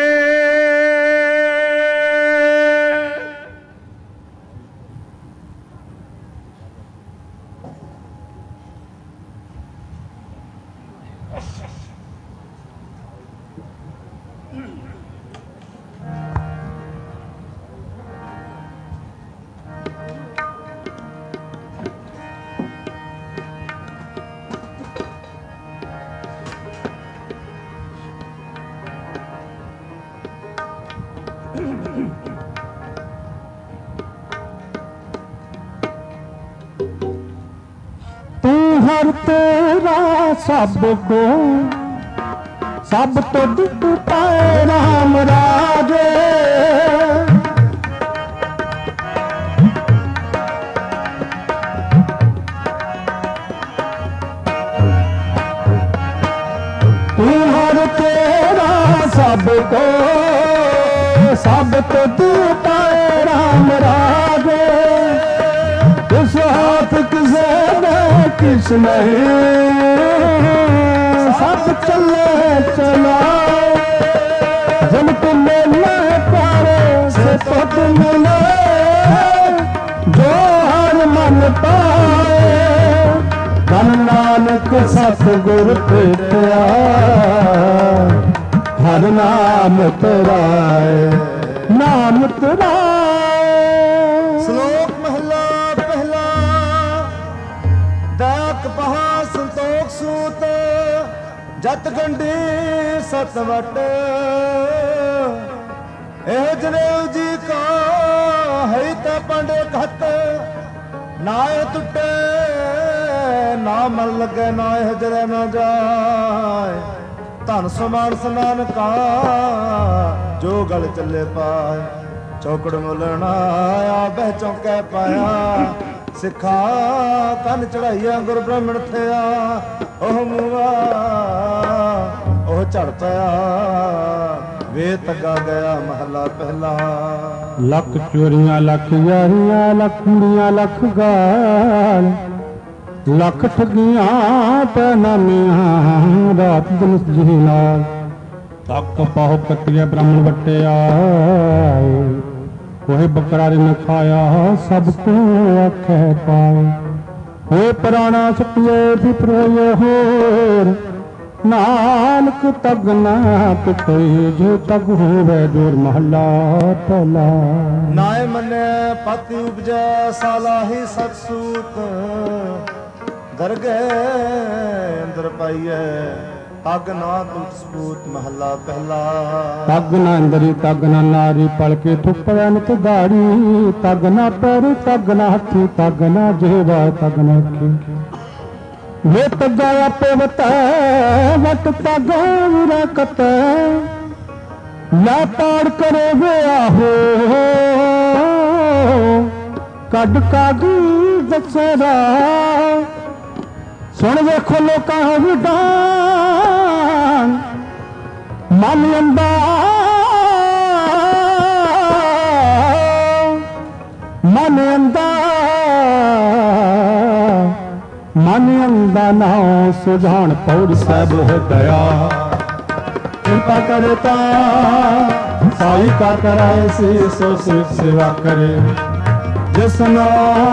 तू हर तेरा सब को सब तुझ पाए राम राजे। तू हर तेरा सब को सब तुझ पाए राम राजे। इस हाथ किसे किस नहीं सब चले चला। जब तुम मिले प्यारे से तो तुम मिले जो हर मन पाए। धन नानक सतगुर भेटिया हर नाम तेरा नाम तेरा। श्लोक महला पहला। दैक पहा संतोख सूत जत गंढी सतवट। एह जनेऊ जी का है ते पंडे घट। नाय टुटे ना मन लगे ना हजरे न जाए। धन समान स्नान का जो गल चले पाए। चौकड़ मुलना आया बह चौके पाया। सिखा कन चढ़ाइया गुर ब्राह्मण थिया। ओह मुआ ओह झड़ पाया वे तगा गया महला पहला। लख चोरियां लख यारियां लख कुड़ियां लख गाल। लख ठगियां पैनामियां रात दिन जी नाल। तक पाहो कतिया ब्राह्मण वट्टिया कोई बकरारे न खाया सबको आखे पाए। होए पुराना सतिए फिपरोए होर। नानक तग ना पिटोई जो तग होवे जोर महला पहला। नाय मने पति उपजै साला ही सतसूत। दरगे अंदर पाइए तग ना टूट सपूत महला पहला। तग ना अंदरी तग ना नारी पलके थुपया नित दाड़ी। तग ना पैर तग ना हथी तग ना जेवा तग ना अखी। वे तगा पेवत वट तग रकत। ला पाड़ करे वे आहो कड कागी दसरा। सुन वेखो लोकां विधान मन अंदा मन अंदा मन अंदा नाओ सुझान पौर सब है दया। कृपा करता साई का कराए सी सो सेवा करे। जिसना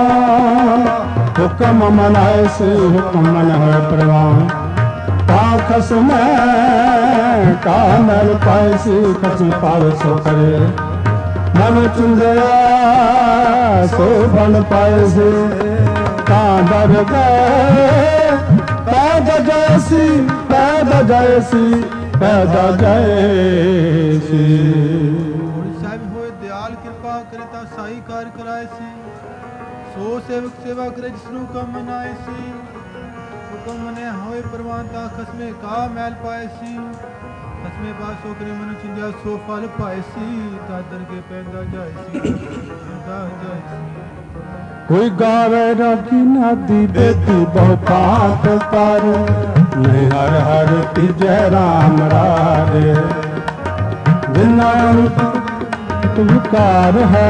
हुक्म मनाए से हुक्म मन है प्रवान। पाखस में का नल पाए से कसम पावे सो करे। मन चुंदया सो बन पाए से का डर गए। पैदा जैसी पैदा जैसी पैदा जैसी। साहिब होए दयाल कृपा करता साई कार कराए सी। सो सेवक सेवा करे जिसनु कम मनाए सी। हुक्म मने होए परवानता खसमे का मैल पाए सी। खसमे बात सो करे मनु चिंदिया सो फल पाए सी। दादर के पैदा जाए सी पैदा जाए सी। कोई गावे रागी नादी बेदी बहुतात पर। नहीं हर हर तीजय राम राजे। बिना विकार है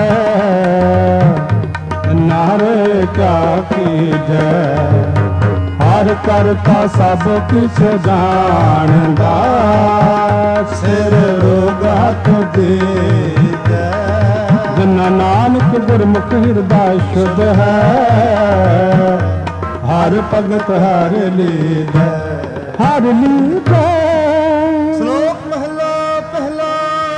नारे क्या कीजय। हर करता सब कुछ जानदा। सिर रोगा तो दीजै। जिन्ना नानक गुरमुख हृदय शुद्ध है। हर भगत हर लीजै हर लीजै। श्लोक महला पहला।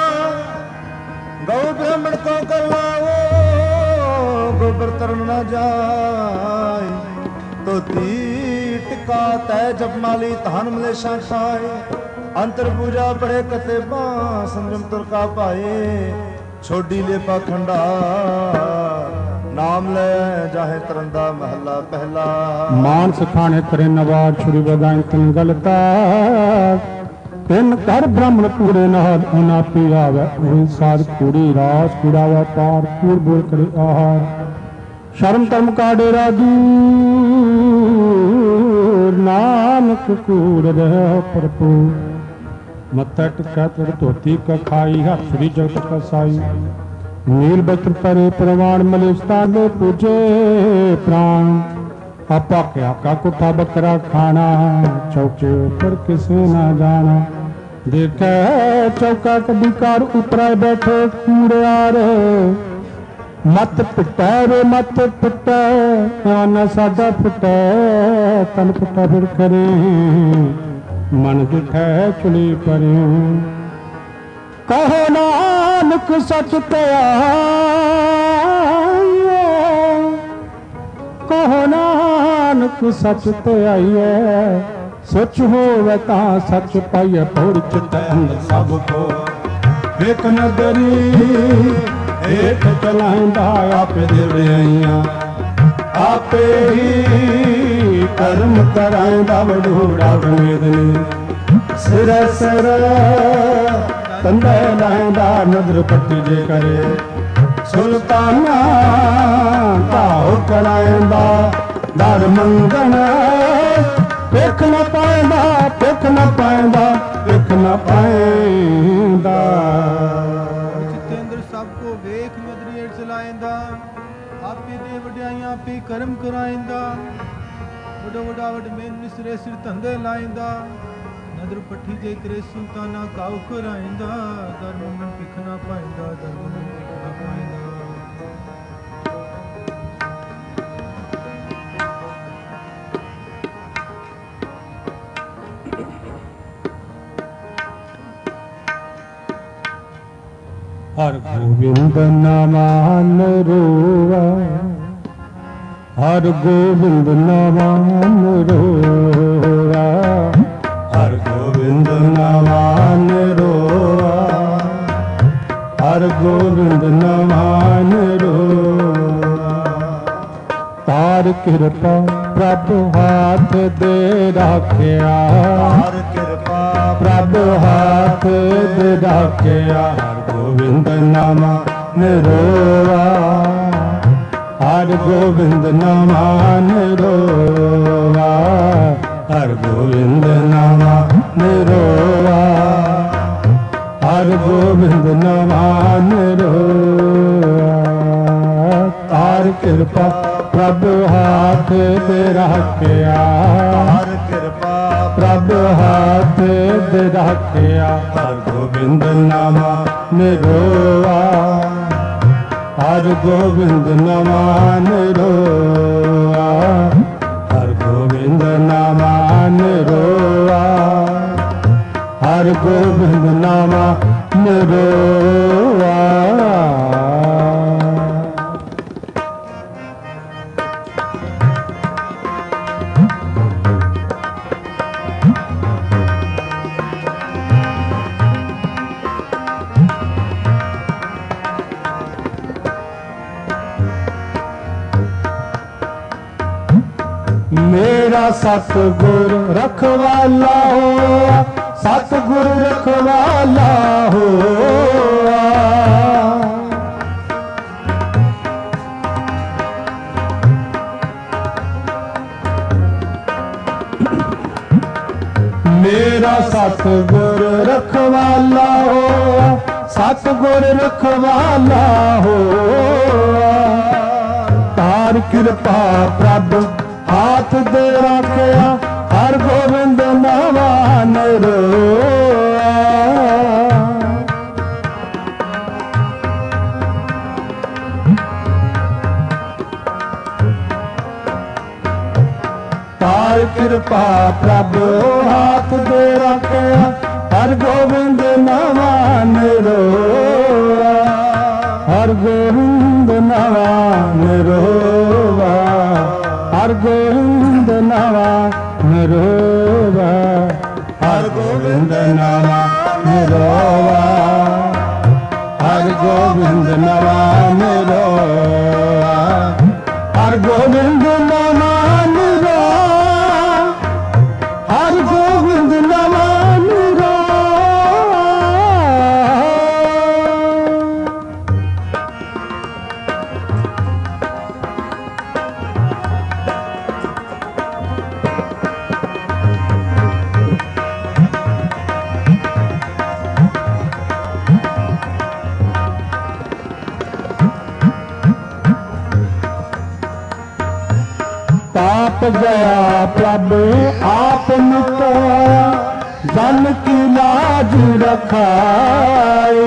गौ ब्राह्मण को कर लाओ गोबर तरन न जाए। तो टिका तय जप माली धान मलेशा खाए। अंतर पूजा बड़े कते संयम तुर का पाए। ਛੋਡੀ ਲੈ ਪਾਖੰਡਾ ਨਾਮ ਲੈ ਜਾਹੇ ਤਰੰਦਾ ਮਹੱਲਾ ਪਹਿਲਾ। ਮਾਨਸ ਖਾਣੇ ਕਰੇ ਨਵਾਜ ਛੁਰੀ ਬਦਾਈ ਤਨ ਗਲਤਾ ਤਿੰਨ ਕਰ ਬ੍ਰਾਹਮਣ ਪੂਰੇ ਨਾਦ ਉਨਾ ਪੀ ਆਵੇ ਉਹੀ ਸਾਧ ਕੂੜੀ ਰਾਸ ਕੂੜਾ ਵਪਾਰ ਕੂੜ ਬੋਲ ਕਰੇ ਆਹਾਰ ਸ਼ਰਮ ਧਰਮ ਕਾ ਡੇਰਾ ਦੂਰ ਨਾਨਕ ਕੂੜ ਰਹਿ ਭਰਪੂਰ ਮੱਥਾ ਟਿਕਾ ਤੁਰ ਧੋਤੀ ਕ ਖਾਈ ਹੱਥ ਸ੍ਰੀ ਜਗਤ ਕਸਾਈ ਨੀਲ ਬਚਨ ਪਰੇ ਪ੍ਰਵਾਨ ਮਲਿਸਤਾਨ ਦੇ ਪੂਜੇ ਪ੍ਰਾਣ ਆਪਾ ਕਿਆ ਕਾ ਕੁੱਠਾ ਬੱਕਰਾ ਖਾਣਾ ਚੌਕੇ ਉੱਪਰ ਕਿਸੇ ਨਾ ਜਾਣਾ ਦੇਖੈ ਚੌਕਾ ਕਦੀ ਕਾਰ ਉਪਰਾਏ ਬੈਠੇ ਕੂੜਿਆਰ ਮਤ ਪਿੱਟੈ ਰੇ ਮਤ ਪਿੱਟੈ ਨਾ ਸਾਡਾ ਪਿੱਟੈ ਤਨ ਪਿੱਟਾ ਫਿਰ ਕਰੇ ਮਨ ਦਿਖੈ ਚੁਲੀ ਪਰੇ ਕਹੋ ਨਾਨਕ ਸੱਚ ਤੇ ਆਈਏ ਕਹੋ ਨਾਨਕ ਸੱਚ ਤੇ ਆਈਏ ਸੱਚ ਹੋਵੇ ਤਾਂ ਸੱਚ ਪਾਈਏ ਪੌੜ ਚਿੱਤ ਅੰਦਰ ਸਭ ਕੋ ਵੇਖ ਨਦਰੀ ਹੇਠ ਚਲਾਉਂਦਾ ਆਪੇ ਦੇਵੜਿਆਈਆਂ ਆਪੇ ਹੀ ਕਰਮ ਕਰਾਂਦਾ ਵਡੂੜਾ ਵੇਦਨੀ ਸਿਰ ਸਿਰ ਤੰਦੇ ਲਾਂਦਾ ਨਦਰ ਪੱਟੀ ਜੇ ਕਰੇ ਸੁਲਤਾਨਾ ਭਾਉ ਕਰਾਂਦਾ ਦਰ ਮੰਗਣ ਵੇਖ ਨਾ ਪਾਉਂਦਾ ਵੇਖ ਨਾ ਪਾਉਂਦਾ ਵੇਖ ਨਾ ਪਾਉਂਦਾ ਚਿੱਤੇ ਅੰਦਰ ਸਭ ਕੋ ਵੇਖ ਨਦਰੀ ਹੇਠ ਚਲਾਇੰਦਾ ਆਪੇ ਦੇ ਵਡਿਆਈਆਂ ਆਪੇ ਕਰਮ ਕਰਾਇੰਦਾ ਵੱਡਾ ਵੱਡਾ ਵਡ ਮੇਨ ਨਿਸਰੇ ਸਿਰ ਧੰਦੇ ਲਾਇੰਦਾ ਨਦਰ ਪੱਠੀ ਜੇ ਕਰੇ ਸੁਲਤਾਨਾ ਕਾਉ ਕਰਾਇੰਦਾ ਦਰ ਮੰਗਣ ਭਿਖ ਨਾ ਪਾਇੰਦਾ ਦਰ ਮੰਗਣ ਭਿਖ ਨਾ ਪਾਇੰਦਾ ਹਰ ਗੋਬਿੰਦ ਨਾਮ ਰੋਵਾ ਹਰ ਗੋਬਿੰਦ ਨਾਮ ਰੋਵਾ ਹਰ ਗੋਬਿੰਦ ਨਾਮ ਰੋਵਾ ਹਰ ਗੋਬਿੰਦ ਨਾਮ ਰੋਵਾ ਤਾਰ ਕਿਰਪਾ ਪ੍ਰਭ ਹਾਥ ਦੇ ਰਾਖਿਆ ਹਰ ਕਿਰਪਾ ਪ੍ਰਭ ਹਾਥ ਦੇ ਰਾਖਿਆ ਗੋਬਿੰਦ ਨਾਮ ਨਿਰੋਵਾ ਹਰ ਗੋਬਿੰਦ ਨਾਮ ਨਿਰੋਵਾ ਹਰ ਗੋਬਿੰਦ ਨਾਮ ਨਿਰੋਵਾ ਹਰ ਗੋਬਿੰਦ ਨਾਮ ਨਿਰੋਵਾ ਤਾਰ ਕਿਰਪਾ ਪ੍ਰਭ ਹਾਥ ਤੇ ਰੱਖਿਆ ਹਰ ਕਿਰਪਾ ਪ੍ਰਭ ਹਾਥ ਤੇ ਰੱਖਿਆ ਹਰ ਗੋਬਿੰਦ ਨਾਮ ਨਿਰੋਆ ਹਰ ਗੋਬਿੰਦ ਨਾਮ ਨਿਰੋਆ ਹਰ ਗੋਬਿੰਦ ਨਾਮ ਨਿਰੋਆ ਹਰ ਗੋਬਿੰਦ ਨਾਮ ਨਿਰੋਆ ਮੇਰਾ ਸਤਿਗੁਰ ਰਖਵਾਲਾ ਹੋਆ ਸਤਿਗੁਰ ਰਖਵਾਲਾ ਹੋਆ ਮੇਰਾ ਸਤਿਗੁਰ ਰਖਵਾਲਾ ਹੋਆ ਸਤਿਗੁਰ ਰਖਵਾਲਾ ਹੋਆ ਤਾਰ ਕਿਰਪਾ ਪ੍ਰਭ ਹਾਥ ਦੇ ਰੱਖਿਆ ਹਰ ਗੋਬਿੰਦ ਨਾਮ ਨਿਰੋਆ ਤਾਰ ਕਿਰਪਾ ਪ੍ਰਭ ਹਾਥ ਦੇ ਰੱਖਿਆ ਹਰ ਗੋਬਿੰਦ ਨਾਮ ਨਿਰੋਆ ਹਰ ਗੋਬਿੰਦ ਨਾਮ ਨਿਰੋਆ ਹਰ ਗੋਬਿੰਦ ਨਾਮ ਨਿਰੋਵਾ ਹਰ ਗੋਬਿੰਦ ਨਾਮ ਨਿਰੋਵਾ ਹਰ गोविंद नवा निरोआ, हर गोविंद नवा निरोआ, हर गोविंद नवा निरोआ। पाप गया प्रभु आप मिटाया, जन की लाज रखाई।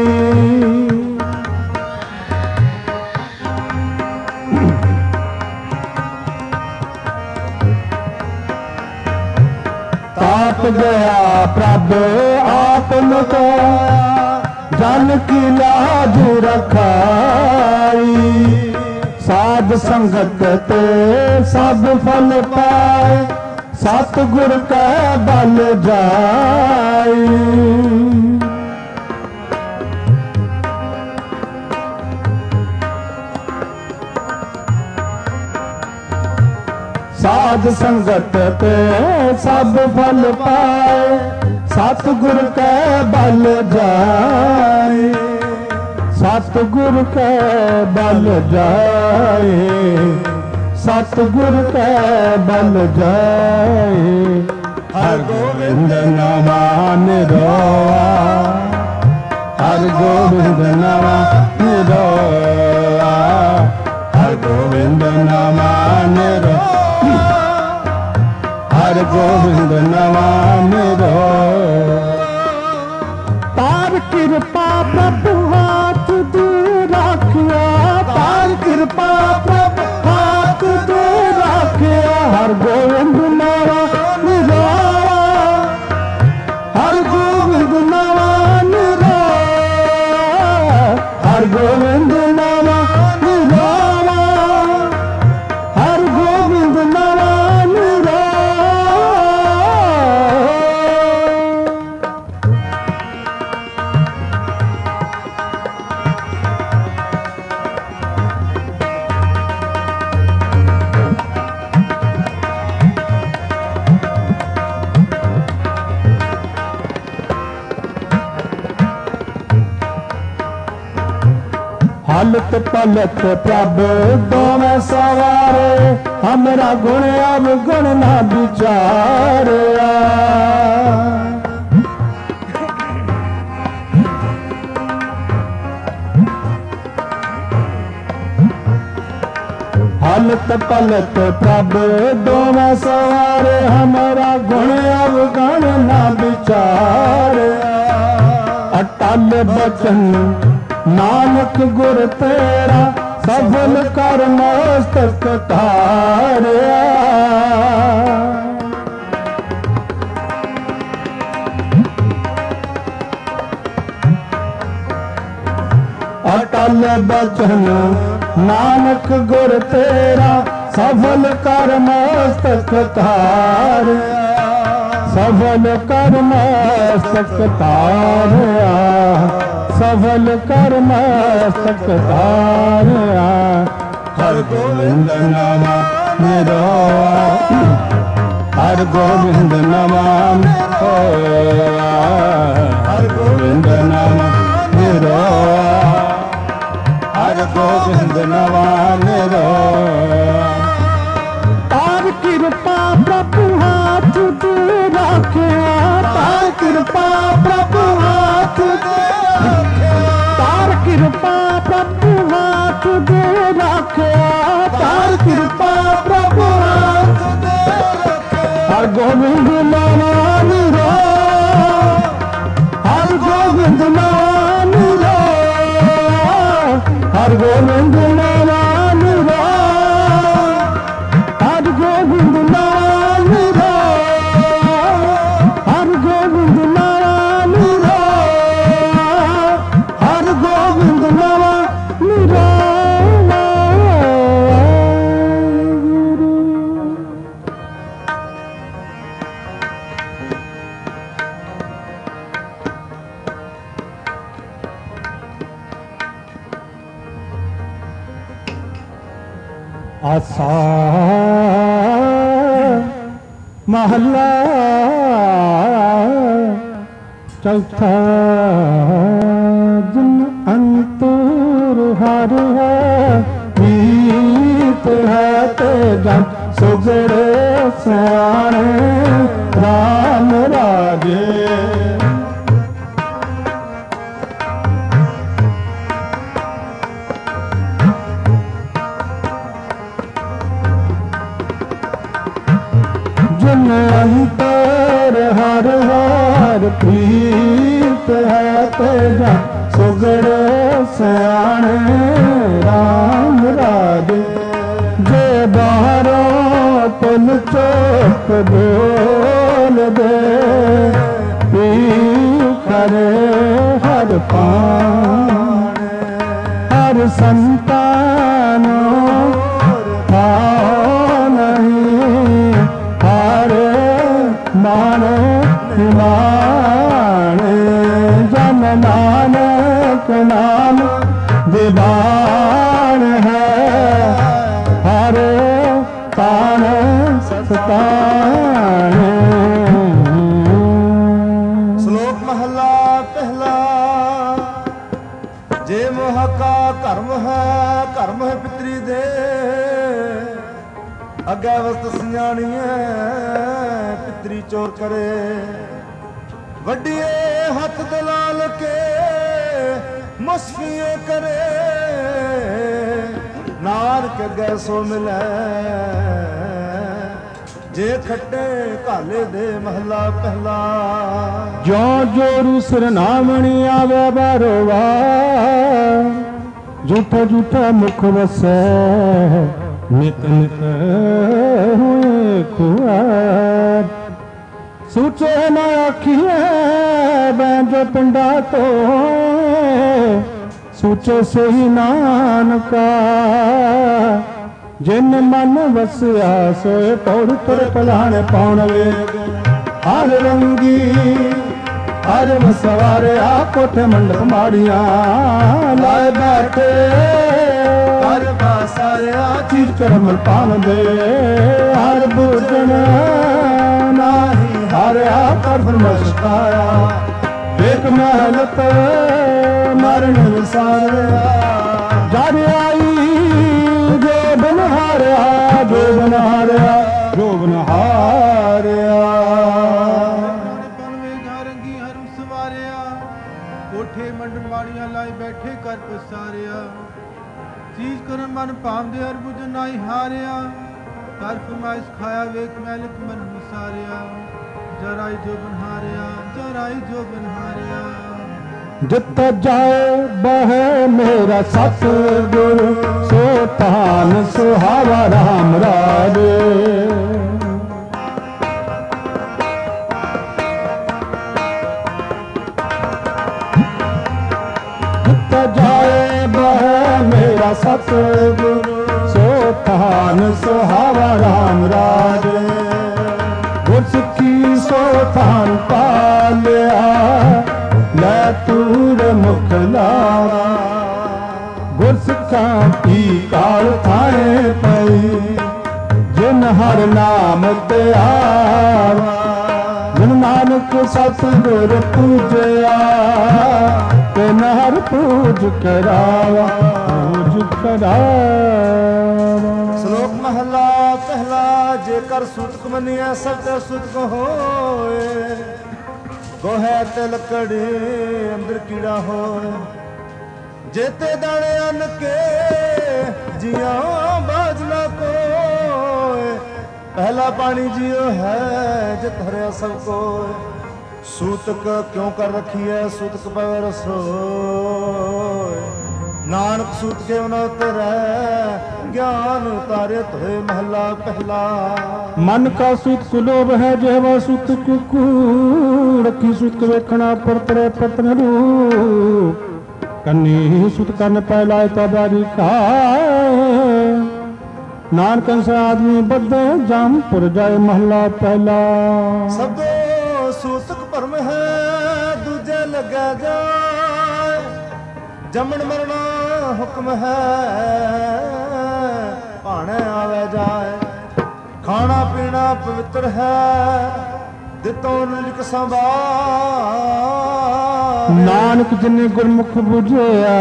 पाप गया प्रभु आप मिटाया, जन की लाज रखाई। साध संगत ते सब फल पाए, सतगुर कै बल जाई। साध संगत ते सब फल पाए, सतगुर कै बल जाए। सतगुर कै बल जाए, सतगुर कै बल जाए। हर गोविंद नवा निरोआ, हर गोविंद नवा निरोआ, हर गोविंद नवा निरोआ, हर गोविंद नवा निरोआ। तार कृपा प्रभु हाथ दे राखिया, तार कृपा प्रभु हाथ दे राखिया। हर गोविंद नवा निरोआ, हर गोविंद नवा निरोआ, हर गोविंद नवा निरोआ, हर गोविंद नवा निरोआ। हलत पलत प्रभु दोवें सवारे, हमरा गुण अब गुण ना विचारिया। हलत पलत प्रभु दोवें सवारे, हमरा गुण अब गुण ना विचारिया। अटल बचन नानक गुर तेरा, सफल कर मस्तक धारिया। अटल बचन नानक गुर तेरा, सफल कर मस्तक धारिया। सफल कर मस्तक धारिया, सफल कर मस्तक धारिया। हर गोविंद नवा निरोआ, हर गोविंद नवा निरोआ, हर गोविंद नवा निरोआ, हर गोविंद नवा निरोआ। तार कृपा प्रभु हाथ दे राखिया, तार कृपा प्रभु हाथ दे, तार कृपा प्रभु हाथ दे राखिया, तार कृपा प्रभु हाथ दे राखिया। हर गोविंद नवा निरोआ, हर गोविंद नवा निरोआ, हर गोविंद नवा निरोआ, हर गोविंद नवा निरोआ, हर गोविंद नवा निरोआ, हर गोविंद नवा निरोआ। ਆਸਾ ਮਹੱਲਾ ਚੌਥਾ। ਜਿਨ ਅੰਤਰ ਹਰ ਹੈ ਮੀਤ ਹੈ ਤੇ ਜਨ ਸੁਗੜੇ ਸਿਆਣੇ ਰਾਮ ਰਾਜੇ। ਜਿਨ ਅੰਤਰ ਹਰ ਹਰ ਪ੍ਰੀਤ ਹੈ ਤੇ ਜਨ ਸੁਗੜੇ ਸਿਆਣੇ ਰਾਮ ਰਾਜੇ। ਜੇ ਬਾਹਰੋਂ ਪੁਨ ਚੋਕ ਬੋਲ ਦੇ ਪੀ ਕਰੇ ਹਰ ਪਾਣੇ। ਹਰ ਸੰਤਾਨ ਮਾਣੇ। ਜਨ ਨਾਨਕ ਨਾਮ ਦੀਵਾਨ ਹੈ ਹਰ ਤਾਣ ਸਤਾਣੇ। ਸ਼ਲੋਕ ਮਹਲਾ ਪਹਿਲਾ। ਜੇ ਮੋਹ ਕਾ ਧਰਮ ਹੈ ਪਿਤਰੀ ਦੇ। ਅੱਗੇ ਵਸਤ ਸਿਆਣੀਏ ਪਿਤਰੀ ਚੋਰ ਕਰੇ। ਵੱਡੀਏ ਹੱਥ ਦਲਾਲ ਕੇ ਮੁਸਫੀਏ ਕਰੇ। ਨਾਨਕ ਅੱਗੇ ਸੋ ਮਿਲੇ ਜੇ ਖੱਟੇ ਘਾਲੇ ਦੇ ਮਹਲਾ ਪਹਿਲਾ। ਜਿਉ ਜੋਰੂ ਸਰਨਾਮਣੀ ਆਵੇ ਬਾਰੋਵਾਰ। ਝੂਠਾ ਝੂਠਾ ਮੁਖ ਵਸੈ ਨਿਤ ਨਿਤ ਹੋਏ ਖੁਆਰ। ਸੂਚੇ ਨਾ ਆਖੀਏ ਬੈਂਜੋ ਪਿੰਡਾ ਤੋਂ। ਸੂਚੇ ਸਹੀ ਨਾਨਕਾ ਜਿਨ ਮਨ ਵਸਿਆ ਸੋਏ ਪੌੜ ਤੁਰ ਪਲਾਣੇ ਪਾਉਣ ਵੇਗ। ਹਰ ਰੰਗੀ ਹਰ ਵਸਵਾਰਿਆ ਕੋਠੇ ਮੰਡਪ ਮਾੜੀਆਂ ਲਾਏ ਬੈਠੇ। ਹਰ ਬਾਸਾਰਿਆ ਚੀਜ਼ ਕਰਮ ਪਾਣ ਦੇ। ਹਰ ਬੂਝਣ ਨਾਹੀ ਹਾਰਿਆ ਕਰ ਫਰਮਾਇਆ। ਵੇਖ ਮਹਿਲ ਤੇ ਮਰਨ ਵਿਸਾਰਿਆ। ਜਦ ਆਈ ਜੋ ਬਨ ਹਾਰਿਆ ਜੋ ਬਨ ਹਾਰਿਆ ਜੋ ਬਨ ਹਾਰਿਆ। ਕੋਠੇ ਮੰਡਨ ਵਾਲੀਆਂ ਲਾਈ ਬੈਠੇ ਕਰ ਪਸਾਰਿਆ। ਚੀਜ਼ ਕਰਨ ਮਨ ਭਾਵਦੇ ਹਰ ਬੁਝਨ ਨਾਹੀ ਹਾਰਿਆ। ਕਰ ਫਰਮਾਇਸ਼ ਖਾਇਆ ਵੇਖ ਮੈਲਿਕ ਮਨ ਵਿਸਾਰਿਆ। ਜਰਾਈ ਜੋ ਬਨਹਾਰਿਆ ਜਰਾਈ ਜੋ ਬਨਹਾਰਿਆ। ਜਿਤ ਜਾਏ ਬਹਿ ਮੇਰਾ ਸਤਿਗੁਰ ਸੋ ਧਾਨ ਸੁਹਾਵਾ ਰਾਮ ਰਾਜੇ। ਜਾਏ ਬਹਿ ਮੇਰਾ ਸਤਿਗੁਰ ਸੋ ਧਾਨ ਸੁਹਾਵਾ ਰਾਮ ਰਾਜੇ। ਗੁਰਸਿੱਖੀ ਸੋ ਧਾਨ ਪਾਲਿਆ ਲੈ ਤੂਰ ਮੁਖ ਲਾਵਾ। ਗੁਰਸਿੱਖਾਂ ਕੀ ਕਾਲ ਥਾਏ ਪਈ ਜਿਨ ਹਰ ਨਾਮ ਤੇ ਆਵਾ। ਜਿਨ ਨਾਨਕ ਸਤਿਗੁਰ ਪੂਜਿਆ ਤੇ ਹਰ ਪੂਜ ਕਰਾਵਾ ਪੂਜ ਕਰਾਵਾ। ਸ਼ਲੋਕ ਮਹਲਾ ਪਹਿਲਾ। ਜੇਕਰ ਸੁਤਕ ਮੰਨਿਆ ਸਭ ਤੇ ਸੁਤਕ ਹੋਏ। ਗੋਹੇ ਤੇ ਲੱਕੜੀ ਅੰਦਰ ਕੀੜਾ ਹੋਏ। ਜੇਤੇ ਦਾਣੇ ਅੰਨ ਕੇ ਜੀਆਂ ਬਾਜ ਨਾ ਕੋਏ। ਪਹਿਲਾ ਪਾਣੀ ਜਿਉ ਹੈ ਜਿਤ ਹਰਿਆ ਸਭ ਕੋਏ। ਸੂਤਕ ਕਿਉਂ ਕਰ ਰੱਖੀ ਹੈ ਸੂਤਕ ਪਵੈ ਰਸੋਏ। ਨਾਨਕ ਸੂਤ ਕੇ ਉਨ ਉਤਰੈ ਗਿਆਨ ਉਤਾਰਿਤ ਹੋਏ ਮਹਲਾ ਪਹਿਲਾ। ਮਨ ਕਾ ਸੂਤ ਸੁਲੋਭ ਹੈ ਜਿਹਵਾ ਸੂਤ ਕੁਕੂ। ਰੱਖੀ ਸੂਤ ਵੇਖਣਾ ਪਰਤਰੇ ਪਤਨ ਰੂਪ। ਕੰਨੀ ਸੂਤ ਕਰਨ ਪਹਿਲਾ ਤਬਾਰੀ ਖਾਏ। ਨਾਨਕ ਅੰਸ ਆਦਮੀ ਬੱਧੇ ਜਮਪੁਰ ਜਾਏ ਮਹਲਾ ਪਹਿਲਾ। ਸਭ ਸੂਤਕ ਭਰਮ ਹੈ ਦੂਜੇ ਲੱਗਾ ਜਾਏ। ਜੰਮਣ ਮਰਨਾ ਹੁਕਮ ਹੈ ਭਾਣੇ ਆਵੇ ਜਾਏ। ਖਾਣਾ ਪੀਣਾ ਪਵਿੱਤਰ ਹੈ, ਦਿੱਤੋ ਨਿਜ ਸੰਭਾਲ। ਨਾਨਕ ਜਿਨੇ ਗੁਰਮੁਖ ਬੁਝਿਆ,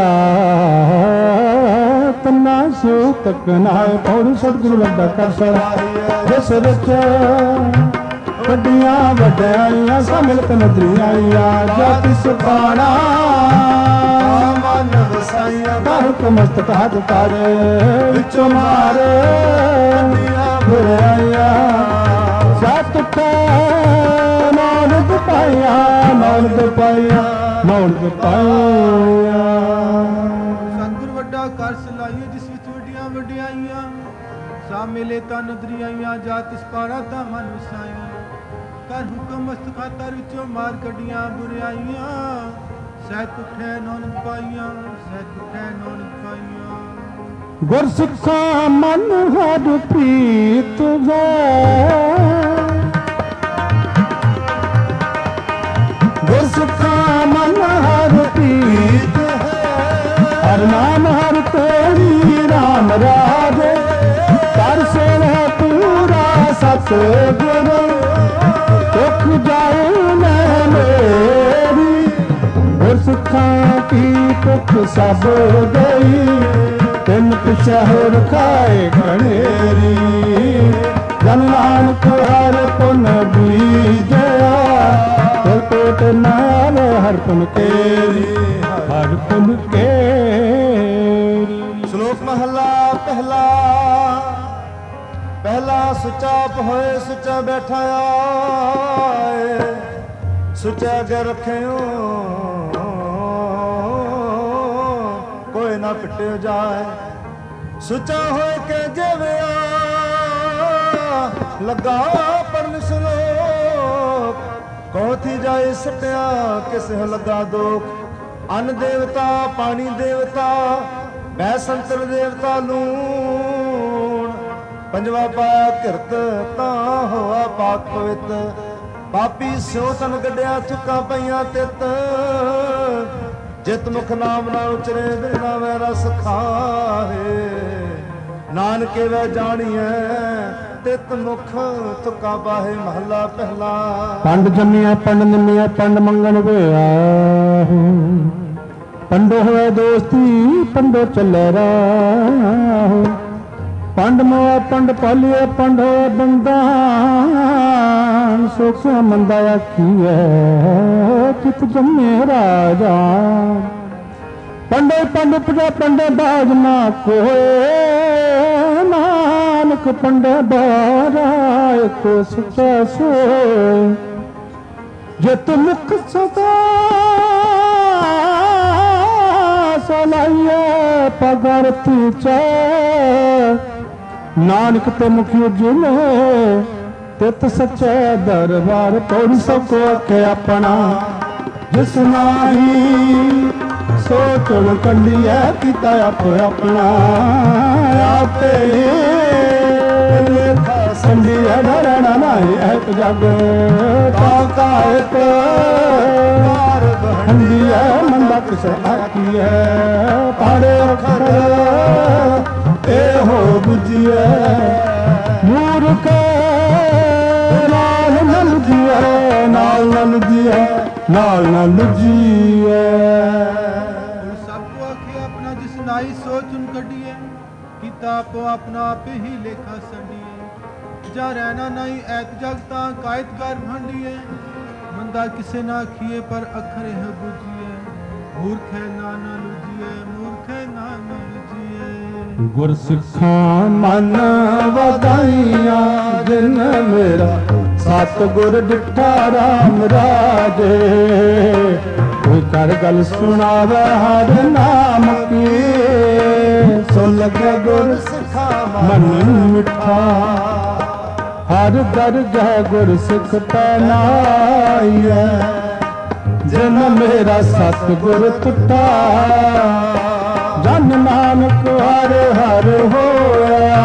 ਤਨਾ ਸੋ ਤਕ ਨਾਏ। ਪੌੜੀ ਸਤਿਗੁਰੂ ਲੱਗਾ ਕਰ ਸਹਾਈਐ। ਜਿਸ ਰਚਿਆ ਵੱਡੀਆਂ ਵਡਿਆਈਆਂ, ਸਮਿਲਤ ਨਦਰੀਆਂ ਜਾਤੀ ਸੁਖਾਣਾ। ਮਨ ਵਸਾਈਆਂ ਕਰ ਕਮਸਤਕ ਹੱਥ ਤਾਰੇ, ਵਿੱਚੋਂ ਮਾਰੇ ਬੁਰਾਈਆਂ। ਸਤ ਕੈ ਨਾਨਕ ਪਾਇਆ, ਨਾਨਕ ਪਾਇਆ, ਨਾਨਕ ਪਾਇਆ। ਸਤਿਗੁਰ ਵੱਡਾ ਕਰ ਸਲਾਈਏ, ਜਿਸ ਵਿੱਚ ਵੱਡੀਆਂ ਵਡਿਆਈਆਂ। ਸਾ ਮਿਲੇ ਤਾਂ ਨਦਰੀਆਂ, ਜਾ ਤਿਸ ਪਾਰਾ ਤਾਂ ਮਨ ਵਸਾਈਆਂ। ਕਰ ਹੁਕਮ ਮਸਤਕ ਹੱਥ ਵਿੱਚੋਂ ਮਾਰ ਕੱਢੀਆਂ ਬੁਰਾਈਆਂ। ਸਹਿਤ ਉਠੈ ਨਾਨਕ ਪਾਈਆਂ, ਸਹਿਤ ਉਠੈ ਨਾਨਕ ਪਾਈਆਂ। ਗੁਰ ਸਿੱਖਾਂ ਮਨ ਹਰ ਪ੍ਰੀਤ ਹੈ, ਗੁਰ ਸਿੱਖਾਂ ਮਨ ਹਰ ਪ੍ਰੀਤ ਹੈ। ਹਰ ਨਾਮ ਹਰ ਤੇਰੀ ਰਾਮ ਰਾਜੇ, ਕਰ ਸੇਵ ਪੂਰਾ ਸਤਿਗੁਰ। ਦੁਖ ਜਾਏ ਮੈਂ ਮੇਰੀ, ਗੁਰ ਸਿੱਖਾਂ ਕੀ ਭੁੱਖ ਸਭ ਗਈ। ਤਿੰਨ ਪਿਛਹੁ ਰਖਾਏ ਘਨੇਰੀ, ਜਨ ਨਾਨਕ ਹਰ ਪੁਨ ਬੀਜਿਆ। ਤਿਲ ਕੋਟ ਨਾਲ ਹਰ ਪੁਨ ਕੇਰੀ, ਹਰ ਪੁਨ ਕੇਰੀ। ਸ਼ਲੋਕ ਮਹਲਾ ਪਹਿਲਾ। ਪਹਿਲਾ ਸੁਚਾ ਹੋਏ ਸੁਚਾ ਬੈਠਾ ਆਏ, ਸੁਚਾ ਅਗੇ ਰੱਖਿਓ ਕੋਈ ਨਾ ਪਿੱਟਿਓ ਜਾਏ। ਸੁਚਾ ਹੋਏ ਕੇ ਜਿਵਿਆ ਲੱਗਾ ਪਰਨ ਸ਼ਲੋਕ। ਕੋਥੀ ਜਾਏ ਸਟਿਆ ਕਿਸੇ ਲੱਗਾ ਦੋਖ। ਅੰਨ ਦੇਵਤਾ ਪਾਣੀ ਦੇਵਤਾ ਬੈ ਸੰਤਰ ਦੇਵਤਾ ਲੂਣ। ਪੰਜਵਾ ਪਾਇਆ ਕਿਰਤ ਤਾਂ ਹੋਆ ਪਾਕ ਪਵਿੱਤ। ਪਾਪੀ ਸਿਉ ਤਨ ਗੱਡਿਆ ਚੁੱਕਾ ਪਈਆਂ ਤਿੱਤ। ਜਿਤ ਮੁਖ ਨਾਮ ਨਾ ਉਚਰੇ ਬਿਨਾ ਵੈ ਰਸ ਖਾਏ। ਨਾਨਕੇ ਵੈ ਜਾਣੀਐ ਤਿਤ ਮੁਖ ਤੁਕਾ ਬਾਹੇ। ਮਹਲਾ ਪਹਿਲਾ। ਪੰਡ ਜੰਮਿਆ ਪੰਡ ਨਿੰਮਿਆ ਪੰਡ ਮੰਗਣ ਵਿਆ। ਪੰਡੋ ਹੋਏ ਦੋਸਤੀ ਪੰਡੋ ਚੱਲੇ ਰਾਹ। ਪੰਡ ਮੋਆ ਪੰਡ ਪਾਲਿਆ ਪੰਡ ਹੋਇਆ ਬੰਦਾ। ਸੁਖ ਮੰਦਾ ਆਖੀਐ ਕਿਤ ਜੰਮੇ ਰਾਜਾ। ਪੰਡੇ ਪੰਡ ਪੁਜਾ ਪੰਡੇ ਬਾਜ ਨਾ ਕੋਏ। ਨਾਨਕ ਪੰਡੇ ਬਾਰਾ ਇੱਕ ਸੁਚਾ ਸੋਏ। ਜਿਤ ਮੁਖ ਸਦਾ ਸਲਾਈਏ ਪਗਰਤੀ ਚੈ। ਨਾਨਕ ਤੇ ਮੁਖੀ ਉਜਲੇ ਤਿਤ ਸੱਚੇ ਦਰਬਾਰ। ਪੌੜੀ ਸਭ ਕੋ ਆਖੇ ਆਪਣਾ, ਜਿਸ ਨਾਹੀ ਸੋ ਚੁਣ ਕੰਡੀਐ। ਕੀਤਾ ਆਪੋ ਆਪਣਾ ਆਪੇ ਲੇਖਾ ਸੰਡੀਐ। ਡਰਣਾ ਨਾਹੀ ਐਤ ਜਗ ਤਾਂ ਕਾਇਤ ਹੰਡੀਐ। ਮੰਦਾ ਕਿਸ ਆਖੀਐ ਪਾੜੇ ਅਖਰ ਇਹੋ ਬੁਝੀਐ। ਮੂਰਖ ਨਾਲ ਨਲ ਜੀਐ, ਨਾਲ ਨਲ ਜੀਐ, ਨਾਲ ਨਲ ਜੀਐ। ਸਭ ਕੋ ਆਖੇ ਆਪਣਾ, ਜਿਸ ਨਾਈ ਸੋਚ ਉਨ ਕੱਢੀਏ। ਕੀਤਾ ਆਪੋ ਆਪਣਾ ਆਪੇ ਹੀ ਲੇਖਾ ਸੰਡੀਏ। ਜਾ ਰਹਿਣਾ ਨਹੀਂ ਐਤ ਜਗ ਤਾਂ ਕਾਇਤ ਕਰ ਭੰਡੀਏ। ਮੰਦਾ ਕਿਸੇ ਨਾ ਆਖੀਏ ਪਰ ਅੱਖਰ ਇਹ ਬੁਝੀਏ। ਮੂਰਖ ਹੈ ਨਾ ਨਾ ਲੁਝੀਏ, ਮੂਰਖ ਹੈ ਨਾ ਨਾ ਲੁਝੀਏ। ਗੁਰ ਸਿੱਖਾਂ ਮਨ ਵਧਾਈਆਂ, ਜਿਨ ਮੇਰਾ ਸਤਿਗੁਰ ਡਿਠਾ ਰਾਮ ਰਾਜੇ। ਕੋਈ ਕਰ ਗੱਲ ਸੁਣਾਵੇ ਹਰ ਨਾਮ ਕੀ। ਸੋ ਲਗੇ ਗੁਰ ਸਿੱਖਾਂ ਮਨ ਮਿੱਠਾ। ਹਰ ਦਰਗਹਿ ਗੁਰ ਸਿੱਖ ਪਹਿਨਾਈਐ। ਜਿਨ ਮੇਰਾ ਸਤਿਗੁਰ ਟੁੱਟਾ। ਜਨ ਨਾਨਕ ਹਰ ਹਰ ਹੋਇਆ।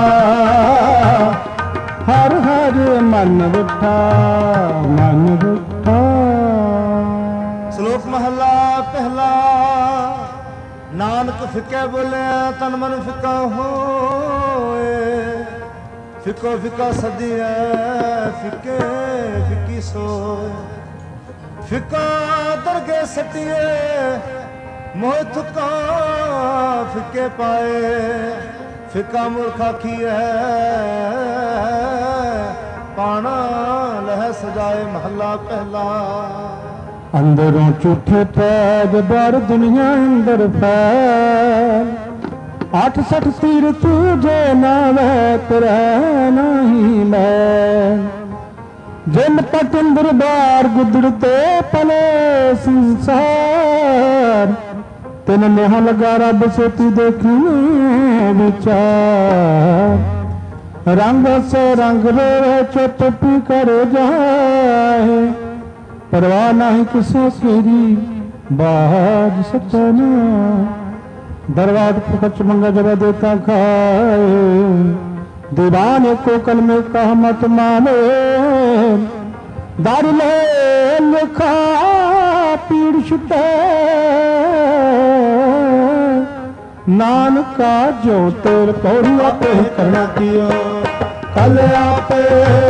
ਹਰ ਹਰ ਮਨ ਵਿਠਾ, ਮਨ ਵਿਠਾ। ਸ਼ਲੋਕ ਮਹਲਾ ਪਹਿਲਾ। ਨਾਨਕ ਫਿੱਕੇ ਬੋਲਿਆ ਤਨ ਮਨ ਫਿੱਕਾ ਹੋਏ। ਫਿੱਕੋ ਫਿੱਕਾ ਸਦੀਐ ਫਿੱਕੇ ਫਿੱਕੀ ਸੋਏ ਫਿੱਕਾ ਦਰਗੇ ਸਟੀਏ ਮੋਹ ਥੁਕਾ ਫਿੱਕੇ ਪਾਏ ਫਿੱਕਾ ਮੁਰਖਾ ਖੀਐ ਪਾਣਾ ਲਹਿ ਸਜਾਏ ਮਹੱਲਾ ਪਹਿਲਾ। ਅੰਦਰੋਂ ਝੂਠੇ ਪੈਦ ਬਾਹਰ ਦੁਨੀਆ ਅੰਦਰ ਫੈਲ 68 ਤੀਰ ਤੁਝੇ ਨਾਵੇਂ ਤੇਰੇ ਨਹੀਂ ਮੈਂ ਜਿਨ ਪਟ ਅੰਦਰ ਬਾਰ ਗੁਦੜਤੇ ਪਲੇ ਸੰਸਾਰ ਤਿਨ ਨੇਹ ਲਗਾ ਰੱਬ ਸੋਤੀ ਦੇਖੀ ਵਿਚਾਰ ਰੰਗ ਸੇ ਰੰਗ ਰੋਵੇ ਚੁੱਪ ਪੀ ਕਰ ਜਾਏ परवाह नहीं किसे तेरी बाज सचना दरवाज पकच मंगा जब देता खाए दीवाने को कलमे का मत माने दार ले लिखा पीड़ छुटे नानका जो तेरे पौड़िया पे करना किया कल आपे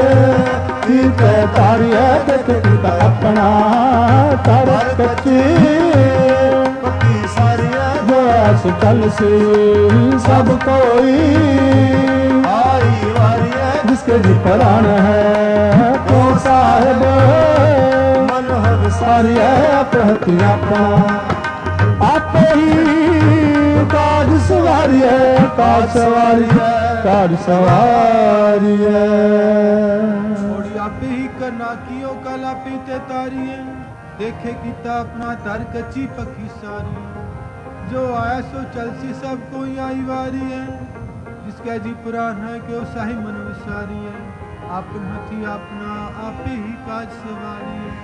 तारी है देख पिता अपना तारा कच्ची पक्की सारी है जो ऐसे कल से सब कोई आई वारी है जिसके जी प्राण है तो साहिब मन हर सारी है अपहति अपना आप ही काज सवारी है काज सवारी है काज सवारी है आपे ही करना कियो कल आपे ते तारी है देखे किता अपना तर कच्ची पक्की सारी जो आया सो चलसी सब कोई आई वारी है जिसका जी पुराण है कि साही मन विसारी है आपन हथी अपना आपे ही काज सवारी है।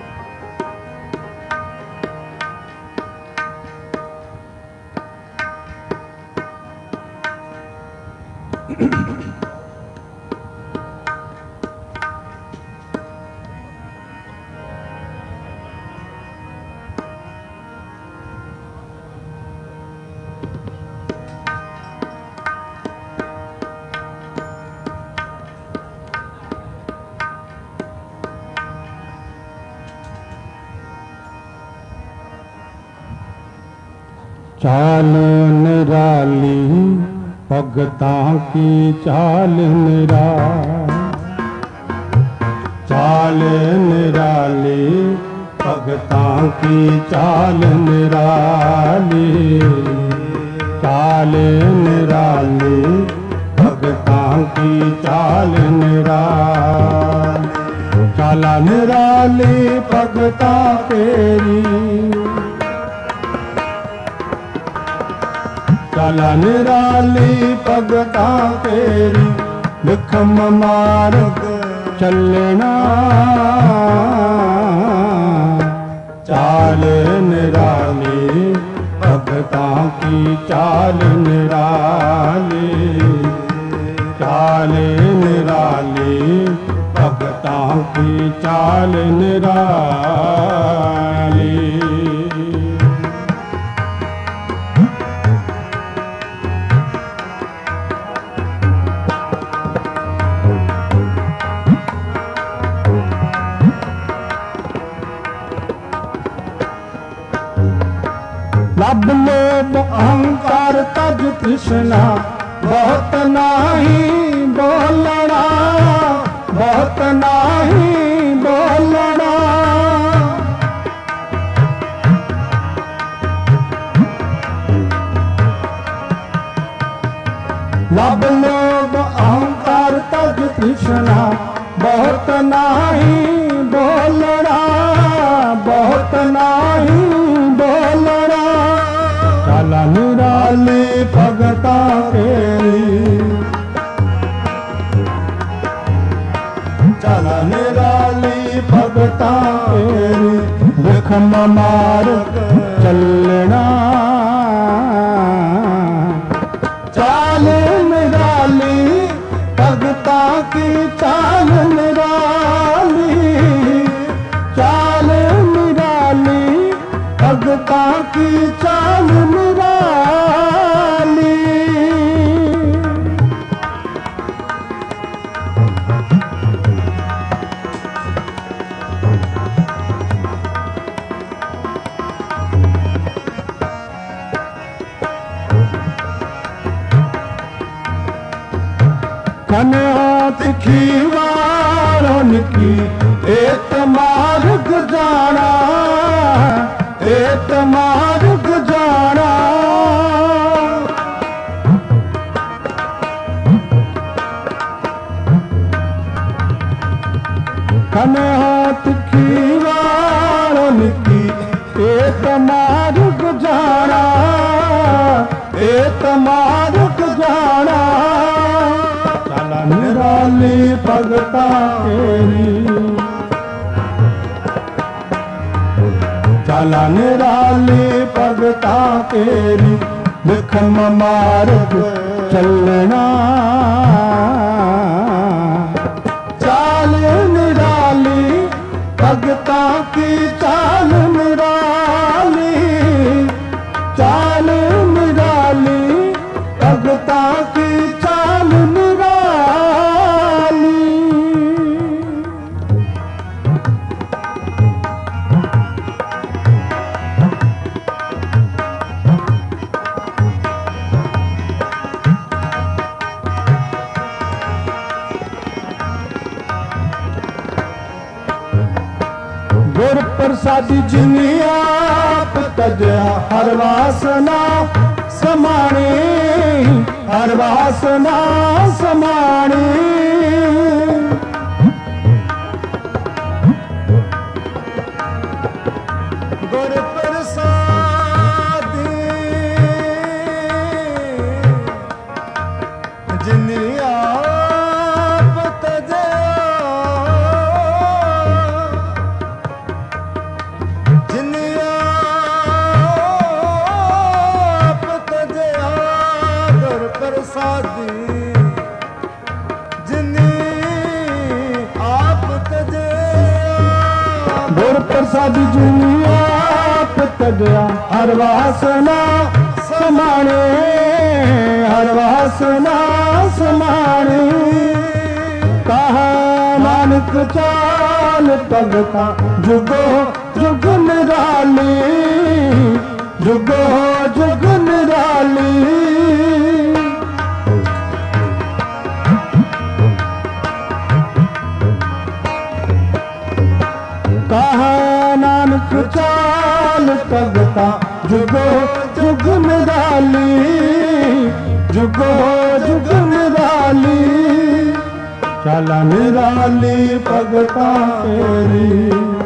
चाल निराली भगतां की चाल निराली चाल निराली भगतां की चाल निराली चाल निराली भगतां की चाल निराली चाला निराली भगतां तेरी चाला निराली भगतां तेरी विखम मार्ग चलना चाल निराली भगतां की चाल निराली चाल निराली भगतां की चाल निराली। लब लोभ अहंकार तज तृष्णा बहुत नाही बोलना बहुत नाही बोलना लब लोभ अहंकार तज तृष्णा बहुत नाही बोलना बहुत नाही बोलना चाला निराली भगतां तेरी चाला निराली भगतां तेरी विखम मार्ग चलना चाल निराली भगतां की चाल निराली चाल निराली भगतां की चाल निराली। खन्या तिखी वारन की एक मार्ग जाना, एक मार्ग जाना। खन्या तिखी वारन की एक मार्ग जाना, एक मार्ग जाना। चला निराली भगता केरी, चला निराली भगता केरी, विखम मार्ग चलना। चाल निराली भगता की चाल निराली, चाल निराली भगता की चाल निराली। गुर प्रसादी जिनी आप तजया हर वासना समाणी, हर वासना समाणी। गुर प्रसादी जिनी आप तजया, प्रसादी जिनी आप तजया, गुर प्रसादी जिनी आप तजया हर वासना समाणे, हर वासना समाणे। कहा नानक चाल भगता जुगो जुग निराली, जुगो जुग निराली। कहा नानक चाल भगता जुगो जुग निराली, जुगो जुग निराली। चला निराली भगता केरी,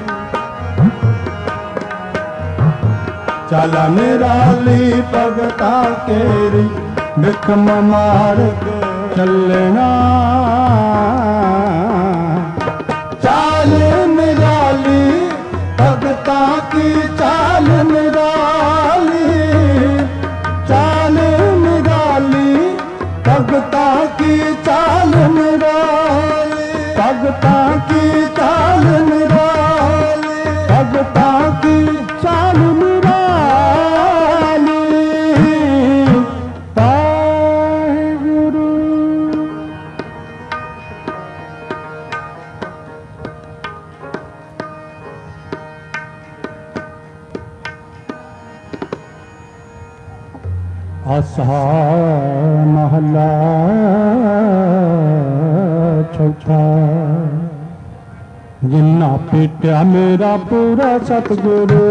चला निराली भगता केरी, विखम मार्ग चलना। चाल निराली भगता की चाल निराली, चाल निराली भगता की चाल निराली, भगता की चाल निराली, भगता की चाल निराली। वाहिगुरु। आसा महला चौथा, जिन्ना पीटिया मेरा पूरा सतगुरु,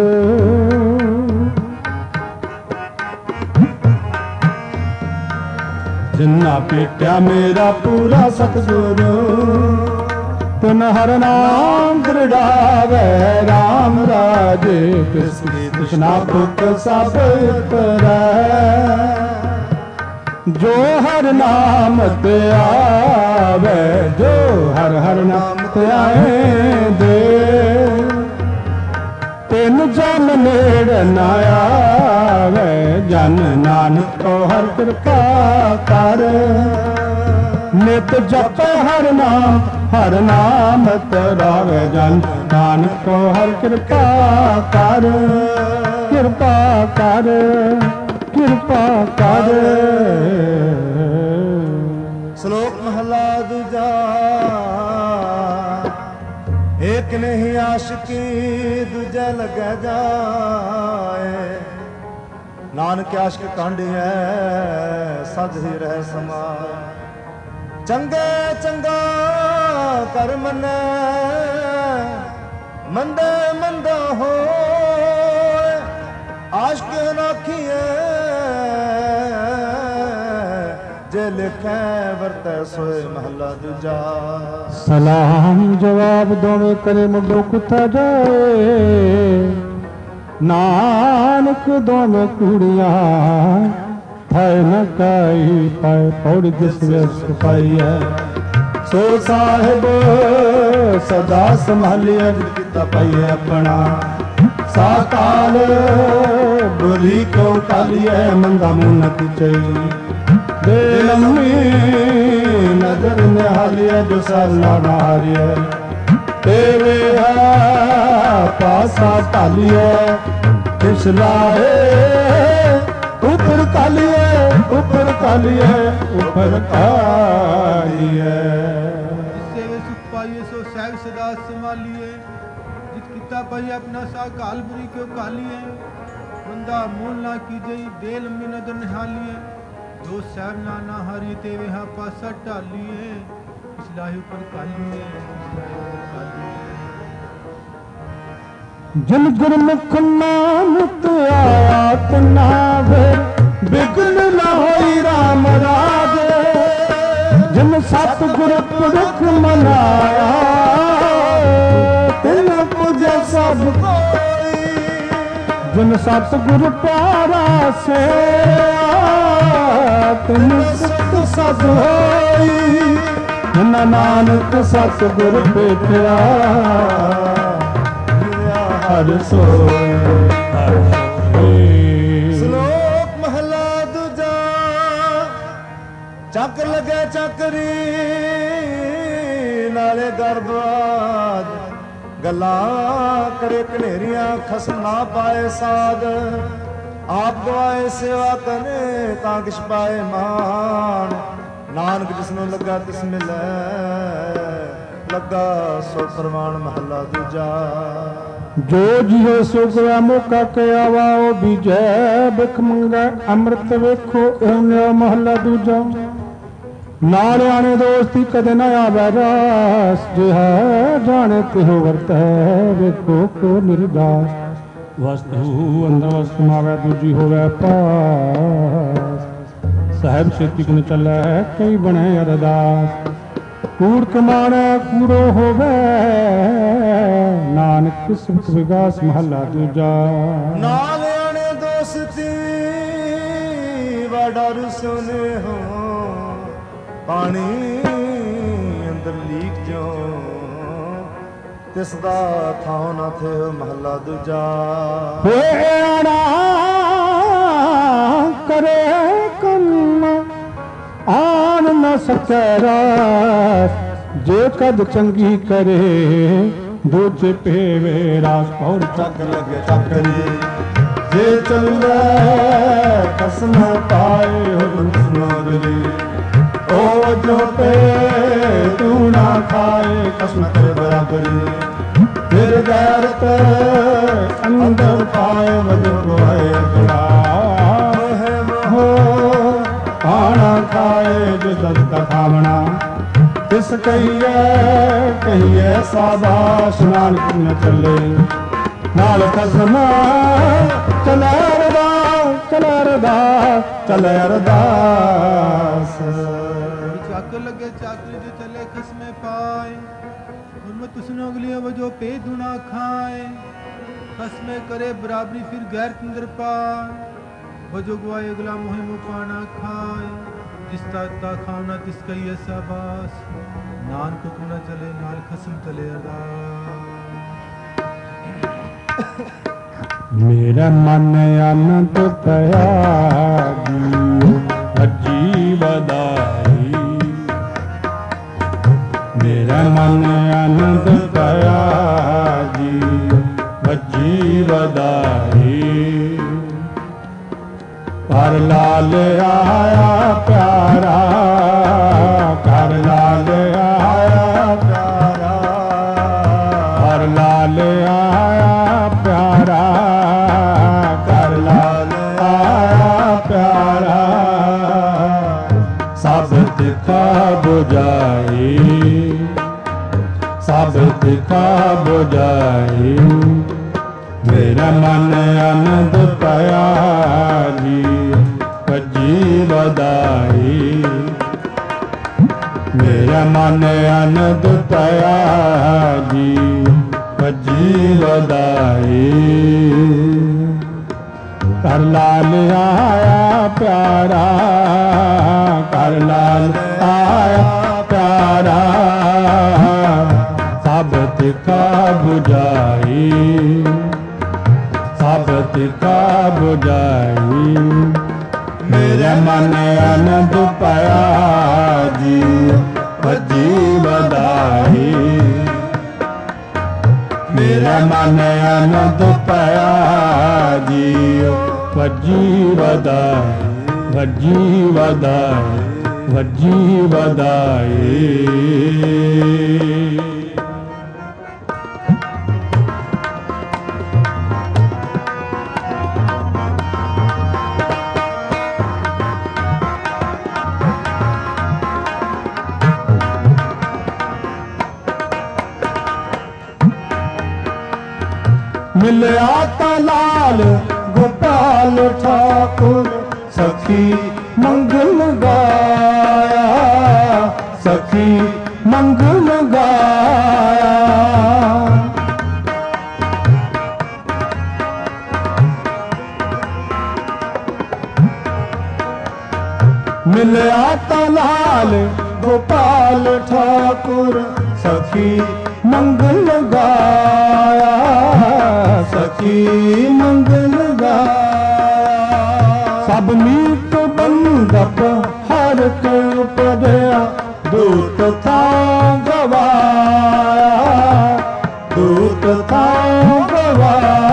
जिन्ना पीटिया मेरा पूरा सतगुरु। तिन हर नाम दृढ़ावे राम राजे, कृष्णा पुत सब उतरै। जो हर नाम ते आवे, जो हर हर नाम ते आए दे। तिन जन नेड़ न आवे, जन नानक को हर कृपा कर। नित जप हर नाम तरावे, जन नानक को हर कृपा कर, कृपा कर, कृपा कर। श्लोक महला दूजा। एक नहीं आशिकी दूजा लगे जाए, नानक आशिक कांडी है सद ही रह समाए। ਚੰਗੇ ਚੰਗਾ ਕਰ ਮੰਨੈ, ਮੰਦੇ ਮੰਦਾ ਹੋਏ, ਆਸ਼ਕ ਨਾਖੀਏ ਜੇ ਲਿਖੈ ਵਰਤੈ ਸੋਏ। ਮਹਲਾ ਦੂਜਾ। ਸਲਾਮ ਜਵਾਬ ਦੋਵੇਂ ਕਰੇ ਮੁੰਡੋ ਕੁੱਤਾ ਜਾਏ, ਨਾਨਕ ਦੋਵੇਂ ਕੁੜੀਆਂ ਹੈ ਨ ਕਾਈ ਪਾਏ, ਪੌੜੀ ਜਿਸ ਵਿੱਚ ਪਾਈ ਹੈ ਸੋ ਸਾਹਿਬ ਸਦਾ ਸੰਭਾਲਿਆ, ਕੀਤਾ ਪਾਈਏ ਆਪਣਾ ਸਾਕਾਲ ਬੁਰੀ ਕਿਉ ਕਾਲੀਏ, ਮੰਦਾ ਮੂੰਹ ਨ ਚਈ ਦੇ ਲੰਮੀ ਨਜ਼ਰ ਨਿਹਾਲੀਏ, ਜੋ ਸਰਨਾ ਨਾਰੀਏ ਤੇਰੇ ਪਾਸਾ ਢਾਲੀਏ, ਪਿਛਲਾ ਉੱਪਰ ਕਾਲੀਏ, ਉੱਪਰ ਕਾਲੀਏ, ਉੱਪਰ ਕਾਲੀਏ। जिससे वे सुख पाइए सो सहब सदा संभालिए, जित किता पाइए अपना सा काल बुरी क्यों कालिए, बंदा मूल ना कीजे दे लंबी नजर निहालिए, जो सहब ना हारी ते वे हा पासा ढालिए, पिछलाही ऊपर कालिए, पिछलाही ऊपर कालिए। जिन गुरमुख नामत आया तना बिघ्न न होई राम राजे, जिन सतगुर पुरख मनाया तिन पूजे सब कोई, जिन सतगुर प्यारा से तिन सुख सद होई, जिन नानक सतगुर पेटिया हर सोए हर सोए। ਸ਼ਲੋਕ ਮਹਲਾ ਦੂਜਾ। ਚੱਕ ਲਗੇ ਚੱਕਰੀ ਨਾਲੇ ਗਰਦਵਾਦ, ਗੱਲਾਂ ਕਰੇ ਕਨੇਰੀਆਂ ਖਸਮ ਨਾ ਪਾਏ ਸਾਧ, ਆਪ ਗਵਾਏ ਸੇਵਾ ਕਰੇ ਤਾਂ ਕਿਛ ਪਾਏ ਮਾਨ, ਨਾਨਕ ਜਿਸਨੂੰ ਲੱਗਾ ਤਿਸ ਮਿਲੈ, ਲੱਗਾ ਸੋ ਪ੍ਰਵਾਨ। ਮਹਲਾ ਦੂਜਾ। ਜੋ ਜੀਓ ਸੁਗਿਆ ਮੌਕਾ ਕਿਆ ਵਾਓ ਬੀਜੈ, ਬਿਖ ਮੰਗੈ ਅੰਮ੍ਰਿਤ ਵੇਖੋ ਇਹੋ ਮਹਲਾ ਦੂਜਾ। ਨਾਲ ਆਣੇ ਦੋਸਤੀ ਕਦੇ ਨਾ ਆਵੈ ਰਾਸ, ਜਿਹਾ ਜਾਣੇ ਤਿਹੋ ਵਰਤੈ ਵੇਖੋ ਕੋ ਨਿਰਦਾਸ, ਵਸਤੂ ਅੰਦਰ ਵਸਤੂ ਮਾਵੈ ਦੂਜੀ ਹੋਵੈ ਪਾਸ, ਸਾਹਿਬ ਛੇਤੀ ਗੁਣ ਚੱਲੈ ਕਈ ਬਣੇ ਅਰਦਾਸ, ਕੂੜ ਕਮਾਣੈ ਕੂੜੋ ਹੋਵੇ, ਨਾਨਕ ਕਿਸਮਤ ਵਿਗਾਸ। ਮਹਲਾ ਦੂਜਾ। ਨਾਲ ਆਣੇ ਦੋਸਤੀ ਵਡਰ ਸੁਨੇ ਹੋ, ਪਾਣੀ ਅੰਦਰ ਲੀਕ ਜੋ ਤਿਸ ਦਾ ਥਾਂ ਨਾ ਥੇ। ਮਹਲਾ ਦੂਜਾ। ਹੋਣਾ ਕਰੇ ਕੰਨ ਆਨ ਨ ਸਕੈ ਰਾਸ, ਜੇ ਕਦ ਚੰਗੀ ਕਰੇ ਦੂਜੇ ਪੇਵੇ ਰਾਸ। ਔਰ ਚੱਕ ਲਗੇ ਚੱਕਰੀ ਜੇ ਚੱਲੇ ਕਸਮ ਪਾਏ ਹੁਕਮ ਸੁਨੋਦਰੀ, ਉਹ ਜੋ ਪੇ ਤੂੰ ਨਾ ਖਾਏ ਕਸਮ ਕਰ ਬਰਾਬਰੀ, ਫਿਰ ਗੈਰਤ ਅੰਦਰ ਪਾਏ ਵਜਨ ਗਵਾਏ ਅਗਲਾ, ਖਾਣਾ ਖਾਏ ਜੋ ਦਸਤਾ ਖਾਵਣਾ, ਤਿਸ ਕਹੀਏ ਸਾਬਾਸ਼, ਨਾਨਕ ਨ ਚੱਲੇ ਨਾਲ ਕਸਮ ਚਲੇ ਅਰਦਾਸ, ਚਲੇ ਅਰਦਾਸ, ਚਲੇ ਅਰਦਾਸ। ਚੱਕ ਲਗੇ ਚਾਕਰੀ ਜੋ ਚੱਲੇ ਖਸਮੇ ਪਾਏ, ਹੁਰਮਤ ਉਸਨੂੰ ਅਗਲੀਆਂ ਵਜੋ ਪੇ ਦੁਨਾ ਖਾਏ, ਖਸਮੇ ਕਰੇ ਬਰਾਬਰੀ ਫਿਰ ਗੈਰ ਅੰਦਰ ਪਾਏ, ਵਜੋ ਗਵਾਏ ਅਗਲਾ ਮੋਹਿ ਮੁ ਪਾਣਾ ਖਾਏ, ਜਿਸ ਤਾ ਖਾਣਾ ਤਿਸ ਕਹੀਏ ਸਾਬਾਸ, ਨਾਨਕ ਹੁਕਮ ਨਾ ਚਲੇ ਨਾਲ ਖਸਮ ਚਲੇ ਅਰਦਾਸ। ਮੇਰਾ ਮਨ ਅਨੰਤ ਪਿਆ ਅਜੀ ਵਧਾਈ, ਮੇਰਾ ਮਨ ਅਨੰਤ ਪਿਆ ਜੀ ਅਜੀ ਵਧਾਈ, ਕਰ ਲਾਲ ਆਇਆ ਪਿਆਰਾ, ਕਰ ਲਾਲ ਆਇਆ ਪਿਆਰਾ, ਕਰ ਲਾਲ ਆਇਆ ਪਿਆਰਾ, ਕਰ ਲਾਲ ਆਇਆ ਪਿਆਰਾ, ਸਭ ਤਿਖਾ बुझाई, सब तिखा बुझाई। मेरा मन आनंद पाया जी, भजी बधाई। मेरा मन आनंद पाया जी, भजी बधाई। कर लाल आया प्यारा, कर लाल आया प्यारा, सब तिखा बुझाई, सब तिखा बुझाई। मेरे मन आनंद पाया जी, भजी बधाई। मेरा मन आनंद पाया जी, भजी बधाई, भजी बधाई, भजी बधाई। मिलया लाल गोपाल ठाकुर, सखी मंगल गाया, सखी मंगल गाया। मिलया लाल गोपाल ठाकुर, सखी मंगल गाया, सखी मंगल गाया। सब मीत बंदप हर के उपदया, दूत था गवाया, दूत था गवाया।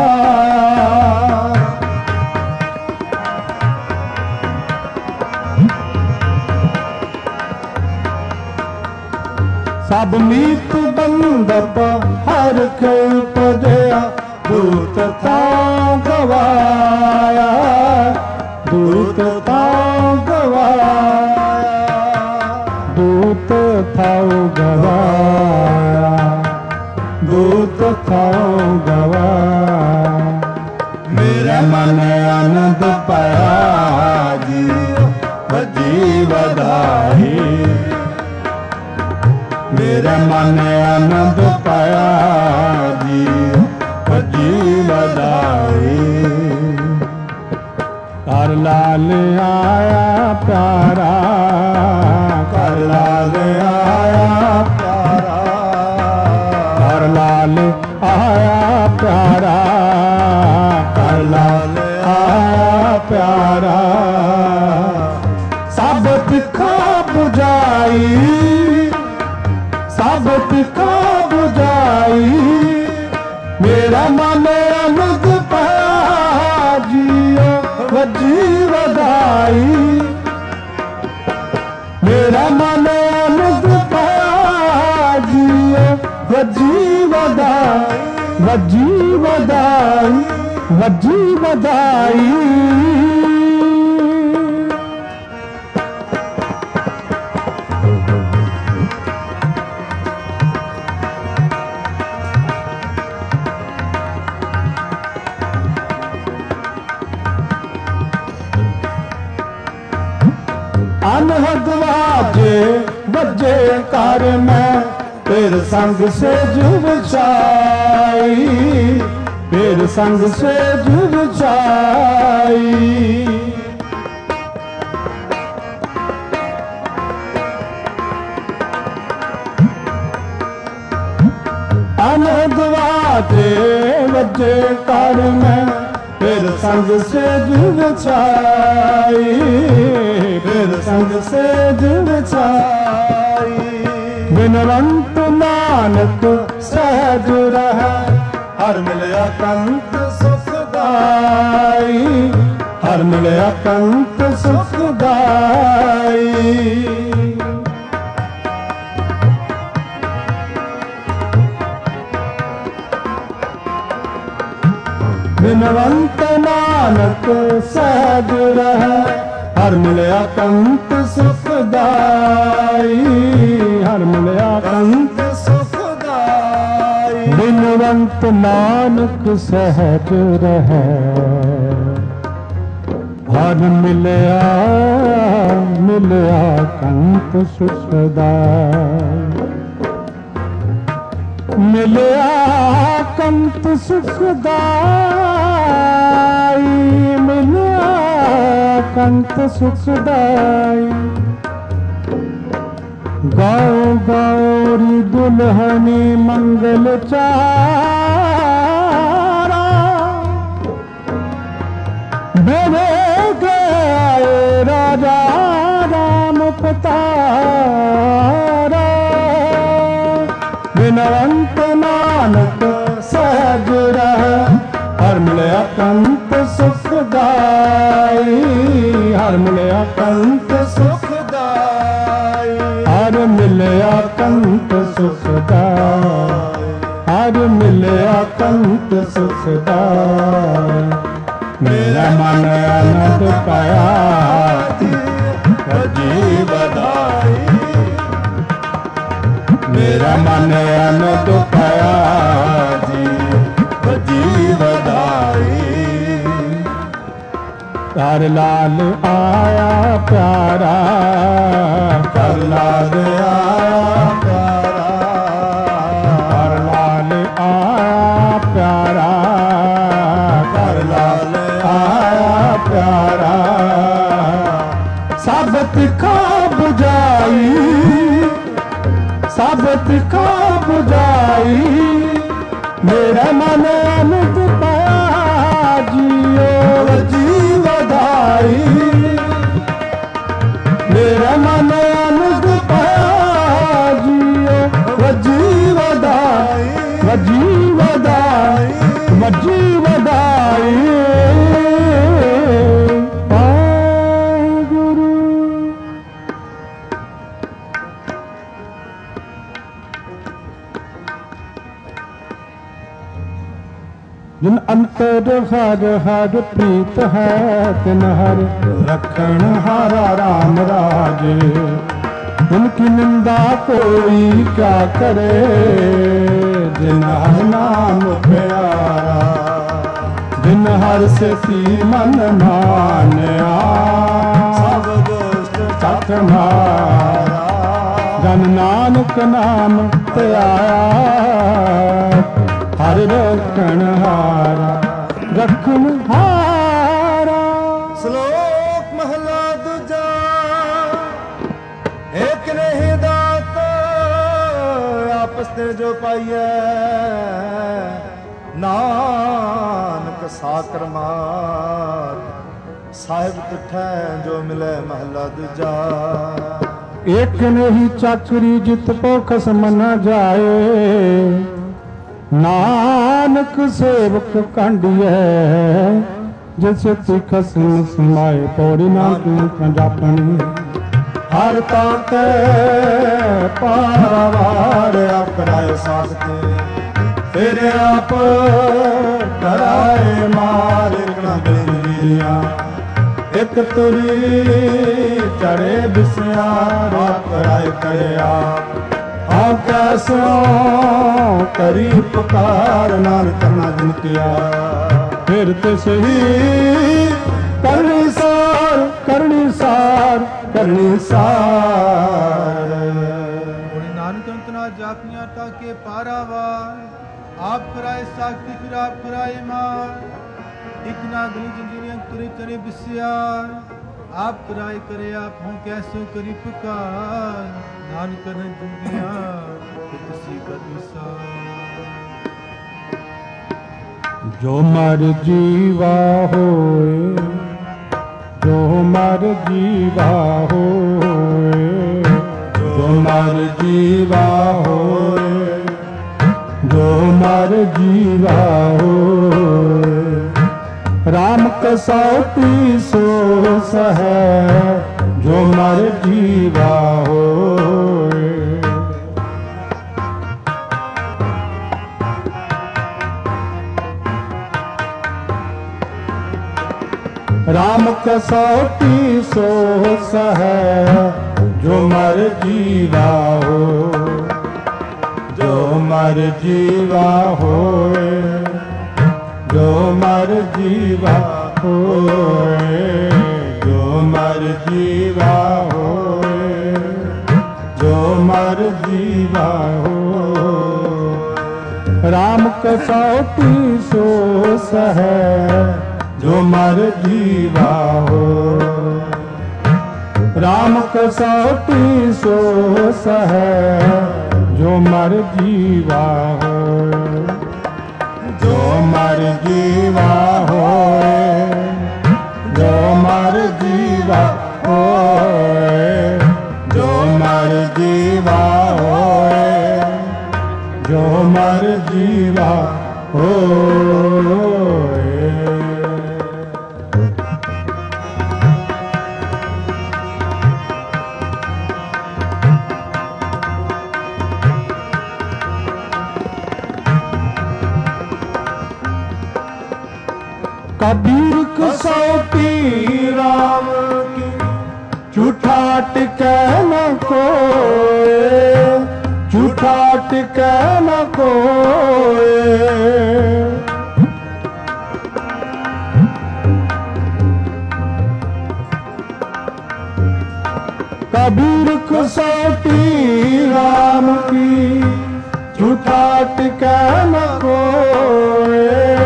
सब मीत बंदप हर के उपदया, दूत था गवाया, दूत था गवाया। दूत था गवाया, दूत था गवाया। मेरा मन आनंद पाया जी, भजी बधाई। मेरा मन आनंद पाया जी, भजी बधाई। कर लाल आया प्यारा, कर लाल आया प्यारा, कर लाल आया प्यारा, कर लाल आया प्यारा। सब तिखा बुझाई, सब तिखा बुझाई। मेरा मन आनंद पाया जियो, भजी बधाई। मेरा मन आनंद पाया जियो, भजी बधाई, भजी बधाई, भजी बधाई। अनहद वाजे बजे कर मैं, फिर संग से जुड़ जाई, फिर संग से जुड़ जाई। अनहद वाजे बजे कर मैं, फिर संग से जुड़ जाई, फिर संग से जुड़ जाई। बिनवंत नानक सहज रह, हर मिलया कंत सुखदाई, हर मिलया कंत सुखदाई। बिनवंत नानक सहज रह, ਹਰ ਮਿਲਿਆ ਕੰਤ ਸੁਖਦਾਈ, ਹਰ ਮਿਲਿਆ ਕੰਤ ਸੁਖਦਾਈ। ਬਿਨਵੰਤ ਨਾਨਕ ਸਹਿਜ ਰਹੈ, ਹਰ ਮਿਲਿਆ ਮਿਲਿਆ ਕੰਤ ਸੁਖਦਾਈ। ਮਿਲਿਆ ਕੰਤ ਸੁਖਦਾਈ, ਮਿਲਿਆ ਕੰਤ ਸੁਖਦਾਈ। ਗਾਓ ਗੌਰੀ ਦੁਲਹਨੀ ਮੰਗਲ ਚਾਰਾ, ਮੇਰੇ ਗਏ ਰਾਜਾ ਰਾਮ ਪਤਾਰਾ। ਬਿਨਵੰਤ ਨਾਨਕ ਸਹਿਜ ਰਹਿ, ਹਰ ਮਿਲਿਆ ਕੰਤ ਸੁਖਦਾਈ, ਹਰ ਮਿਲਿਆ ਕੰਤ ਸੁਖਦਾਈ। ਹਰ ਮਿਲਿਆ ਕੰਤ ਸੁਖਦਾਈ, ਹਰ ਮਿਲਿਆ ਕੰਤ ਸੁਖਦਾਈ। ਮੇਰਾ ਮਨ ਆਨੰਦ ਪਾਇਆ ਜੀ ਵਧਾਈ, ਮੇਰਾ ਮਨ ਆਨੰਦ ਪਾਇਆ ਜੀ ਵਧਾਈ। ਕਰ ਲਾਲ ਆਇਆ ਪਿਆਰਾ, ਕਰ ਲਾਲ ਆਇਆ ਪਿਆਰਾ, ਕਰ ਲਾਲ ਆਇਆ ਪਿਆਰਾ, ਕਰ ਲਾਲ ਆਇਆ ਪਿਆਰਾ। ਸਭ ਤਿੱਖਾ ਬੁਝਾਈ, ਸਭ ਤਿੱਖਾ ਬੁਝਾਈ। ਮੇਰਾ ਮਨ ਆਨੰਦ ਪਾਇਆ ਜੀਓ ਜੀ ਵਧਾਈ, ਮੇਰਾ ਮਨ ਆਨੰਦ ਪਾਇਆ ਜੀਓ ਵਜੀ ਵਧਾਈ, ਵਜੀ ਵਧਾਈ, ਵਜੀ ਵਧਾਈ। ਜਿਨ ਅੰਤਰ ਹਰ ਹਰ ਪ੍ਰੀਤ ਹੈ, ਤਿਨ ਹਰ ਰਖਣ ਹਾਰਾ ਰਾਮ ਰਾਜੇ। ਉਨਕੀ ਨਿੰਦਾ ਕੋਈ ਕਿਆ ਕਰੇ, ਜਿਨ ਹਰ ਨਾਮ ਪਿਆਰਾ। ਜਿਨ ਹਰ ਸਿਫੀ ਮਨ ਮਾਨਿਆ, ਸਭ ਦੁਸ਼ਟ ਚੱਕ ਮਾਰਾ। ਜਨ ਨਾਨਕ ਨਾਮ ਧਿਆਇਆ, ਹਰ ਰਖਣ ਹਾਰਾ, ਰਖਣ ਹਾਰਾ। ਸ਼ਲੋਕ ਮਹਲਾ ਦੂਜਾ। ਏਕ ਨਹੀਂ ਦਾਤ ਆਪਸ ਤੇ ਜੋ ਪਾਈਐ, ਨਾਨਕ ਸਾਕਰ ਮਾਤ ਸਾਹਿਬ ਤੁਠੈ ਜੋ ਮਿਲੈ ਮਹਲਾ ਦੂਜਾ। ਏਕ ਨਹੀਂ ਚਾਕਰੀ ਜਿਤ ਪੋਖਸ ਮਨ ਜਾਏ, ਨਾਨਕ ਸੇਵਕ ਕਾਂਡੀਐ। ਜਿਸ ਖਸਮ ਸਮਾਏ ਪੌੜੀ ਨਾਨਕ ਜਾਪਣੀ। ਹਰ ਤਾਤੇ ਪਾਰਵਾਰ ਆਪਰਾਏ ਸਾਸਤੇ, ਤੇਰੇ ਆਪ ਕਰਾਏ ਮਾਰਿਕਣਾ ਬੇਰੀਆਂ। ਇੱਕ ਤੁਰੀ ਚੜੇ ਬਿਸਿਆ, ਆਪਰਾਏ ਕਰਿਆ। ਆਪ ਕੈਸੋ ਕਰੀ ਪੁਕਾਰ, ਨਾਨਕ ਕਰਨਾ ਜਿਨ ਕੀਆ। ਫਿਰ ਤੇ ਸਹੀ ਕਰਨੀ ਸਾਰ, ਕਰਨੀ ਸਾਰ, ਕਰਨੀ ਸਾਰ। ਨਾਨਕ ਅੰਤਨਾ ਜਾਪੀਆਂ ਤਾਕੇ ਪਾਰਾਵਾਰ, ਆਪ ਕਰਾਏ ਸਾਖੀ ਫਿਰ ਆਪ ਕਰਾਏ ਮਾਰ। ਇਕ ਨਾ ਗਲੀ ਜੰਜੀਰੀਆਂ ਤੁਰੇ ਚਰੇ ਬਿਸਿਆਰ, ਆਪ ਕਰਾਏ ਕਰੇ ਆਪ ਹੋਂ ਕੈਸੋ ਕਰੀ ਪੁਕਾਰ। ਨਾਨਕ ਕਰਨ ਜੁਗੀਆਂ ਕਿਸੀ ਕਰ ਵਿਸਾਰ। ਜੋ ਮਰ ਜੀਵਾ ਹੋਏ, ਜੋ ਮਰ ਜੀਵਾ ਹੋਏ, ਜੋ ਮਰ ਜੀਵਾ ਹੋਏ, ਜੋ ਮਰ ਜੀਵਾ ਹੋਏ। ਰਾਮ ਕਸੌਟੀ ਸੋ ਸਹੈ, ਜੋ ਮਰ ਜੀਵਾ ਹੋਏ। राम कसौटी सो सहै जो मर जीवा हो, जो मर जीवा होए, जो मर जीवा होए, जो मर जीवा होए, जो मर जीवा हो। राम कसौटी सो सहै जो मर जीवा हो, राम कसौटी सो सहै जो मर जीवा हो, जो मर जीवा होए, जो मर जीवा होए, जो मर जीवा होए, जो मर जीवा होए। कबीर कसौटी राम की झूठा टिकै न कोय, झूठा टिकै न कोय। कबीर कसौटी राम की झूठा टिकै न कोय,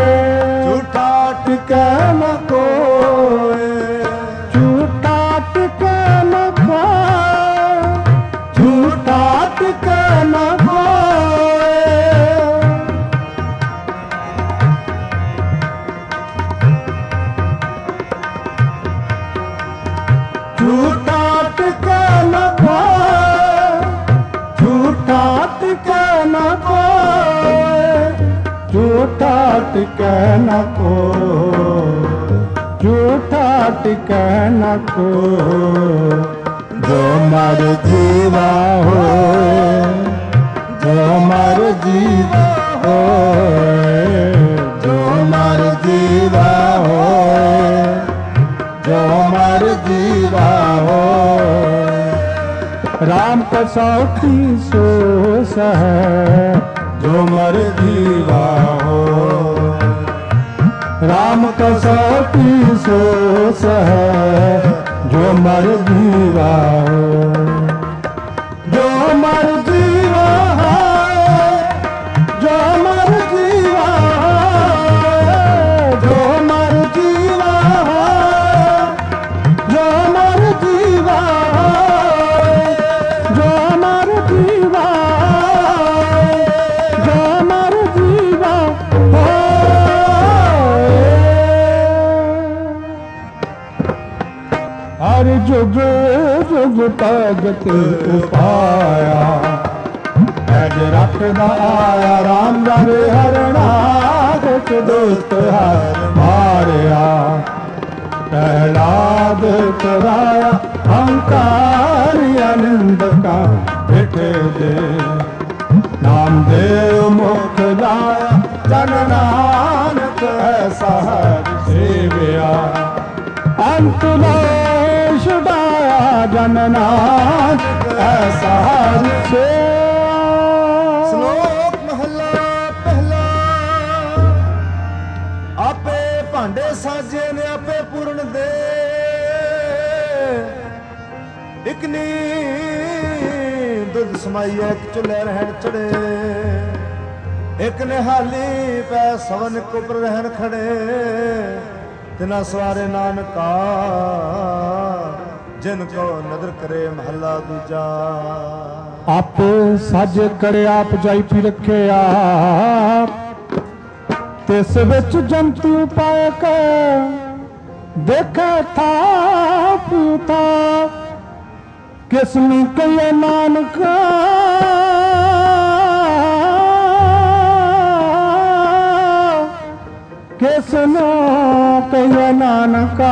टिकै न कोय, झूठा टिकै न कोय, झूठा टिकै न कोय। झूठा टिकै न कोय, झूठा टिकै न कोय, झूठा टिकै न कोय, झूठा टिकै न कोय। जो मर जीवा होए, जो मर जीवा होए, जो मर जीवा होए, जो मर जीवा होए। राम कसौटी सो सहै जो मर जीवा हो, राम कसौटी सो सहै जो मर जीवा हो, जो मर जीवा है, जो मर जीवा है, जो मर जीवा है, जो मर जीवा है, जो मर जीवा है, जो मर जीवा हो। हर जुग जुग भगत उपाया, ऐज रखदा आया राम रवे हरनागत दुष्ट हर मारिया। प्रहलाद कराया हंकारी आनंद का बिठे दे, नामदेव मुख लाया जन नानक ऐसा हर सेविया। अंत में छुड़ाया जन नानक ऐसा हर सेविया। श्लोक महला पहला। आपे भांडे साजे ने आपे पूर्ण दे, एक नी दुध समाइए एक चुले रहन चढ़े, एक ने हाली पै सवन कुपर रहन खड़े। तिना सवारे नानका जिनको नदर करे महला दूजा। आप सज करे आप जाई पी रखे आप, तिस विच जंतु पाए के देखे था पूता। किसनु कहिए नानका किसनु कहिए नानका।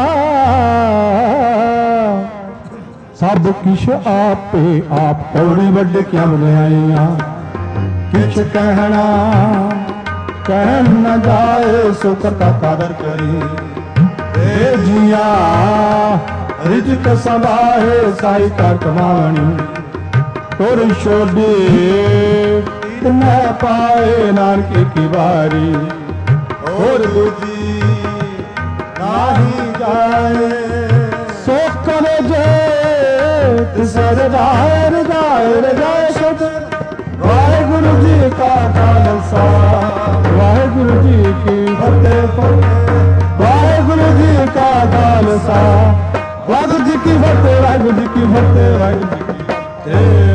सब किश आपे आप पौड़ी वड्डे क्या बनाइया। किश कहना कहन न जाए सो कथा कादर करी। हे जिया रिजक संभाहे साई कर कमावणी तुर छोड़े न पाए नानक की बारी और दूजी नाही जाए सो कर जे तिसर राय रजाए सद वाहेगुरु जी का खालसा वाहेगुरु जी की फतेह वाहेगुरु जी का खालसा वाहेगुरु जी की फतेह वाहेगुरु जी की फतेह वाहेगुरु जी की फतेह।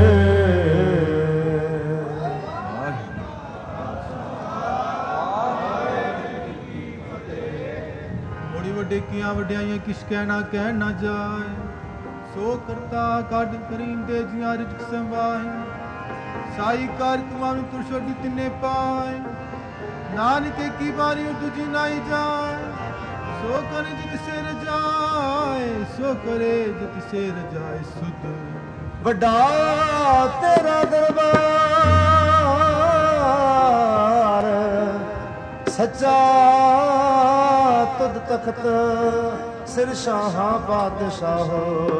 डेकियां वड्याइयां किस कहना कह ना जाए सो करता काट करीम दे जिया रिजक संवाए साई कार तुमानु तुर छोड़ी तिने पाए नानक की बारी तुझी नाई जाए सो करे जित से रजाए सो करे जित से रजाए सुध वड्डा तेरा दरबार सच्चा तुद तखत सिर शाहा बादशाहो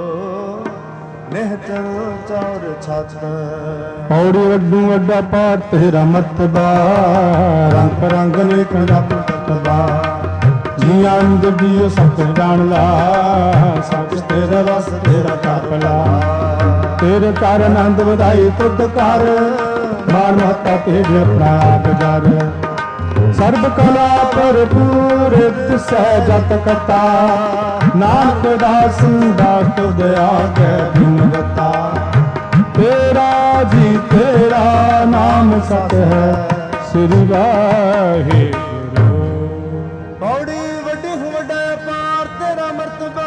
नेहतर चौर छत औड़ी वड्डू वड्डा पार तेरा मतबा रंग रंग ने कंडा तबा जी आनंद दियो सब जान ला सब कुछ तेरा रस तेरा कापला तेरे कर आनंद ਵਧਾਈ तुद कर मान महता तेरे अपना आप गर सर्ब कला भरपूर सहज जत कता नानक दास दास तुद आगे बिनवता तेरा जी तेरा नाम सत है श्री वाहेगुरु बौड़ी वड्डी वड्डा पार तेरा मर्तबा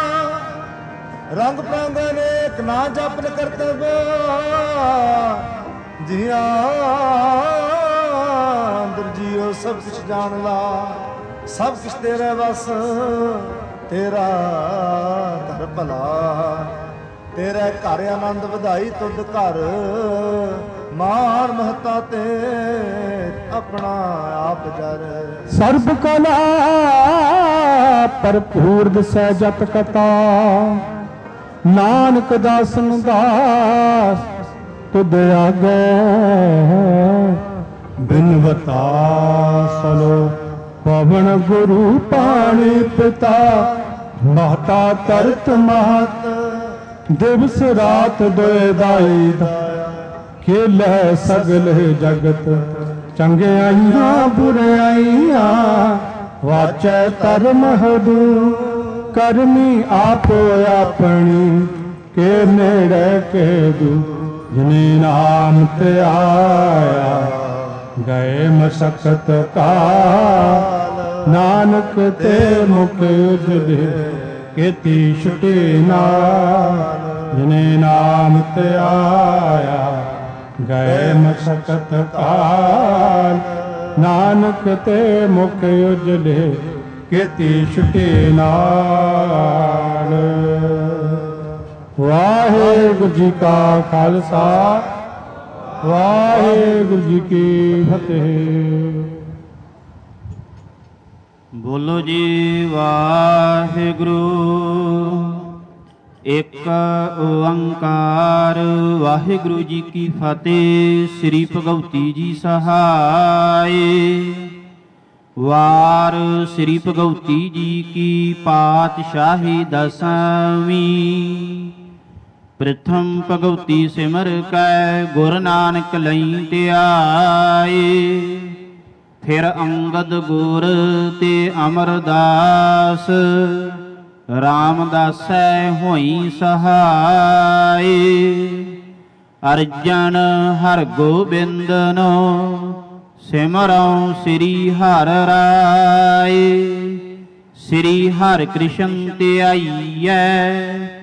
रंग प्रांग अनेक ना जपन करतब जिया जियो सब कुछ जान ला सब कुछ तेरे बस तेरा घर भला तेरा घर आनंद ਵਧਾਈ तुद घर मान महता ते अपना आप जर सर्ब कला भरपूर दिसै जत कथा नानक दासन दास तुद आगे बिनवता सलो पवन गुरु पाणी पिता माता तरत महत दिवस रात दोए दाई खेल सगल जगत चंगियाइयां बुराइयां वाचै धर्म हदू करमी आपो अपनी के नेड़े के दू जिने नाम ते आया गए मशक्कत काल नानक ते मुख उजले केती छुटे नाल जिने नाम ते आया गए मशक्कत काल नानक ते मुख उजले केती छुटे नाल। वाहेगुरु जी का खालसा वाहेगुरु जी की फतेह। बोलो जी वाहेगुरु एक ओंकार वाहेगुरु जी की फतेह। श्री भगवती जी सहाय। वार श्री भगवती जी की पातशाही दसवीं। प्रथम भगवती सिमर कै गुरु नानक लई त्याए। फिर अंगद गुर ते अमरदास रामदासै होई सहाय। अर्जन हर गोबिंदनो सिमरौ श्री हर राय। श्री हर कृष्ण ते आईयै